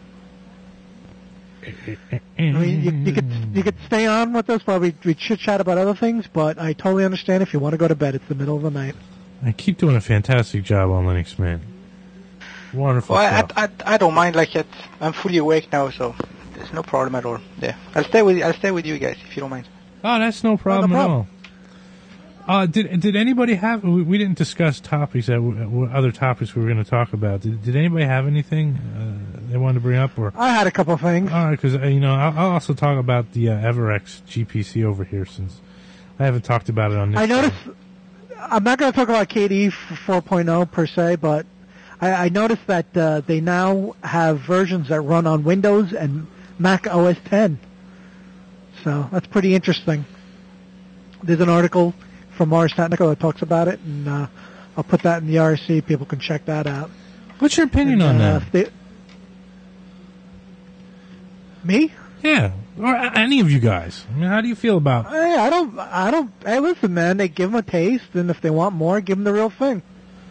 S5: I mean, you, you could you could stay on with us while we we chit chat about other things, but I totally understand if you want to go to bed. It's the middle of the night.
S7: I keep doing a fantastic job on Linux Mint. Wonderful
S8: Well,
S7: stuff.
S8: I, I, I don't mind. Like, it, I'm fully awake now, so there's no problem at all. Yeah, I'll stay with I'll stay with you guys if you don't mind.
S7: Oh, that's no problem,
S5: problem.
S7: at all. Uh, did did anybody have? We, we didn't discuss topics that w- what other topics we were going to talk about. Did, did anybody have anything uh, they wanted to bring up? Or
S5: I had a couple of things.
S7: all right, because uh, you know I'll, I'll also talk about the uh, Everex G P C over here since I haven't talked about it on this.
S5: I
S7: show.
S5: noticed. I'm not going to talk about K D E four point oh per se, but I, I noticed that uh, they now have versions that run on Windows and Mac O S ten. So that's pretty interesting. There's an article from Ars Technica that talks about it, and uh, I'll put that in the R C. People can check that out.
S7: What's your opinion
S5: And,
S7: on
S5: uh,
S7: that?
S5: if they- me?
S7: Yeah, or a- any of you guys. I mean, how do you feel about?
S5: Hey, I don't. I don't. Hey, listen, man. They give them a taste, and if they want more, give them the real thing.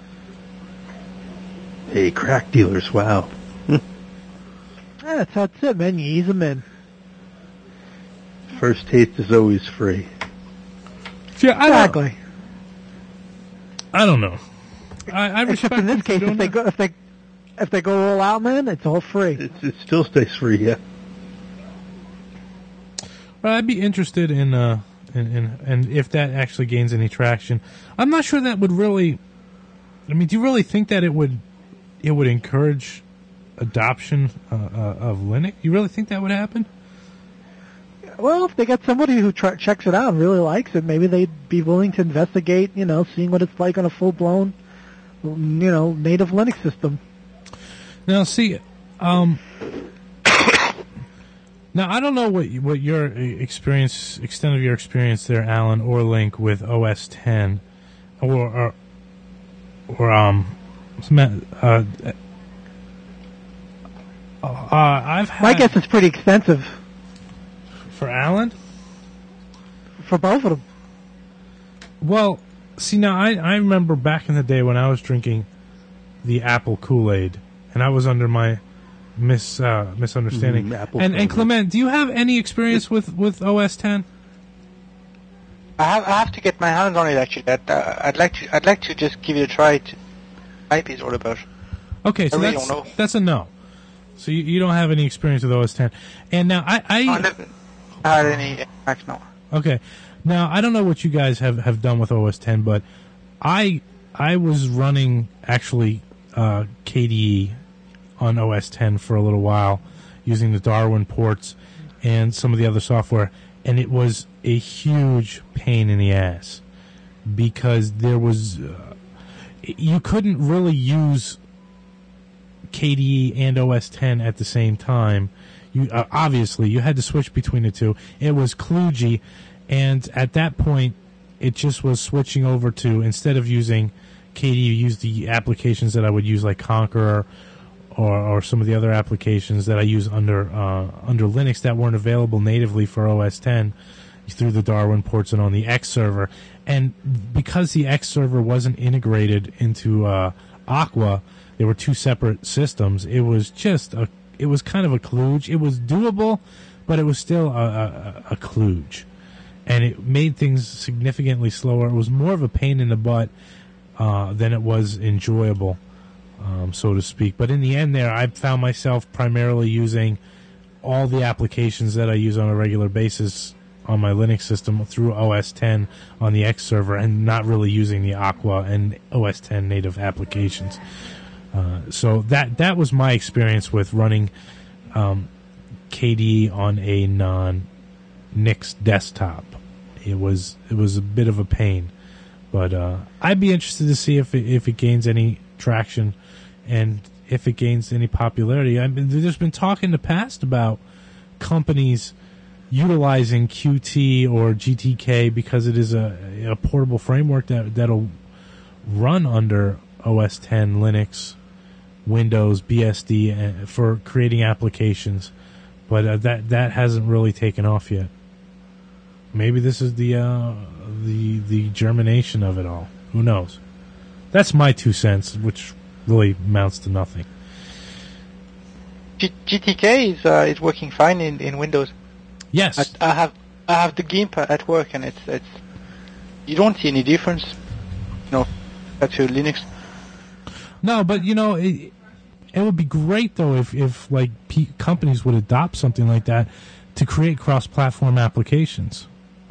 S2: Hey, crack dealers, wow.
S5: Yeah, that's how it's it, man. You ease them in.
S2: First taste is always free.
S7: Yeah, I
S5: Exactly.
S7: Don't, I don't know. I, I
S5: Except
S7: respect
S5: in this
S7: them for
S5: case,
S7: doing
S5: if they
S7: that.
S5: go, if they, if they go all out, man, it's all free.
S2: It's, it still stays free, yeah.
S7: Well, I'd be interested in, uh, in, in, and if that actually gains any traction. I'm not sure that would really. I mean, do you really think that it would, it would encourage adoption uh, uh, of Linux? You really think that would happen?
S5: Well, if they get somebody who tr- checks it out and really likes it, maybe they'd be willing to investigate, you know, seeing what it's like on a full-blown, you know, native Linux system.
S7: Now, see, um, now I don't know what what your experience, extent of your experience there, Alan, or Link with O S ten, or or, or um, some, uh, uh, I've had
S5: My guess is pretty extensive
S7: for Alan.
S5: for both of them.
S7: Well, see, now I I remember back in the day when I was drinking the apple Kool-Aid, and I was under my mis uh, misunderstanding.
S2: Mm, apple
S7: and and
S2: flavor.
S7: Clement, do you have any experience with, with O S ten?
S8: I have I have to get my hands on it actually. That uh, I'd like to I'd like to just give it a try. To I P is all about.
S7: Okay, so
S8: I really
S7: that's
S8: don't know.
S7: that's a no. So you, you don't have any experience with O S ten, and now I I,
S8: I haven't had any Macs now.
S7: Okay. Now, I don't know what you guys have, have done with O S ten, but I I was running, actually, uh, K D E on O S ten for a little while using the Darwin ports and some of the other software, and it was a huge pain in the ass because there was... Uh, you couldn't really use K D E and O S ten at the same time. You uh, obviously, you had to switch between the two. It was kludgy, and at that point, it just was switching over to, instead of using K D E, you use the applications that I would use, like Conqueror, or, or some of the other applications that I use under uh, under Linux that weren't available natively for O S ten through the Darwin ports and on the X server. And because the X server wasn't integrated into uh, Aqua, there were two separate systems. It was just a, it was kind of a kludge. It was doable, but it was still a, a, a kludge. And it made things significantly slower. It was more of a pain in the butt uh, than it was enjoyable, um, so to speak. But in the end there, I found myself primarily using all the applications that I use on a regular basis on my Linux system through O S ten on the X server, and not really using the Aqua and O S ten native applications. Uh, so that that was my experience with running um, K D E on a non-Nix desktop. It was it was a bit of a pain, but uh, I'd be interested to see if it, if it gains any traction and if it gains any popularity. I mean, there's been talk in the past about companies utilizing Qt or G T K because it is a, a portable framework that that'll run under O S ten, Linux, Windows, B S D uh, for creating applications, but uh, that that hasn't really taken off yet. Maybe this is the uh, the the germination of it all. Who knows? That's my two cents, which really amounts to nothing.
S8: G- GTK is uh, is working fine in, in Windows.
S7: Yes,
S8: I, I have I have the GIMP at work, and it's it's you don't see any difference, you know, to Linux.
S7: No, but you know, it, it would be great though if if like P- companies would adopt something like that to create cross-platform applications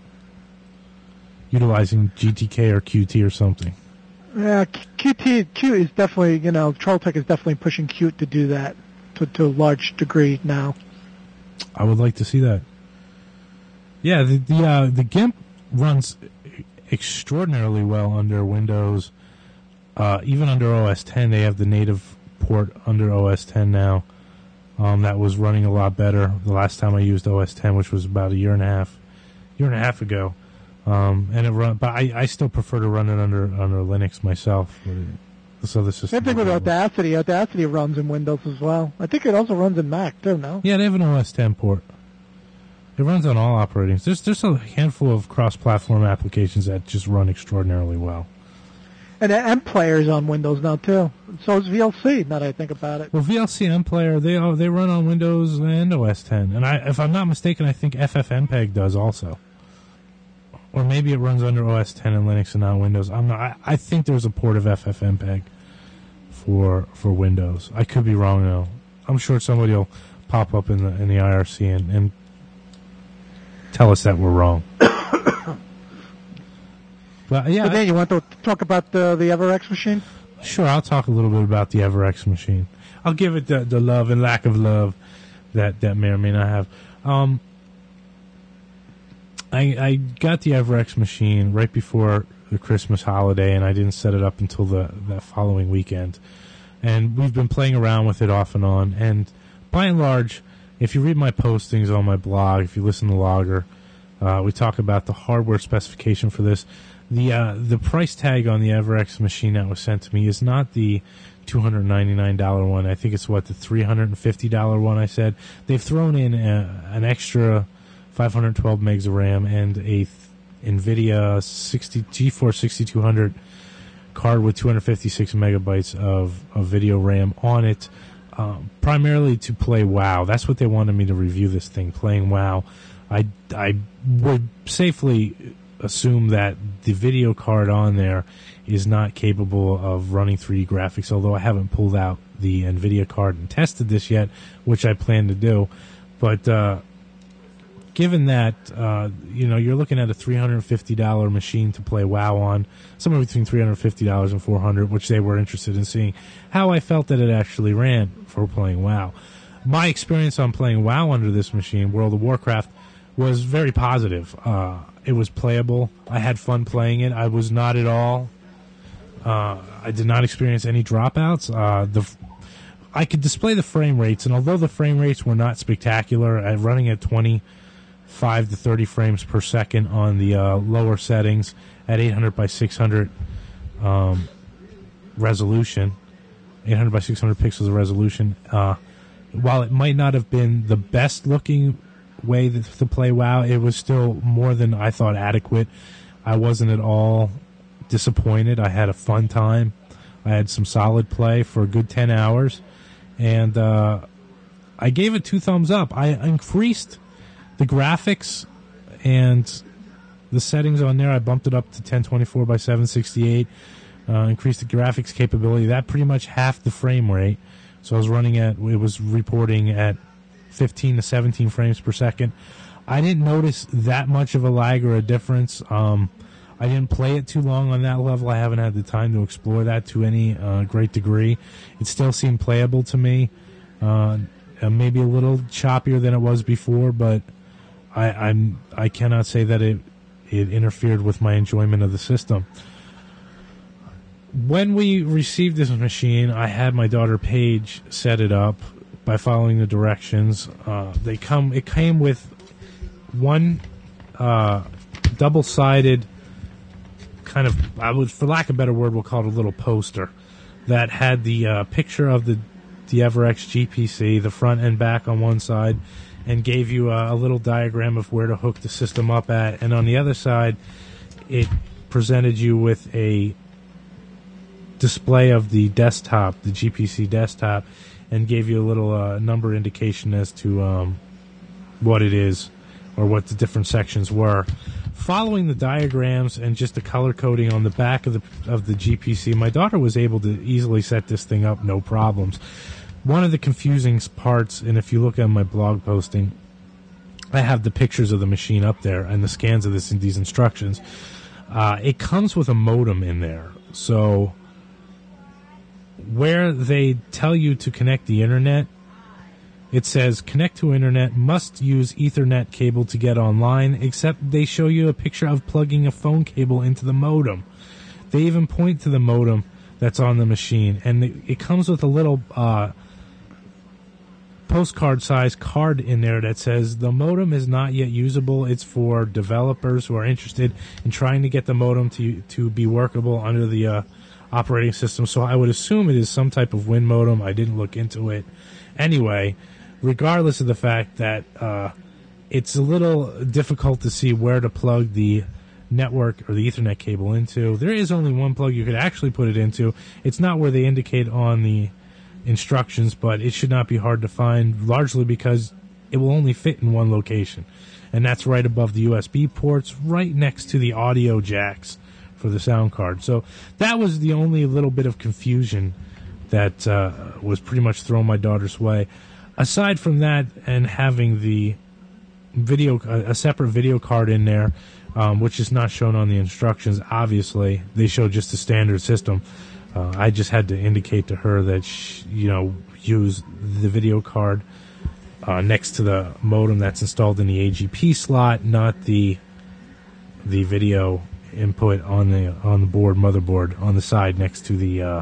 S7: utilizing G T K or Qt or something.
S5: Yeah, Qt Qt is definitely, you know, Trolltech is definitely pushing Qt to do that to to a large degree now.
S7: I would like to see that. Yeah, the the uh, the GIMP runs extraordinarily well under Windows. Uh, even under O S ten, they have the native port under O S ten now. Um, that was running a lot better the last time I used O S ten, which was about a year and a half, year and a half ago. Um, and it run, but I, I still prefer to run it under under Linux myself. This other system.
S5: Same thing with Audacity. Audacity runs in Windows as well. I think it also runs in Mac too. No.
S7: Yeah, they have an O S ten port. It runs on all operatings. There's there's a handful of cross-platform applications that just run extraordinarily well.
S5: And M Player is on Windows now too. So is V L C. Now that I think about it.
S7: Well, V L C and M Player, they they run on Windows and O S ten, and I, if I'm not mistaken, I think F F M P E G does also. Or maybe it runs under O S ten and Linux and not Windows. I'm not. I, I think there's a port of F F M P E G for for Windows. I could be wrong though. I'm sure somebody will pop up in the in the I R C and, and tell us that we're wrong. But yeah,
S5: but then you want to talk about the the EverX machine?
S7: Sure, I'll talk a little bit about the EverX machine. I'll give it the, the love and lack of love that, that may or may not have. Um, I I got the EverX machine right before the Christmas holiday, and I didn't set it up until the that following weekend. And we've been playing around with it off and on. And by and large, if you read my postings on my blog, if you listen to Logger, uh, we talk about the hardware specification for this. The uh, the price tag on the EverX machine that was sent to me is not the two hundred ninety-nine dollars one. I think it's, what, the three hundred fifty dollars one I said. They've thrown in a, an extra five hundred twelve megs of RAM and a th- NVIDIA sixty GeForce sixty-two hundred card with two hundred fifty-six megabytes of, of video RAM on it, um, primarily to play WoW. That's what they wanted me to review this thing, playing WoW. I, I would safely assume that the video card on there is not capable of running three D graphics, although I haven't pulled out the NVIDIA card and tested this yet, which I plan to do. But uh, given that, uh, you know, you're looking at a three hundred fifty dollars machine to play WoW on, somewhere between three hundred fifty dollars and four hundred dollars, which they were interested in seeing how I felt that it actually ran for playing WoW. My experience on playing WoW under this machine, World of Warcraft, was very positive. Uh, it was playable. I had fun playing it. I was not at all, uh, I did not experience any dropouts. Uh, the I could display the frame rates, and although the frame rates were not spectacular, at running at twenty-five to thirty frames per second on the uh, lower settings at eight hundred by six hundred um, resolution, eight hundred by six hundred pixels of resolution, uh, while it might not have been the best looking way to, to play WoW, it was still more than I thought adequate. I wasn't at all disappointed. I had a fun time. I had some solid play for a good ten hours. And uh, I gave it two thumbs up. I increased the graphics and the settings on there. I bumped it up to ten twenty-four by seven sixty-eight. Uh, increased the graphics capability. That pretty much half the frame rate. So I was running at, it was reporting at fifteen to seventeen frames per second. I didn't notice that much of a lag or a difference. Um, I didn't play it too long on that level. I haven't had the time to explore that to any uh, great degree. It still seemed playable to me. Uh, maybe a little choppier than it was before, but I, I'm I cannot say that it it interfered with my enjoyment of the system. When we received this machine, I had my daughter Paige set it up by following the directions. Uh, they come. It came with one uh, double-sided kind of, I would, for lack of a better word, we'll call it a little poster that had the uh, picture of the the EverX G P C, the front and back on one side, and gave you a, a little diagram of where to hook the system up at. And on the other side, it presented you with a display of the desktop, the G P C desktop, and gave you a little uh, number indication as to um, what it is or what the different sections were. Following the diagrams and just the color coding on the back of the of the G P C, my daughter was able to easily set this thing up, no problems. One of the confusing parts, and if you look at my blog posting, I have the pictures of the machine up there and the scans of this these instructions. Uh, it comes with a modem in there, so where they tell you to connect the internet, it says connect to internet, must use Ethernet cable to get online, except they show you a picture of plugging a phone cable into the modem. They even point to the modem that's on the machine, and it, it comes with a little uh, postcard-sized card in there that says the modem is not yet usable. It's for developers who are interested in trying to get the modem to to be workable under the uh, operating system. So I would assume it is some type of Win modem. I didn't look into it. Anyway, regardless of the fact that uh, it's a little difficult to see where to plug the network or the Ethernet cable into, there is only one plug you could actually put it into. It's not where they indicate on the instructions, but it should not be hard to find, largely because it will only fit in one location, and that's right above the U S B ports, right next to the audio jacks for the sound card. So that was the only little bit of confusion that uh, was pretty much thrown my daughter's way. Aside from that, and having the video, a separate video card in there, um, which is not shown on the instructions, obviously, they show just a standard system. Uh, I just had to indicate to her that, she, you know, use the video card uh, next to the modem that's installed in the A G P slot, not the the video input on the on the board motherboard on the side next to the uh,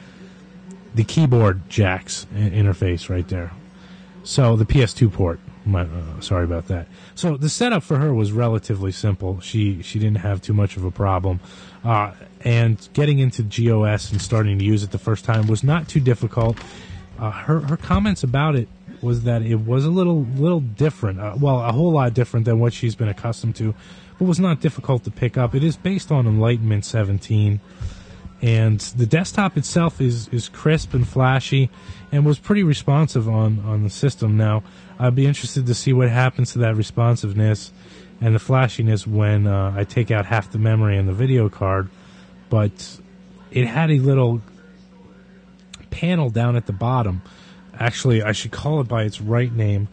S7: the keyboard jacks interface right there. So the P S two port. My, uh, sorry about that. So the setup for her was relatively simple. She she didn't have too much of a problem, uh, and getting into G O S and starting to use it the first time was not too difficult. Uh, her her comments about it was that it was a little little different. Uh, well, a whole lot different than what she's been accustomed to, but was not difficult to pick up. It is based on Enlightenment seventeen. And the desktop itself is, is crisp and flashy and was pretty responsive on, on the system. Now, I'd be interested to see what happens to that responsiveness and the flashiness when uh, I take out half the memory in the video card. But it had a little panel down at the bottom. Actually, I should call it by its right name.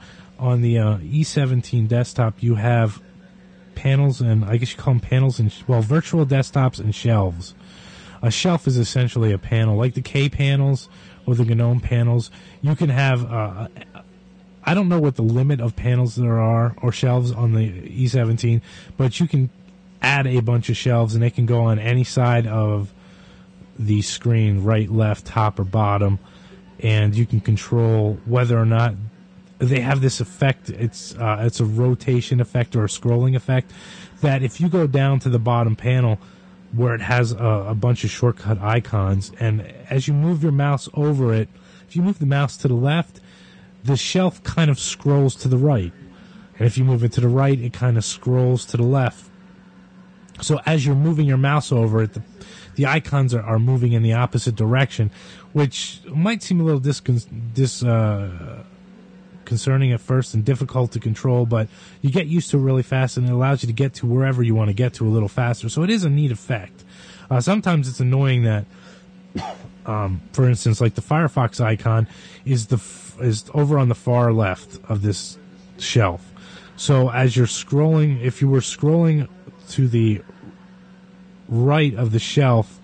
S7: on the uh, E seventeen desktop, you have panels, and I guess you call them panels, and well, virtual desktops and shelves. A shelf is essentially a panel, like the K panels or the GNOME panels. You can have, uh, I don't know what the limit of panels there are or shelves on the E seventeen, but you can add a bunch of shelves, and they can go on any side of the screen, right, left, top, or bottom, and you can control whether or not they have this effect. It's uh, it's a rotation effect or a scrolling effect that if you go down to the bottom panel where it has a, a bunch of shortcut icons, and as you move your mouse over it, if you move the mouse to the left, the shelf kind of scrolls to the right. And if you move it to the right, it kind of scrolls to the left. So as you're moving your mouse over it, the, the icons are, are moving in the opposite direction, which might seem a little discon- dis, uh, concerning at first and difficult to control, but you get used to it really fast, and it allows you to get to wherever you want to get to a little faster. So it is a neat effect. Uh, sometimes it's annoying that, um, for instance, like the Firefox icon is the f- is over on the far left of this shelf. So as you're scrolling, if you were scrolling to the right of the shelf,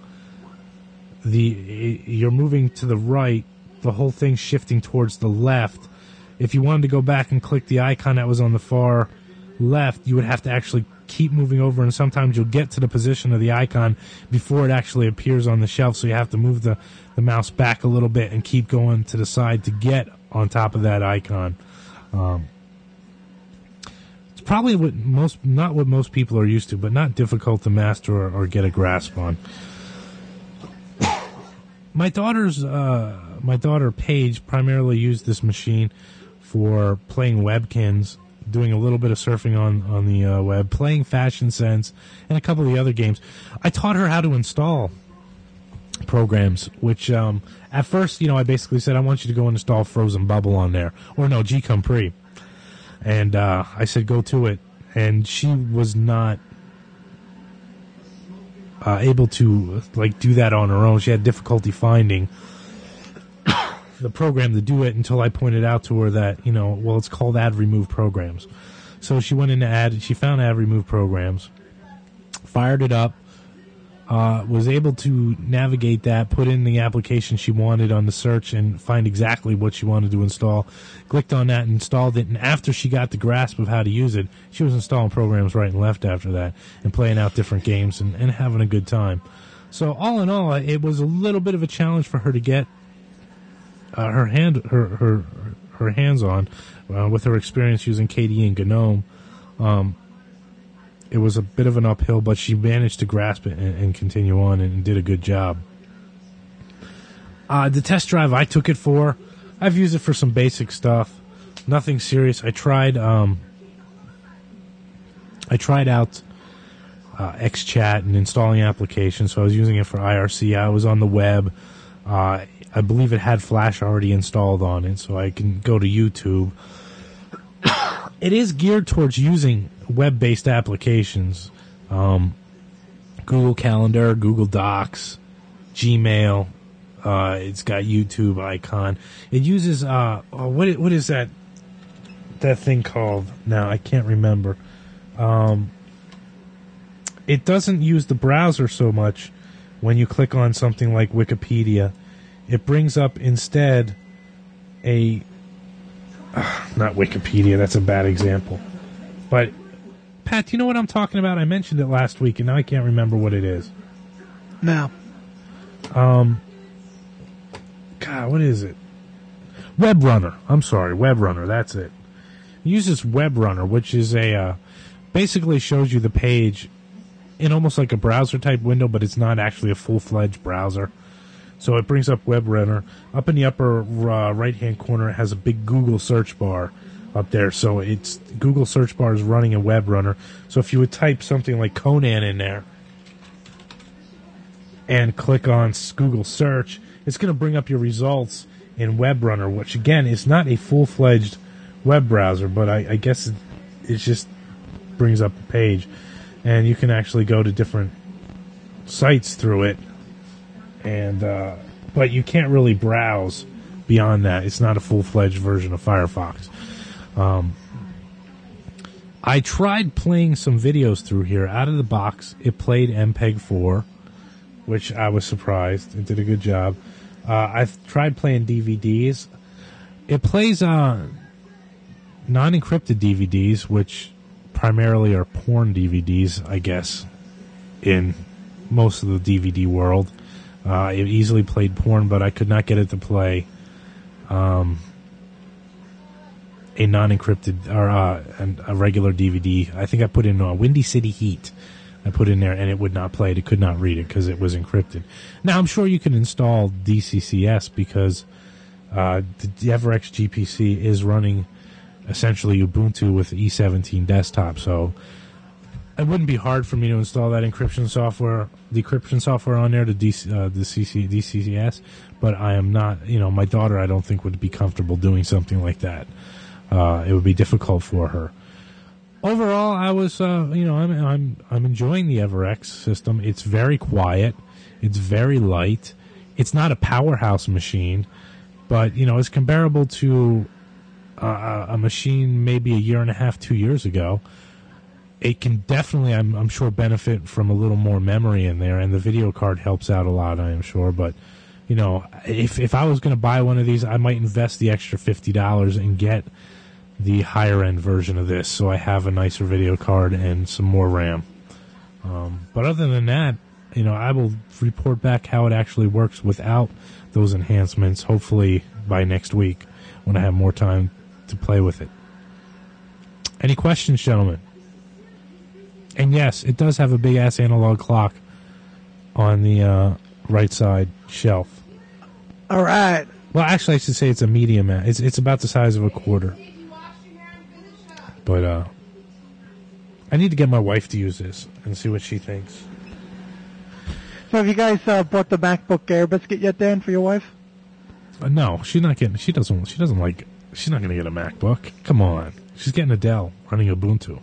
S7: the you're moving to the right, the whole thing's shifting towards the left. If you wanted to go back and click the icon that was on the far left, you would have to actually keep moving over, and sometimes you'll get to the position of the icon before it actually appears on the shelf, so you have to move the, the mouse back a little bit and keep going to the side to get on top of that icon. Um, it's probably what most, not what most people are used to, but not difficult to master or, or get a grasp on. My daughter's, uh, my daughter Paige primarily used this machine for playing Webkins, doing a little bit of surfing on, on the uh, web, playing Fashion Sense, and a couple of the other games. I taught her how to install programs, which um, at first, you know, I basically said, I want you to go and install Frozen Bubble on there. Or no, G-Compre. And uh, I said, go to it. And she was not uh, able to, like, do that on her own. She had difficulty finding the program to do it until I pointed out to her that, you know, well, it's called Add Remove Programs. So she went into Add, she found Add Remove Programs, fired it up, uh, was able to navigate that, put in the application she wanted on the search and find exactly what she wanted to install, clicked on that and installed it, and after she got the grasp of how to use it, she was installing programs right and left after that and playing out different games and, and having a good time. So all in all, it was a little bit of a challenge for her to get Uh, her hand, her her her hands on, uh, with her experience using K D E and GNOME. Um, it was a bit of an uphill, but she managed to grasp it and, and continue on and did a good job. Uh, the test drive I took it for, I've used it for some basic stuff, nothing serious. I tried, um, I tried out uh, XChat and installing applications, so I was using it for I R C. I was on the web. Uh, I believe it had Flash already installed on it, so I can go to YouTube. It is geared towards using web-based applications. Um, Google Calendar, Google Docs, Gmail. Uh, it's got YouTube icon. It uses, uh, oh, what, what is that, that thing called? Now, I can't remember. Um, it doesn't use the browser so much when you click on something like Wikipedia. It brings up instead a, uh, not Wikipedia, that's a bad example. But, Pat, do you know what I'm talking about? I mentioned it last week, and now I can't remember what it is.
S5: No.
S7: Um, God, what is it? WebRunner. I'm sorry, WebRunner, that's it. It uses WebRunner, which is a, uh, basically shows you the page in almost like a browser-type window, but it's not actually a full-fledged browser. So it brings up WebRunner. Up in the upper uh, right-hand corner, it has a big Google search bar up there. So it's Google search bar is running a WebRunner. So if you would type something like Conan in there and click on Google search, it's going to bring up your results in WebRunner, which, again, is not a full-fledged web browser, but I, I guess it, it just brings up a page. And you can actually go to different sites through it. And uh, but you can't really browse beyond that. It's not a full-fledged version of Firefox. Um, I tried playing some videos through here. Out of the box, it played M P E G four, which I was surprised. It did a good job. Uh, I've tried playing D V Ds. It plays uh, non-encrypted D V Ds, which primarily are porn D V Ds, I guess, in most of the D V D world. Uh, it easily played porn, but I could not get it to play um, a non-encrypted or uh, a regular D V D. I think I put in uh, Windy City Heat. I put in there, and it would not play it. It could not read it because it was encrypted. Now, I'm sure you can install D C C S because uh, the EverX G P C is running essentially Ubuntu with E seventeen desktop, so it wouldn't be hard for me to install that encryption software, decryption software on there to D C, uh, the C C, D C C S, but I am not, you know, my daughter I don't think would be comfortable doing something like that. Uh, it would be difficult for her. Overall, I was, uh, you know, I'm, I'm, I'm enjoying the EverX system. It's very quiet. It's very light. It's not a powerhouse machine, but, you know, it's comparable to uh, a machine maybe a year and a half, two years ago. It can definitely, I'm, I'm sure, benefit from a little more memory in there, and the video card helps out a lot, I am sure. But, you know, if if I was going to buy one of these, I might invest the extra fifty dollars and get the higher-end version of this, so I have a nicer video card and some more RAM. Um, but other than that, you know, I will report back how it actually works without those enhancements, hopefully by next week when I have more time to play with it. Any questions, gentlemen? And yes, it does have a big-ass analog clock on the uh, right side shelf.
S5: All right.
S7: Well, actually, I should say it's a medium. It's it's about the size of a quarter. But uh, I need to get my wife to use this and see what she thinks.
S5: So have you guys uh, bought the MacBook Air Biscuit yet, Dan, for your wife?
S7: Uh, no, she's not getting. She doesn't. She doesn't like. She's not going to get a MacBook. Come on, she's getting a Dell running Ubuntu.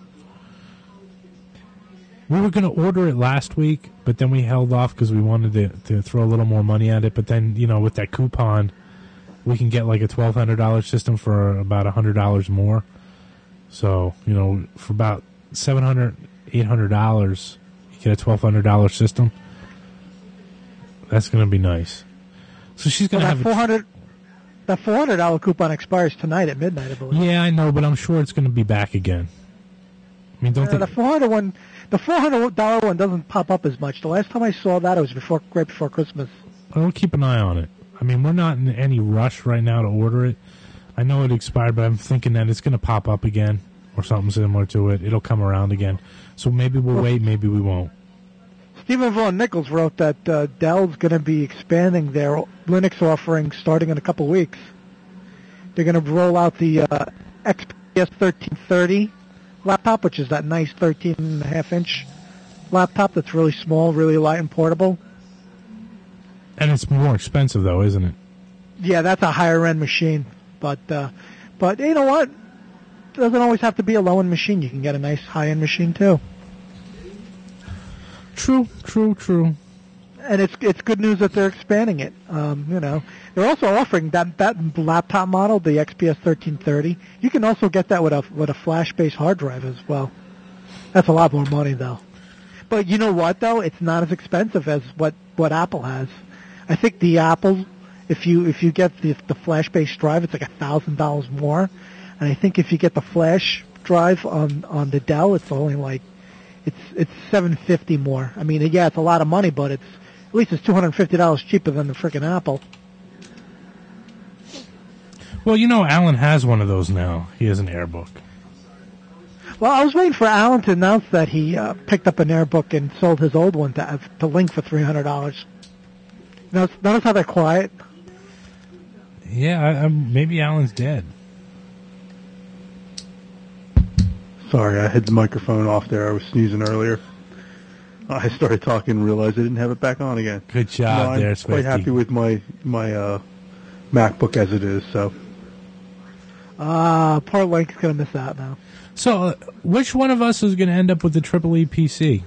S7: We were going to order it last week, but then we held off because we wanted to, to throw a little more money at it. But then, you know, with that coupon, we can get like a twelve hundred dollars system for about one hundred dollars more. So, you know, for about seven hundred dollars, eight hundred dollars, you get a twelve hundred dollars system. That's going to be nice. So she's going to
S5: well,
S7: have
S5: four hundred dollars. That four hundred dollars coupon expires tonight at midnight, I believe.
S7: Yeah, I know, but I'm sure it's going to be back again. I mean, don't
S5: uh,
S7: think
S5: the four hundred dollars one, the four hundred dollars one doesn't pop up as much. The last time I saw that, it was before, right before Christmas.
S7: We'll keep an eye on it. I mean, we're not in any rush right now to order it. I know it expired, but I'm thinking that it's going to pop up again or something similar to it. It'll come around again. So maybe we'll wait, maybe we won't.
S5: Stephen Vaughan Nichols wrote that uh, Dell's going to be expanding their Linux offering starting in a couple weeks. They're going to roll out the uh, X P S thirteen thirty laptop, which is that nice thirteen and a half inch laptop that's really small, really light and portable.
S7: And it's more expensive, though, isn't it?
S5: Yeah, that's a higher-end machine. But, uh, but you know what? It doesn't always have to be a low-end machine. You can get a nice high-end machine, too.
S7: True, true, true.
S5: And it's it's good news that they're expanding it. Um, you know, they're also offering that that laptop model, the X P S thirteen thirty. You can also get that with a with a flash-based hard drive as well. That's a lot more money, though. But you know what, though? It's not as expensive as what, what Apple has. I think the Apple, if you if you get the the flash-based drive, it's like a thousand dollars more. And I think if you get the flash drive on on the Dell, it's only like it's it's seven fifty more. I mean, yeah, it's a lot of money, but it's at least it's two hundred fifty dollars cheaper than the frickin' Apple.
S7: Well, you know, Alan has one of those now. He has an AirBook.
S5: Well, I was waiting for Alan to announce that he uh, picked up an AirBook and sold his old one to to Link for three hundred dollars. Notice, notice how they're quiet.
S7: Yeah, I, I'm, maybe Alan's dead.
S2: Sorry, I had the microphone off there. I was sneezing earlier. I started talking and realized I didn't have it back on again.
S7: Good job
S2: no, I'm
S7: there,
S2: quite
S7: Swifty.
S2: happy with my my uh, MacBook as it is. So,
S5: Ah, uh, poor Link's going to miss out now.
S7: So, uh, which one of us is going to end up with the Triple E P C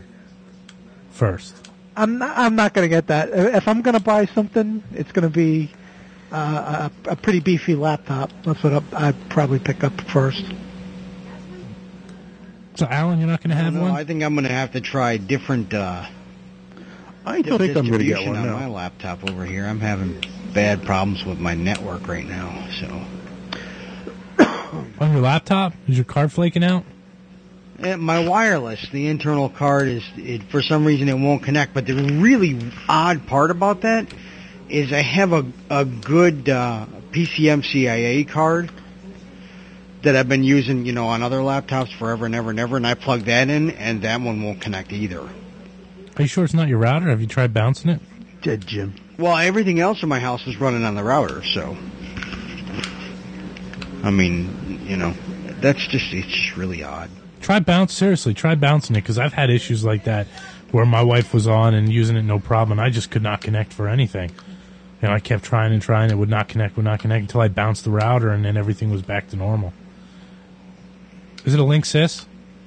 S7: first?
S5: I'm not, I'm not going to get that. If I'm going to buy something, it's going to be uh, a, a pretty beefy laptop. That's what I- I'd probably pick up first.
S7: So, Alan, you're not going to have
S6: no,
S7: one?
S6: I think I'm going to have to try different. Uh,
S2: I don't think I'm going to get
S6: distribution
S2: one
S6: on
S2: now.
S6: my laptop over here. I'm having bad problems with my network right now. So,
S7: On your laptop? Is your card flaking out?
S6: and my wireless, the internal card is, it, for some reason, it won't connect. But the really odd part about that is I have a a good uh, P C M C I A card that I've been using, you know, on other laptops forever and ever and ever, and I plug that in, and that one won't connect either.
S7: Are you sure it's not your router? Have you tried bouncing it?
S2: Dead Jim.
S6: Well, everything else in my house is running on the router, so. I mean, you know, that's just, it's just really odd.
S7: Try bounce, seriously, try bouncing it, because I've had issues like that where my wife was on and using it no problem, and I just could not connect for anything. You know, I kept trying and trying, it would not connect, would not connect, until I bounced the router, and then everything was back to normal. Is it a Linksys?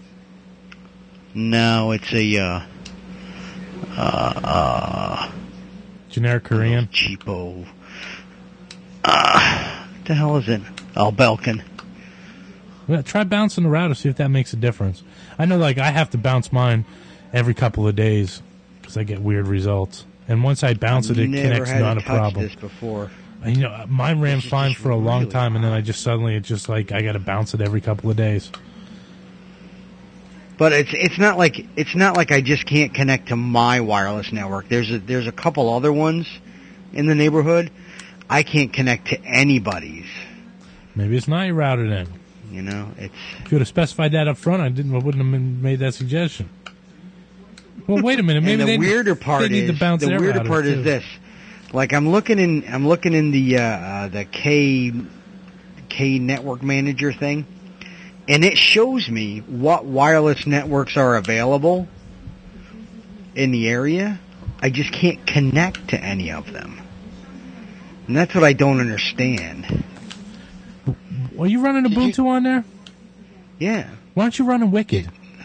S6: No, it's a, uh, uh, uh,
S7: Generic Korean?
S6: cheapo. Uh, what the hell is it? Oh, Belkin.
S7: Yeah, try bouncing the router, see if that makes a difference. I know, like, I have to bounce mine every couple of days because I get weird results. And once I bounce it, it
S6: Never
S7: connects,
S6: had
S7: not
S6: to
S7: a
S6: touch
S7: problem.
S6: this before.
S7: And, you know, mine ran
S6: This is
S7: fine
S6: just
S7: for a long
S6: really
S7: time, and then I just suddenly, it's just like, I got to bounce it every couple of days.
S6: But it's it's not like it's not like I just can't connect to my wireless network. There's a there's a couple other ones in the neighborhood. I can't connect to anybody's.
S7: Maybe it's not your router then.
S6: You know, it's
S7: If you would have specified that up front, I didn't. I wouldn't have made that suggestion. Well, wait a minute. Maybe
S6: and the
S7: they,
S6: weirder part
S7: they need
S6: is
S7: to bounce
S6: the
S7: their
S6: weirder
S7: router,
S6: part
S7: too.
S6: is this. Like I'm looking in I'm looking in the uh, uh, the K K network manager thing, and it shows me what wireless networks are available in the area. I just can't connect to any of them, and that's what I don't understand.
S7: Are you running Ubuntu on there?
S6: Yeah,
S7: Why aren't you running Wicked?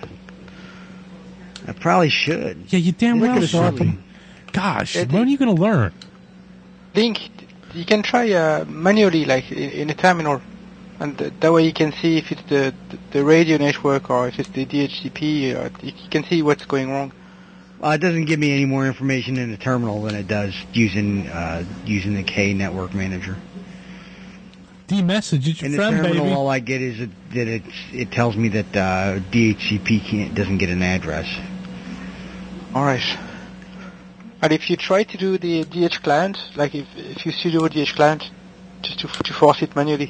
S6: I probably should.
S7: Yeah, you damn well
S6: Wicked is
S7: should.
S6: awesome.
S7: Gosh,
S8: It-
S7: when are you going to learn?
S8: Link, you can try uh, manually, like in, in a terminal, and th- that way you can see if it's the, the the radio network or if it's the D H C P. Or you can see what's going wrong.
S6: Uh, it doesn't give me any more information in the terminal than it does using uh, using the K network manager.
S7: D-message, it's your
S6: In the
S7: friend,
S6: terminal,
S7: baby.
S6: all I get is it, that it's, it tells me that uh, D H C P can't doesn't get an address.
S8: All right. And if you try to do the D H client, like if if you sudo D H client, just to to force it manually.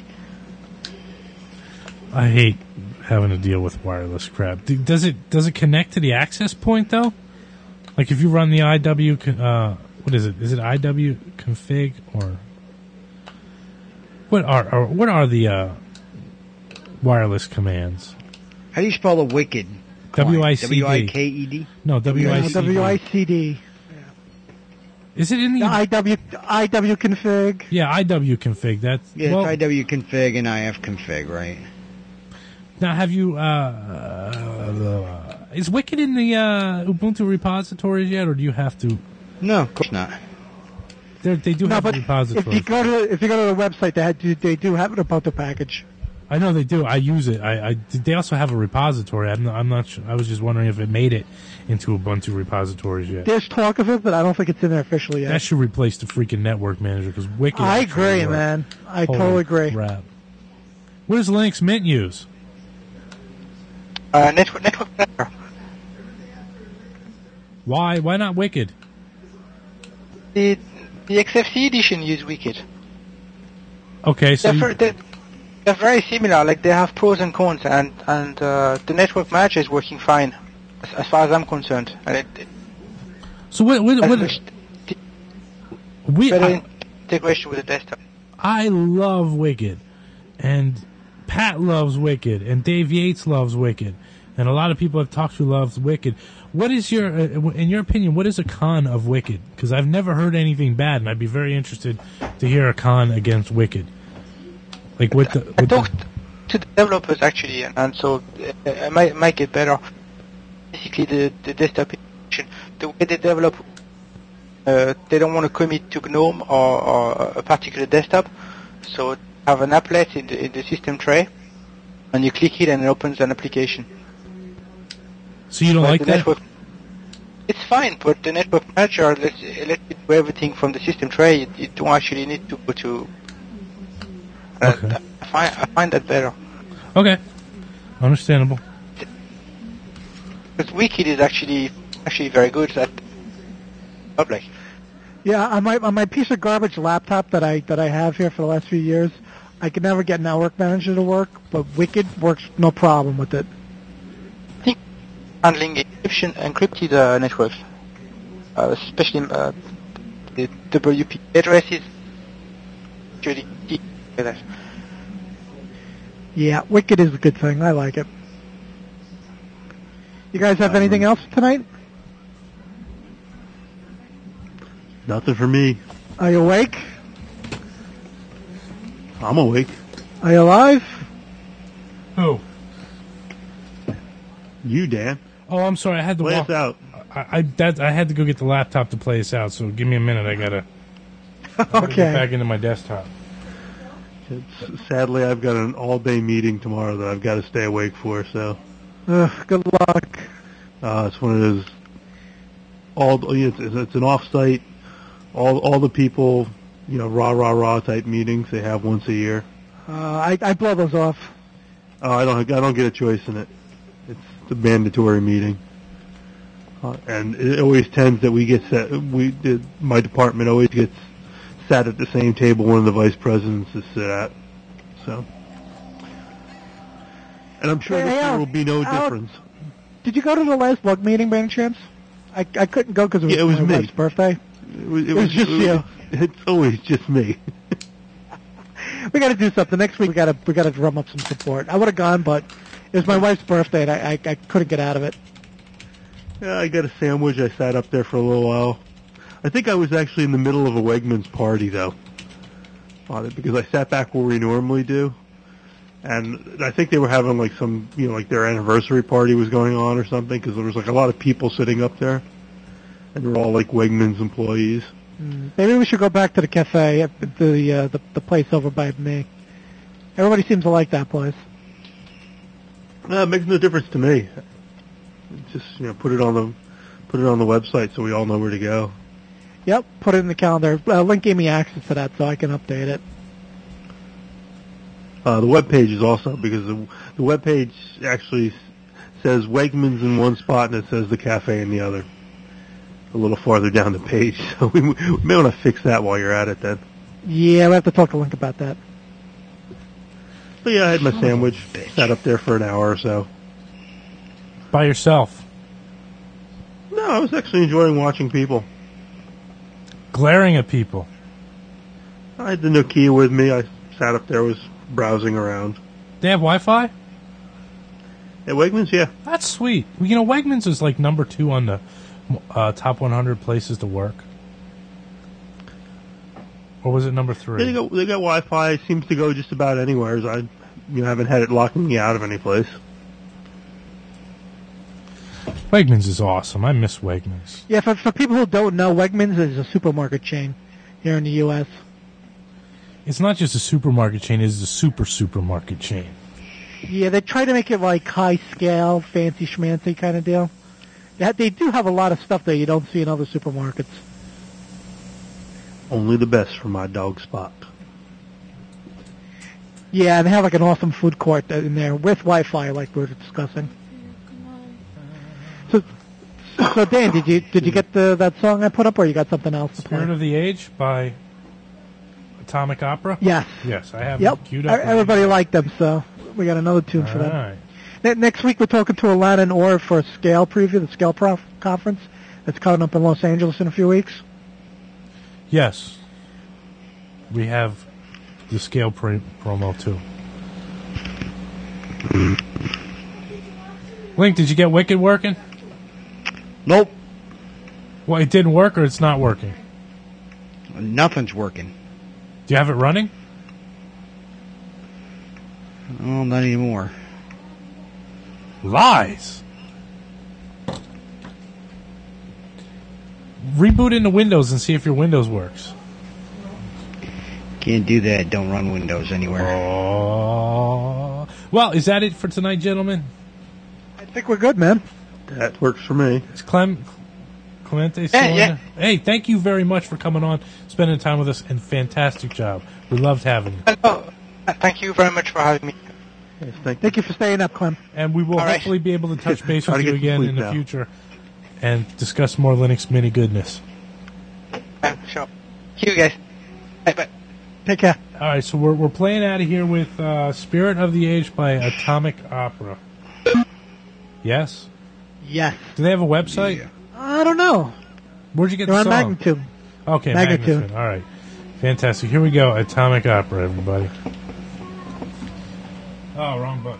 S7: I hate having to deal with wireless crap. Do- Does it does it connect to the access point though? Like if you run the I W, con- uh, what is it? Is it I W config or what are or what are the uh, wireless commands?
S6: How do you spell the wicked?
S7: W I C D.
S6: W I K E D.
S7: No, W I C D.
S5: W I C D.
S7: Is it in the?
S5: I W I W config.
S7: Yeah, I W config. That's
S6: Yeah,
S7: well,
S6: it's I W config and I F config, right?
S7: now have you? Uh, uh, is Wicked in the uh, Ubuntu repositories yet, or do you have to?
S6: No, of course not.
S7: They're, they do
S5: No,
S7: have
S5: but
S7: repositories.
S5: if you go to if you go to the website, they had, they do have an Ubuntu package.
S7: I know they do. I use it. I, I they also have a repository. I'm not, I'm not sure. I was just wondering if it made it into Ubuntu repositories yet.
S5: There's talk of it, but I don't think it's in there officially yet.
S7: That should replace the freaking network manager because Wicked.
S5: I
S7: actually
S5: agree,
S7: works.
S5: man. I
S7: Holy
S5: totally agree.
S7: crap. What does Linux Mint use?
S8: Uh, network network manager.
S7: Why? Why not Wicked?
S8: The the X F C edition use Wicked.
S7: Okay, so
S8: They're,
S7: you-
S8: ver- they're, they're very similar. Like they have pros and cons, and and uh, the network manager is working fine, as, as far as I'm concerned. And it, it
S7: so what? What?
S8: has
S7: what
S8: much
S7: we,
S8: better
S7: I,
S8: integration with the desktop.
S7: I love Wicked, and Pat loves Wicked, and Dave Yates loves Wicked, and a lot of people I've talked to loves Wicked. What is your, uh, in your opinion, what is a con of Wicked? Because I've never heard anything bad, and I'd be very interested to hear a con against Wicked. Like with the,
S8: I
S7: with the
S8: talked to the developers actually, and, and so uh, I might might get better. Basically, the the desktop edition, the way they develop uh, they don't want to commit to GNOME or, or a particular desktop, so have an applet in the, in the system tray, and you click it and it opens an application.
S7: So you don't
S8: but
S7: like
S8: the
S7: that?
S8: Network, it's fine, but the network manager lets, lets you do everything from the system tray. You, you don't actually need to go to... Uh,
S7: Okay.
S8: I, find, I find that better.
S7: Okay. Understandable.
S8: Because Wikid is actually actually very good at public.
S5: Yeah, on my on my piece of garbage laptop that I that I have here for the last few years, I could never get Network Manager to work, but Wikid works no problem with it.
S8: I think handling encryption, encrypted uh, networks, uh, especially uh, the W P addresses, actually key for that.
S5: Yeah, Wikid is a good thing. I like it. You guys have anything else tonight?
S2: Nothing for me.
S5: Are you awake?
S2: I'm awake.
S5: Are you alive?
S7: Who?
S2: You, Dan.
S7: Oh, I'm sorry. I had to
S2: Play
S7: walk
S2: us out.
S7: I I, that, I had to go get the laptop to play us out. So give me a minute. I gotta, I gotta
S5: Okay.
S7: get back into my desktop.
S2: It's, sadly, I've got an all-day meeting tomorrow that I've got to stay awake for, so...
S5: Ugh, good luck.
S2: Uh, it's one of those... All, it's, it's an off-site, all all the people, you know, rah-rah-rah type meetings they have once a year.
S5: Uh, I, I blow those off.
S2: Oh, I don't I don't get a choice in it. It's a mandatory meeting. Uh, and it always tends that we get set, we did, my department always gets sat at the same table one of the vice presidents is sit at. So, and I'm sure
S5: Hey,
S2: that there
S5: Al,
S2: will be no
S5: Al,
S2: difference.
S5: Did you go to the last lug meeting by any chance? I, I couldn't go because it was,
S2: Yeah, it was
S5: my
S2: me.
S5: wife's birthday.
S2: It was,
S5: It was just you.
S2: It's always just me.
S5: We got to do something next week. We got to we got to drum up some support. I would have gone, but it was my wife's birthday, and I, I I couldn't get out of it.
S2: Yeah, I got a sandwich. I sat up there for a little while. I think I was actually in the middle of a Wegmans party, though, on it, because I sat back where we normally do, and I think they were having like some, you know, like their anniversary party was going on or something, because there was like a lot of people sitting up there, and they were all like Wegmans employees.
S5: Mm, Maybe we should go back to the cafe, at the uh, the the place over by me. Everybody seems to like that place.
S2: No, it makes no difference to me. Just, you know, put it on the put it on the website so we all know where to go.
S5: Yep, put it in the calendar. Uh, Link gave me access to that, so I can update it.
S2: Uh, the web page is also, because the, the web page actually s- says Wegmans in one spot and it says the cafe in the other. A little farther down the page, so we, we may want to fix that while you're at it then.
S5: Yeah, we have to talk to Link about that.
S2: So yeah, I had my sandwich, sat up there for an hour or so.
S7: By yourself.
S2: No, I was actually enjoying watching people.
S7: Glaring at people.
S2: I had the Nokia with me. I sat up there, was browsing around.
S7: They have Wi-Fi?
S2: At Wegmans, yeah.
S7: That's sweet. You know, Wegmans is like number two on the uh, top one hundred places to work. Or was it number three?
S2: They got, they got Wi-Fi. It seems to go just about anywhere. I you know, haven't had it locking me out of any place.
S7: Wegmans is awesome. I miss Wegmans.
S5: Yeah, for for people who don't know, Wegmans is a supermarket chain here in the U S.
S7: It's not just a supermarket chain, it's a super supermarket chain.
S5: Yeah, they try to make it like high scale, fancy schmancy kind of deal. Yeah, they do have a lot of stuff that you don't see in other supermarkets.
S2: Only the best for my dog Spot.
S5: Yeah, and they have like an awesome food court in there with Wi-Fi, like we were discussing. So, so Dan, did you did you get the that song I put up, or you got something else to play?
S7: Spirit of the Age by Atomic Opera?
S5: Yes.
S7: Yes, I have
S5: Yep.
S7: it queued up.
S5: Everybody liked them, so we got another tune for them.
S7: Alright.
S5: Ne- Next week we're talking to Alana and Orr for a Scale preview, the Scale Prof conference that's coming up in Los Angeles in a few weeks.
S7: Yes. We have the Scale pre- promo too. Link, did you get Wicked working?
S6: Nope.
S7: Well, it didn't work or it's not working?
S6: Nothing's working.
S7: Do you have it running?
S6: Oh, not anymore.
S7: Lies. reboot into Windows and see if your Windows works.
S6: Can't do that. Don't run Windows anywhere.
S7: Oh. Well, is that it for tonight, gentlemen?
S5: I think we're good, man.
S2: That works for me.
S7: Is Clem, Clemente still
S8: Yeah,
S7: on
S8: yeah.
S7: there? Hey, thank you very much for coming on, spending time with us, and fantastic job. We loved having you.
S8: Oh, thank you very much for having me.
S2: Yes, thank you.
S5: Thank you for staying up, Clem.
S7: And we will
S8: All right.
S7: hopefully be able to touch base
S2: Try
S7: with
S2: to
S7: you
S2: get some
S7: again
S2: sleep
S7: in the
S2: now.
S7: future and discuss more Linux Mini goodness.
S8: Uh, sure. See you guys. Bye bye.
S5: Take care.
S7: All right, so we're we're playing out of here with uh, "Spirit of the Age" by Atomic Opera. Yes.
S5: Yes.
S7: Do they have a website?
S6: Yeah.
S5: I don't know.
S7: Where'd you get
S5: They're
S7: the
S5: on
S7: song?
S5: Magnitude.
S7: Okay,
S5: Magnitude.
S7: Magnitude. All right, fantastic. Here we go. Atomic Opera, everybody. Oh, wrong button.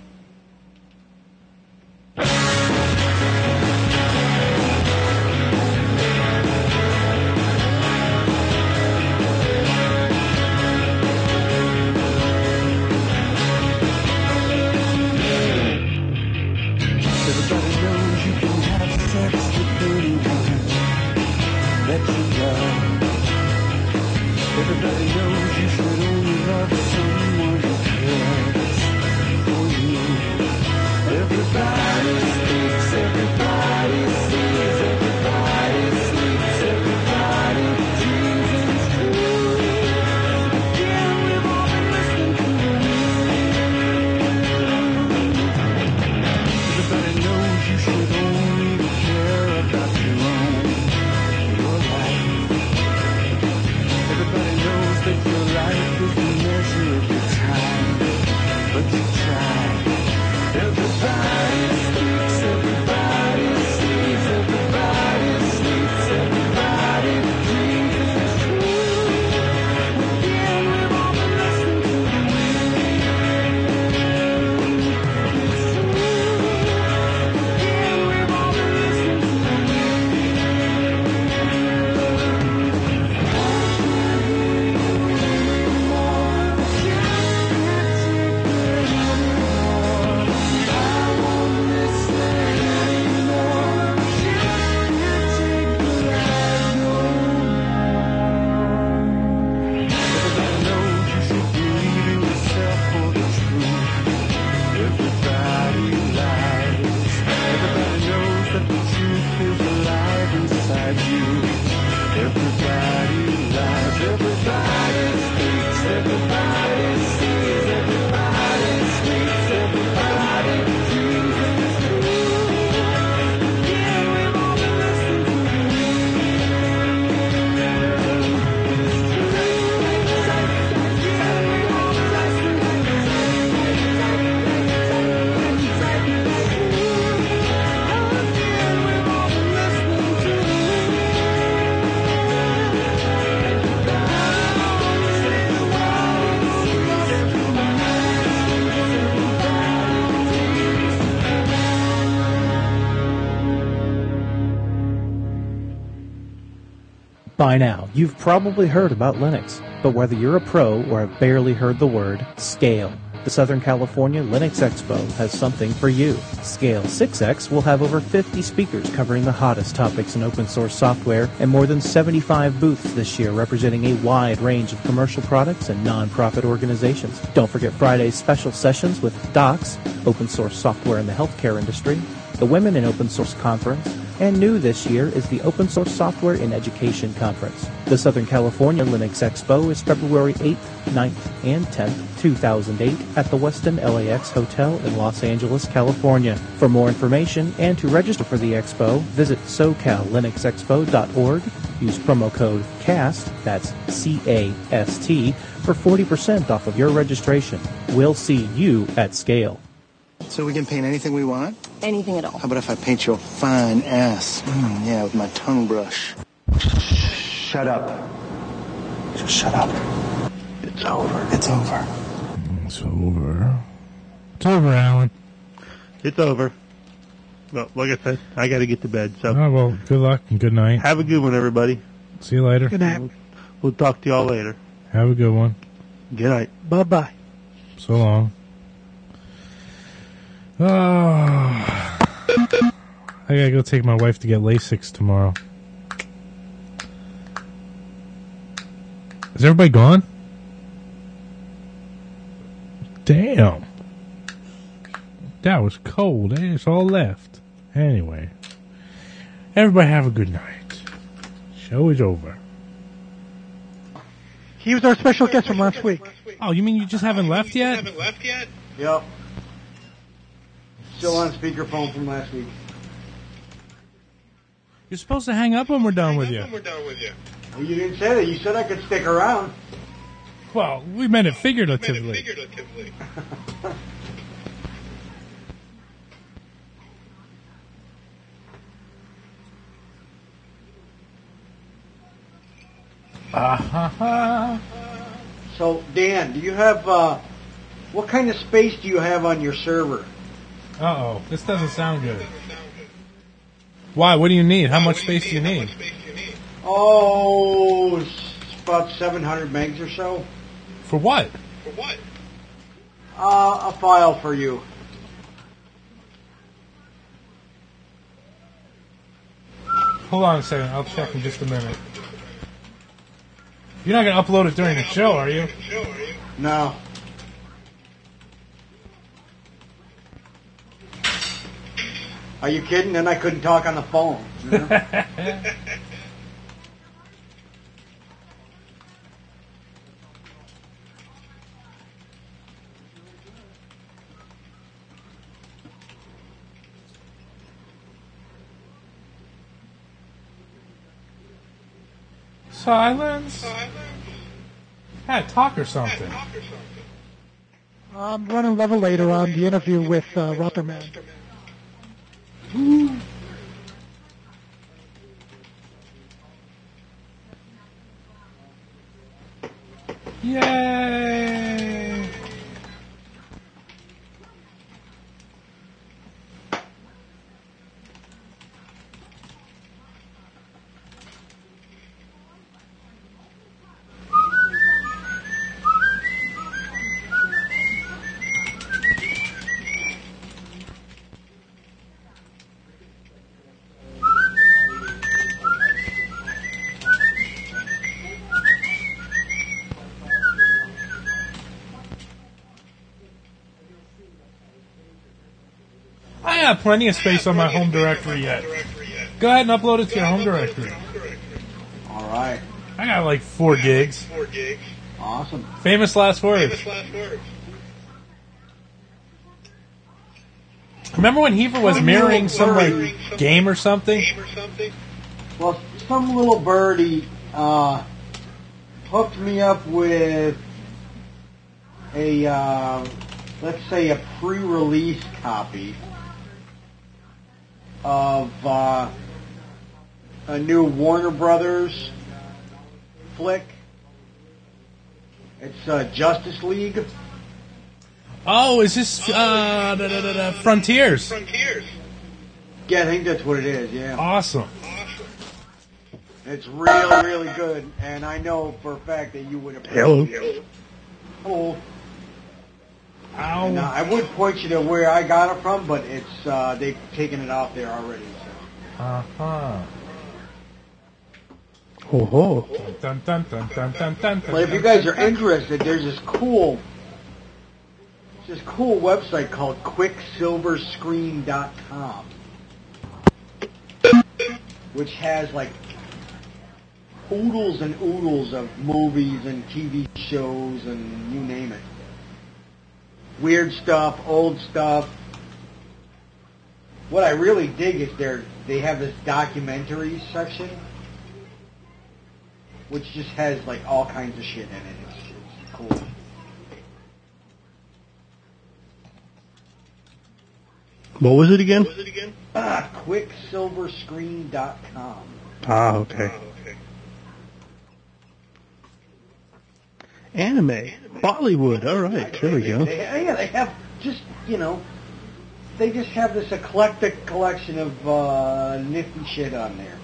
S9: Everybody knows you can have sex with anyone that you love. Everybody knows you should only love someone who cares for you. Everybody speaks, everybody sees, everybody sleeps, everybody dreams and it's true. Again, we've all been listening to Everybody knows you should only care about your own, your life. Everybody knows that your life is the measure of your time, but you try. Everybody speaks, everybody sees, everybody sleeps, everybody dreams and it's true. Again, we've all been listening to the wind. It's true. Again, we've all been listening to the Everybody knows you should believe in yourself for the truth. Everybody lies. Everybody knows that the truth is alive inside you. Everybody lies. Everybody speaks. Everybody sees. Everybody sleeps. Everybody dreams and it's true. Yeah, we've all been listening to the
S1: By now, you've probably heard about Linux, but whether you're a pro or have barely heard the word, Scale. The Southern California Linux Expo has something for you. Scale six X will have over fifty speakers covering the hottest topics in open source software and more than seventy-five booths this year representing a wide range of commercial products and non-profit organizations. Don't forget Friday's special sessions with Docs, open source software in the healthcare industry, the Women in Open Source Conference, and new this year is the Open Source Software in Education Conference. The Southern California Linux Expo is February eighth, ninth, and tenth, two thousand eight at the Westin L A X Hotel in Los Angeles, California. For more information and to register for the expo, visit so cal linux expo dot org. Use promo code CAST, that's C A S T, for forty percent off of your registration. We'll see you at Scale.
S10: So we can paint anything we want?
S4: Anything at all.
S10: How about if I paint your fine ass? Mm, yeah, with my tongue brush. Shut up. Just shut up. It's over. It's over.
S7: It's over. It's over, Alan.
S2: It's over. Well, like I said, I got to get to bed. So
S7: Oh, well, good luck and good night.
S2: have a good one, everybody.
S7: See you later.
S5: Good night.
S2: We'll, we'll talk to y'all later.
S7: Have a good one.
S2: Good night.
S5: Bye-bye.
S7: So long. Oh. I gotta go take my wife to get LASIK tomorrow. Is everybody gone? Damn. That was cold. They just all left. Anyway. Everybody have a good night. Show is over.
S5: He was our special guest from last week.
S7: Oh, you mean you just haven't left yet?
S6: Haven't left yet? Yep. Still on speakerphone from last week.
S7: You're supposed to hang up when we're done with you.
S6: We're done with you. Well, you didn't say that. You said I could stick around.
S7: Well, we meant it figuratively.
S6: Meant it figuratively.
S7: Ah ha ha.
S6: So, Dan, do you have, uh, what kind of space do you have on your server?
S7: Uh-oh, this doesn't sound good. Why? What do you need? How much space do you need?
S6: Oh, it's about seven hundred megs or so.
S7: For what?
S6: For what? Uh, a file for you.
S7: Hold on a second. I'll check in just a minute. You're not going to upload it during the show, are you?
S6: No. Are you kidding? Then I couldn't talk on the phone. You know?
S7: Silence? Yeah, talk or something.
S5: I'm running level later on the interview with uh, Rotherman.
S7: Ooh. Yay! I have plenty of space on my home directory yet. Go ahead and upload it to your home directory.
S6: All right.
S7: I got like four gigs.
S6: Awesome.
S7: Famous last words. Remember when Heaver was mirroring some like game or something?
S6: Well, some little birdie uh, hooked me up with a, uh, let's say, a pre-release copy of uh, a new Warner Brothers flick. It's uh, Justice League.
S7: Oh, is this uh, da, da, da, da, Frontiers?
S6: Frontiers. Yeah, I think that's what it is, yeah.
S7: Awesome.
S6: It's really, really good, and I know for a fact that you would appreciate
S2: Hello.
S6: it. Hello.
S7: Ow.
S6: And, uh, I would point you to where I got it from, but it's uh, they've taken it off there already. So.
S7: Uh-huh.
S2: Oh, ho.
S7: Dun, dun, dun, dun, dun, dun,
S6: But if you guys are interested, there's this cool, this cool website called quicksilver screen dot com, which has like oodles and oodles of movies and T V shows and you name it. Weird stuff, old stuff. What I really dig is they they have this documentary section, which just has like all kinds of shit in it. It's, it's cool.
S2: What was it again?
S6: Ah, quicksilver screen dot com.
S2: Ah, okay. Anime. Bollywood. All right. There we go.
S6: They, yeah, they have just, you know, they just have this eclectic collection of uh, nifty shit on there.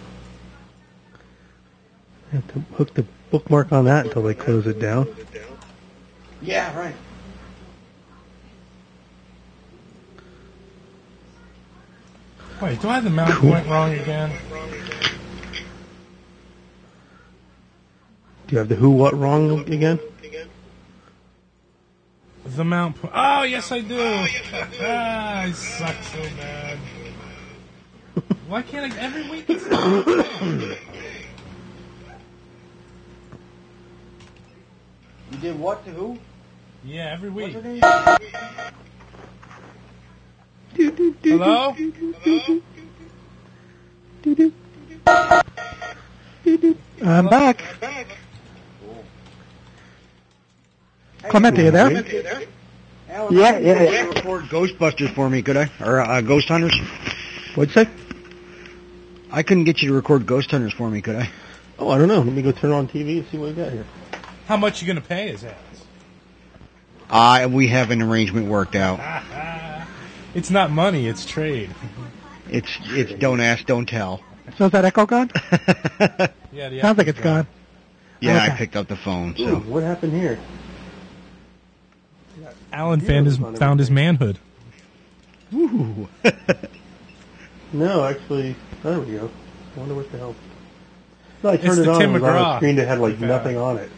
S2: Have to hook the bookmark on that until they close it down.
S6: Yeah, right.
S7: Wait, do I have the mouse point wrong again?
S2: Do you have the who, what, wrong again?
S7: The Mount. Po- oh yes, I do. Ah, I suck so bad. Why can't I every week? It's
S6: You did what to who?
S7: yeah, every week.
S5: Hello? I'm back. Clement, are you there?
S6: Alan,
S5: Yeah,
S6: I can
S5: yeah,
S6: get you
S5: yeah.
S6: to Record Ghostbusters for me, could I? Or uh, Ghost Hunters?
S2: What'd you say?
S6: I couldn't get you to record Ghost Hunters for me, could I?
S2: Oh, I don't know. Let me go turn on T V and see what we got here.
S7: How much you gonna pay his ass?
S6: Uh, we have an arrangement worked out.
S7: It's not money, it's trade.
S6: It's it's don't ask, don't tell.
S5: So is that echo gone?
S7: Yeah, the
S5: Sounds like it's gone.
S6: Yeah,
S5: Okay.
S6: I picked up the phone. So
S2: Ooh, what happened here?
S7: Alan found his found his manhood.
S6: Ooh.
S2: No, actually, there we go. I wonder what the hell. No, I
S7: It's
S2: turned it
S7: the
S2: on.
S7: Tim
S2: It was on a
S7: McGraw.
S2: screen that had like
S7: Yeah.
S2: nothing on it.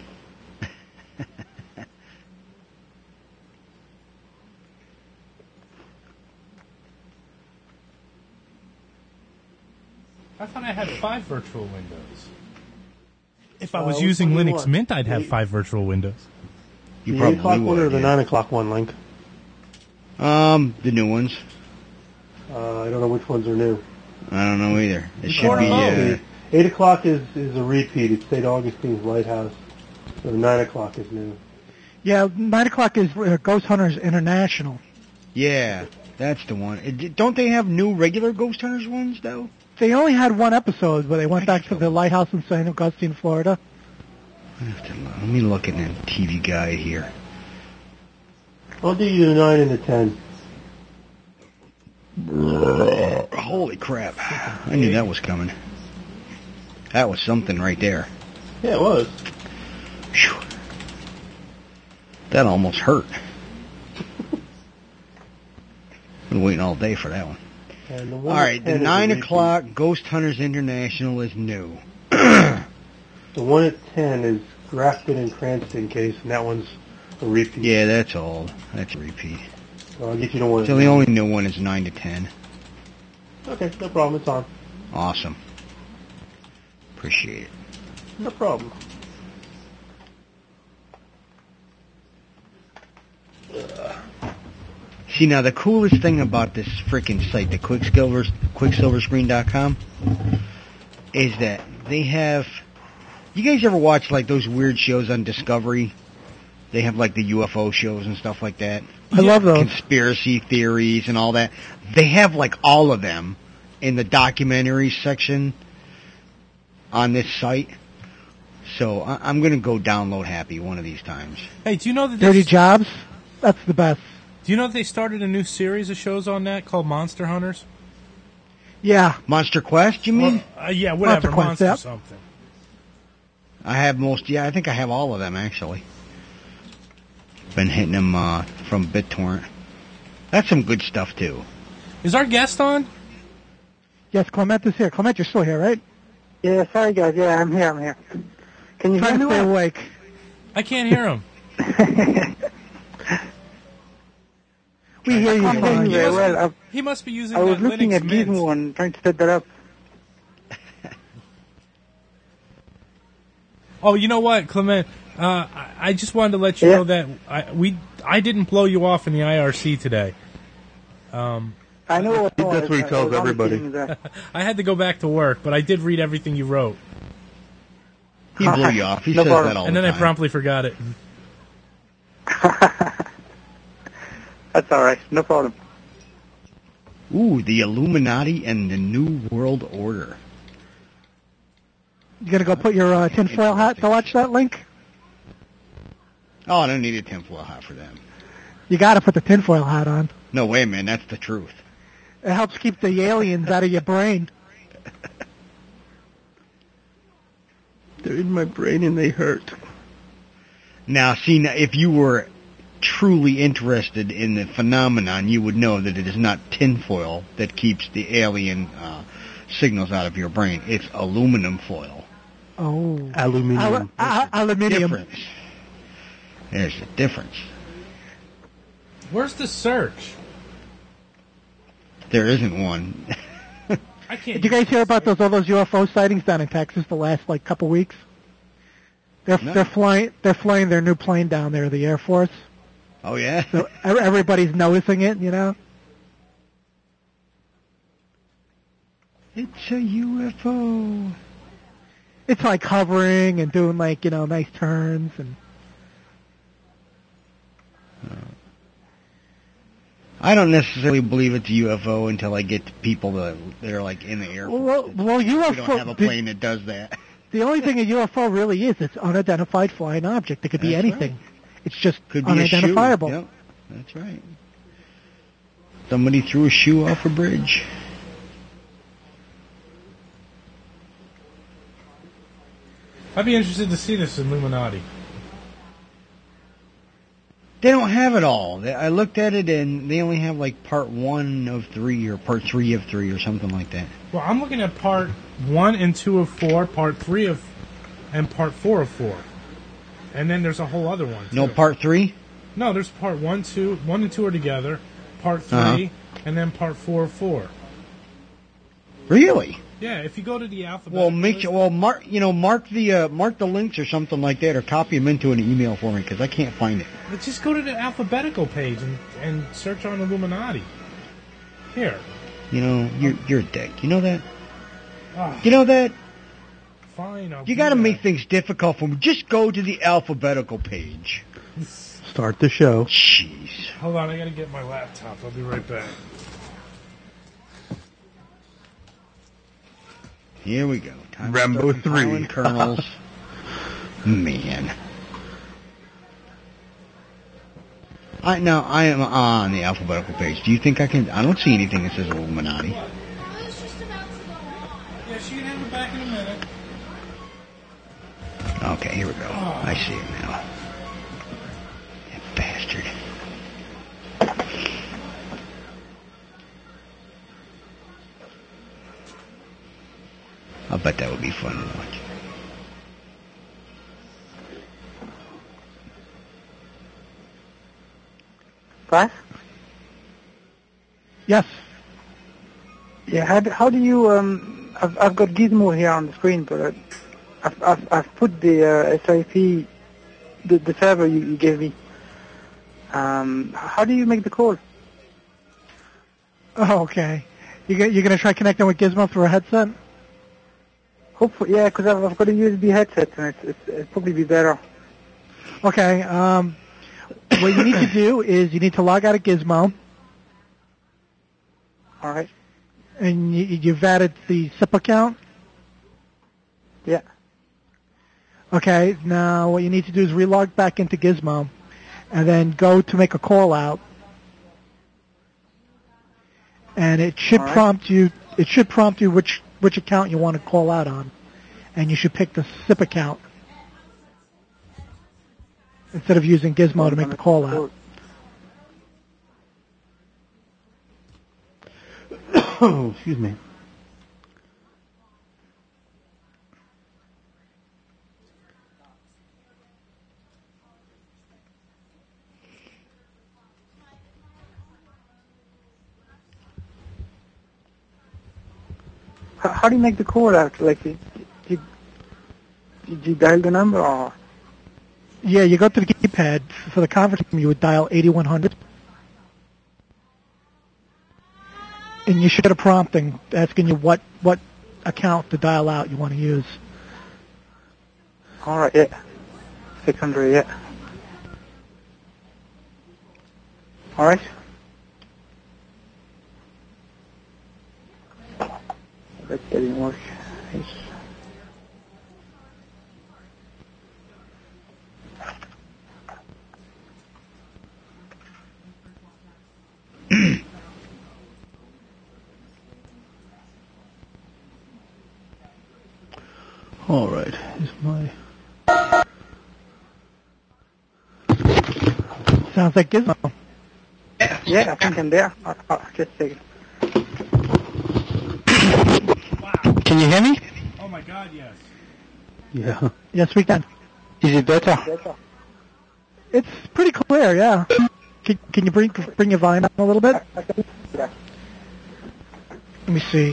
S7: I thought I had five virtual windows. If I
S2: Uh,
S7: was
S2: which
S7: using
S2: one do you
S7: Linux
S2: want?
S7: Mint, I'd have
S2: The-
S7: five virtual windows.
S6: You
S2: the
S6: probably
S2: eight o'clock one
S6: would,
S2: or the
S6: yeah.
S2: nine o'clock one, Link?
S6: Um, the new ones.
S2: Uh, I don't know which ones are new.
S6: I don't know either. It should
S7: Record
S6: be.
S7: them all.
S6: Uh,
S2: The eight o'clock is, is a repeat. It's Saint Augustine's Lighthouse. So the nine o'clock is new.
S5: Yeah, nine o'clock is uh, Ghost Hunters International.
S6: yeah, that's the one. It, don't they have new regular Ghost Hunters ones though?
S5: They only had one episode where they went back to the lighthouse in Saint Augustine, Florida.
S6: I have to, let me look at the T V guide here.
S2: I'll do you the nine and the ten.
S6: Holy crap! I knew that was coming. That was something right there.
S2: Yeah, it was.
S6: Phew. That almost hurt. Been waiting all day for that one.
S2: And the
S6: All
S2: one
S6: right,
S2: at
S6: the
S2: ten is a
S6: nine
S2: repeat.
S6: o'clock Ghost Hunters International is new.
S2: The one at ten is Grafton and Cranston case, and that one's a repeat.
S6: Yeah, that's old. That's a repeat.
S2: So I'll get you the one.
S6: So the only new one is nine to ten.
S2: Okay, no problem. It's on.
S6: Awesome. Appreciate it.
S2: No problem.
S6: See, now the coolest thing about this freaking site, the Quicksilver, Quicksilver Screen dot com, is that they have... You guys ever watch like those weird shows on Discovery? They have like the U F O shows and stuff like that.
S5: I love those.
S6: Conspiracy theories and all that. They have like all of them in the documentary section on this site. So I- I'm going to go download Happy one of these times.
S7: Hey, do you know that
S5: Dirty
S7: they,
S5: Jobs? That's the best.
S7: do you know that they started a new series of shows on that called Monster Hunters?
S5: Yeah.
S6: Monster Quest, you mean?
S7: Uh, yeah, whatever,
S5: Monster Quest,
S7: Monster
S5: yep.
S7: something.
S6: I have most, yeah, I think I have all of them actually. Been hitting them uh, from BitTorrent. That's some good stuff too.
S7: Is our guest on?
S5: Yes, Clement is here. Clement, you're still here, right?
S4: Yeah, sorry guys. Yeah, I'm here. I'm here. Can you hear
S5: Trying
S4: me?
S5: to stay
S4: well?
S5: awake.
S7: I can't hear him.
S5: We hear you
S4: I can't hear
S5: fine.
S4: you very well. I,
S7: He must be using
S4: I was
S7: that
S4: looking
S7: Linux
S4: at
S7: Mint.
S4: Gizmo and trying to set that up.
S7: Oh, you know what, Clement? Uh, I, I just wanted to let you
S4: Yeah.
S7: know that I, we I didn't blow you off in the I R C today. Um,
S4: I know what
S2: That's what he
S4: I- I
S2: tells
S4: was only
S2: everybody.
S4: kidding that.
S7: I had to go back to work, but I did read everything you wrote,
S6: He blew you off. He
S4: No
S6: says
S4: problem.
S6: that all
S7: and
S6: the
S7: then I
S6: time.
S7: promptly forgot it.
S4: That's all right. No problem.
S6: Ooh, the Illuminati and the New World Order.
S5: You gonna go put your uh, tinfoil hat to watch that link?
S6: Oh, I don't need a tinfoil hat for them.
S5: You gotta put the tinfoil hat on.
S6: No way, man. That's the truth.
S5: It helps keep the aliens out of your brain.
S2: They're in my brain and they hurt.
S6: Now, see, now, if you were truly interested in the phenomenon, you would know that it is not tinfoil that keeps the alien uh, signals out of your brain. It's aluminum foil.
S5: Oh.
S2: Aluminium.
S5: Al- a- aluminium.
S6: Difference. There's a difference.
S7: Where's the search?
S6: There isn't one.
S7: I can't.
S5: Did you guys hear about those all those U F O sightings down in Texas the last like couple weeks? They're
S6: No.
S5: they're flying they're flying their new plane down there, the Air Force.
S6: Oh, yeah?
S5: So ev- everybody's noticing it, you know.
S6: It's a U F O.
S5: It's like hovering and doing like you know nice turns and.
S6: I don't necessarily believe it's a U F O until I get to people that, that are like in the Air Force.
S5: Well, well, U F O.
S6: We don't have a plane that does that.
S5: The only thing a U F O really is, it's unidentified flying object. It could be
S6: That's
S5: anything.
S6: right.
S5: It's just
S6: Could be a shoe.
S5: unidentifiable.
S6: Yep, that's right. Somebody threw a shoe off a bridge.
S7: I'd be interested to see this Illuminati.
S6: They don't have it all. They- I looked at it and they only have like part one of three or part three of three or something like that.
S7: Well, I'm looking at part one and two of four, part three of, and part four of four, and then there's a whole other one.
S6: No
S7: too.
S6: part three?
S7: No, there's part one, two, one and two are together, part three,
S6: Uh-huh.
S7: and then part four of four.
S6: Really?
S7: Yeah, if you go to the alphabet.
S6: Well, make sure, well, mark, you know, mark the, uh, mark the links or something like that or copy them into an email for me because I can't find it.
S7: Let's just go to the alphabetical page and, and search on Illuminati. Here.
S6: You know, you're, you're a dick. You know that?
S7: Ah,
S6: You know that?
S7: fine. I'll
S6: You
S7: do
S6: gotta
S7: that.
S6: make things difficult for me. Just go to the alphabetical page.
S2: Start the show.
S6: Jeez.
S7: Hold on, I gotta get my laptop. I'll be right back.
S6: Here we go. Time to
S2: Rambo
S6: start compiling
S2: three.
S6: Kernels. Man. I now I am on the alphabetical page. Do you think I can? I don't see anything that says Illuminati.
S7: Yeah, she can have it back in a minute.
S6: Okay, here we go. I see it now. That bastard. I bet that would be fun to watch.
S4: What?
S5: Yes.
S4: Yeah, how, do- how do you, um, I've, I've got Gizmo here on the screen, but uh, I've, I've, I've put the uh, S I P, the, the server you, you gave me. Um, how do you make the call?
S5: Oh, okay. You get, you're gonna try connecting with Gizmo through a headset?
S4: Hopefully, yeah, because I've, I've got a U S B headset, and it's, it's, it'd probably be better.
S5: Okay. Um, what you need to do is you need to log out of Gizmo,
S4: All right.
S5: and you, you've added the S I P account.
S4: Yeah.
S5: Okay. Now what you need to do is relog back into Gizmo, and then go to make a call out. And it should
S4: All right.
S5: prompt you. It should prompt you which which account you want to call out on, and you should pick the S I P account instead of using Gizmo to make the call out.
S2: Oh, excuse me.
S4: How, how do you make the call out? Like, did, did, did you dial the number or?
S5: Yeah, you go to the keypad for the conference room. You would dial eighty-one hundred, and you should get a prompting asking you what what account to dial out you want to use.
S4: All right, yeah. six hundred, yeah. All right. That didn't work. Yes.
S2: All right. Is my
S5: Sounds like Gizmo.
S4: Yeah, I think I'm there. Uh, uh, just a second.
S10: Can you hear me?
S7: Oh my God, yes.
S2: Yeah.
S5: Yes, we can.
S8: Is it better?
S5: It's pretty clear, yeah. Can, can you bring bring your volume up a little bit? Let me see.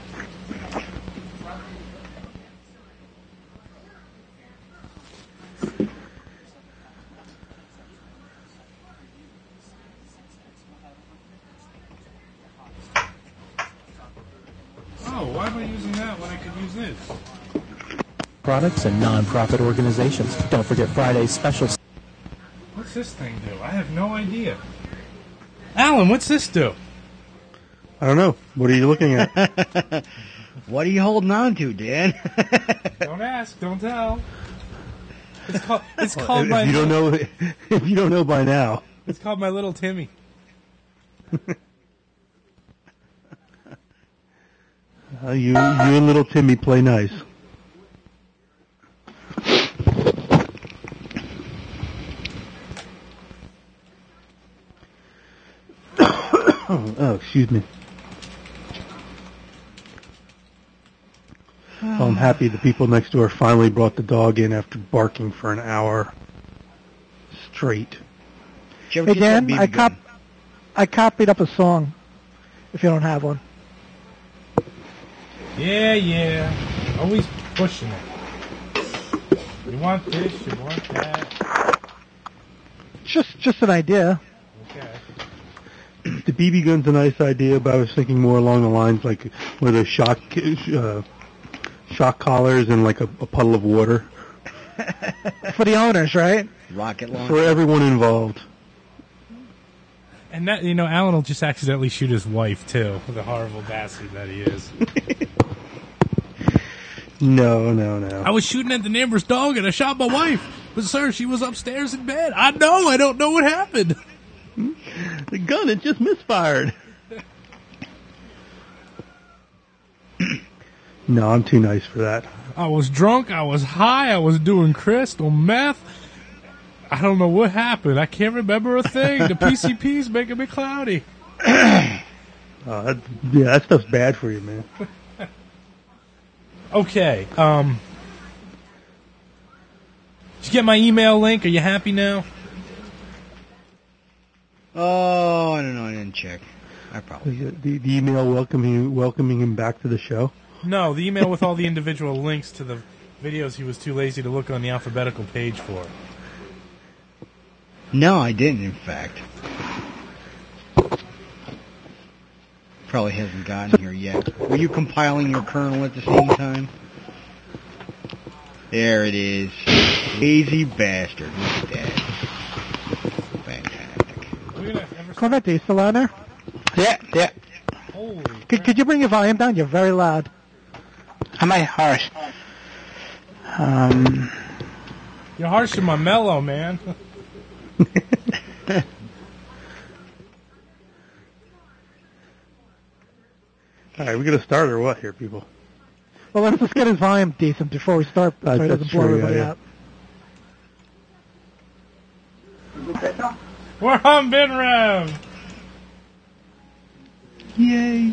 S7: Oh, why am I using that when I could use this?
S1: Products and non-profit organizations. Don't forget Friday's special.
S7: What's this thing do? I have no idea. Alan, what's this do?
S2: I don't know. What are you looking at?
S6: What are you holding on to, Dan?
S7: Don't ask, don't tell. It's called. It's
S2: Well,
S7: called
S2: if
S7: my.
S2: you don't know, if you don't know by now,
S7: It's called my little Timmy.
S2: uh, you you and little Timmy play nice. Oh, excuse me. Well, I'm happy the people next door finally brought the dog in after barking for an hour straight.
S6: Did you ever
S5: Hey
S6: get that
S5: Dan,
S6: B B
S5: I
S6: gun?
S5: cop I copied up a song. If you don't have one,
S7: Yeah, yeah. Always pushing it. You want this, you want that.
S5: just just an idea.
S7: Okay.
S2: The B B gun's a nice idea, but I was thinking more along the lines like with a shock uh, shock collars and like a, a puddle of water
S5: For the owners, right?
S6: Rocket
S2: for
S6: launcher.
S2: everyone involved.
S7: And that, you know, Alan will just accidentally shoot his wife, too. The horrible bastard that he is.
S2: No, no, no.
S7: I was shooting at the neighbor's dog and I shot my wife. But, sir, she was upstairs in bed. I know, I don't know what happened.
S2: The gun, it just misfired. No, I'm too nice for that.
S7: I was drunk, I was high, I was doing crystal meth. I don't know what happened. I can't remember a thing. The P C P's making me cloudy.
S2: Uh, that, yeah, that stuff's bad for you, man.
S7: Okay, um... did you get my email link? Are you happy now?
S6: Oh, I don't know. I didn't check. I probably.
S2: The, the, the email welcoming welcoming him back to the show.
S7: No, the email with all the individual links to the videos he was too lazy to look on the alphabetical page for.
S6: No, I didn't. In fact, probably hasn't gotten here yet. Were you compiling your kernel at the same time? There it is. Lazy bastard. Look at that. Fantastic.
S5: Corvette, are you still on there?
S8: Yeah, yeah.
S7: Holy
S5: Could, could you bring your volume down? You're very loud.
S8: Am I harsh? Um,
S7: You're harsh in my mellow, man.
S2: All right, we gonna start or what here, people?
S5: Well, let's just get his volume decent before we start, so
S2: Uh,
S5: he
S2: that's
S5: doesn't blow
S2: true, yeah,
S5: everybody
S2: yeah.
S5: out.
S7: We're on Ben Rev.
S2: Yay!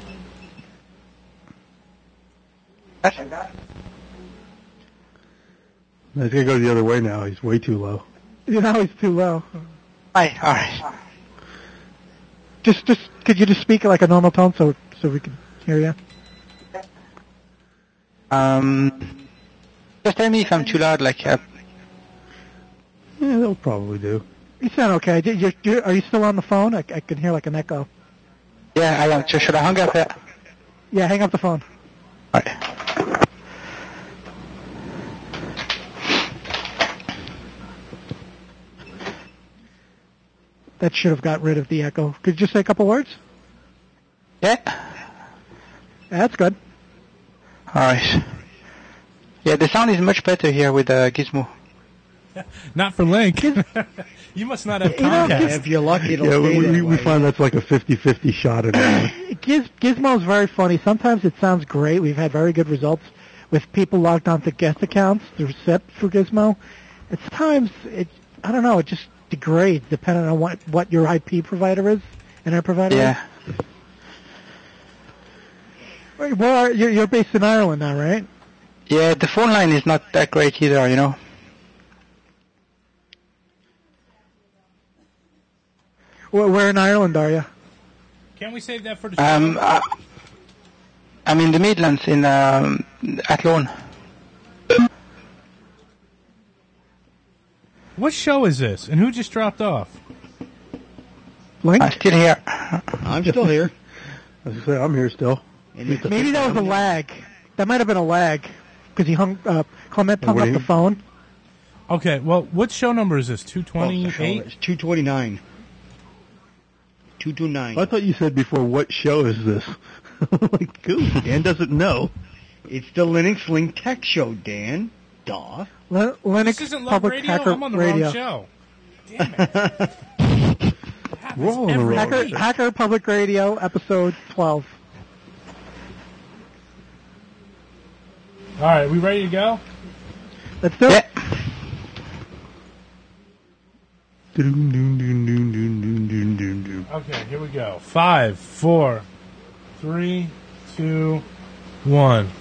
S2: He's gonna go the other way now. He's way too low.
S5: You know he's too low.
S8: Hi, alright.
S5: Just, just, could you just speak like a normal tone so so we can hear you?
S8: Um, just tell me if I'm too loud, like, uh,
S2: Yeah, they'll probably do.
S5: You sound okay. You, you, you, are you still on the phone? I, I can hear like an echo.
S8: yeah, I am. Should I hang up here?
S5: Yeah, hang up the phone.
S8: Alright.
S5: That should have got rid of the echo. Could you just say a couple words?
S8: Yeah?
S5: Yeah, that's good.
S8: Alright. Yeah, the sound is much better here with uh, Gizmo.
S7: Not for Link. You must not have
S5: You know,
S7: Comcast.
S5: Giz-
S6: If you're lucky, it'll
S2: Yeah,
S6: stay
S2: we,
S6: that
S2: we, we
S6: way.
S2: find that's like a fifty-fifty shot at it.
S5: Giz, Gizmo's very funny. Sometimes it sounds great. We've had very good results with people logged onto guest accounts through S I P for Gizmo. At times, it I don't know, it just degrades depending on what, what your I P provider is, internet provider
S8: Yeah.
S5: is. Well, you're, you're based in Ireland now, right?
S8: Yeah, the phone line is not that great either, you know.
S5: Where, where in Ireland are you?
S7: Can't we save that for the show?
S8: Um, I, I'm in the Midlands, in um, Athlone.
S7: What show is this? And who just dropped off?
S5: Link?
S8: I'm still here.
S6: I'm still here.
S2: I was gonna say, I'm here still.
S5: Maybe that was a lag. That might have been a lag because he hung. Uh, Clement hung
S2: What
S5: up
S2: do you-
S5: the phone.
S7: Okay, well, what show number is this? two
S6: Oh,
S7: twenty-eight?
S6: it's two twenty-nine. two twenty-nine.
S2: I thought you said before, what show is this? Like, cool. Dan doesn't know.
S6: It's the Linux Link Tech Show, Dan. Duh.
S5: Lin- Linux
S7: This isn't Love
S5: Public
S7: Radio?
S5: Hacker
S7: I'm on the
S5: Radio.
S7: wrong show. Damn it.
S2: We're all on the
S7: every
S2: wrong
S5: Hacker,
S7: week.
S5: Hacker Public Radio, episode twelve.
S7: All right, we ready to go?
S5: Let's do it.
S2: Doom, doom, doom, doom, doom, doom, doom, doom, doom.
S7: Okay, here we go. Five, four, three, two, one.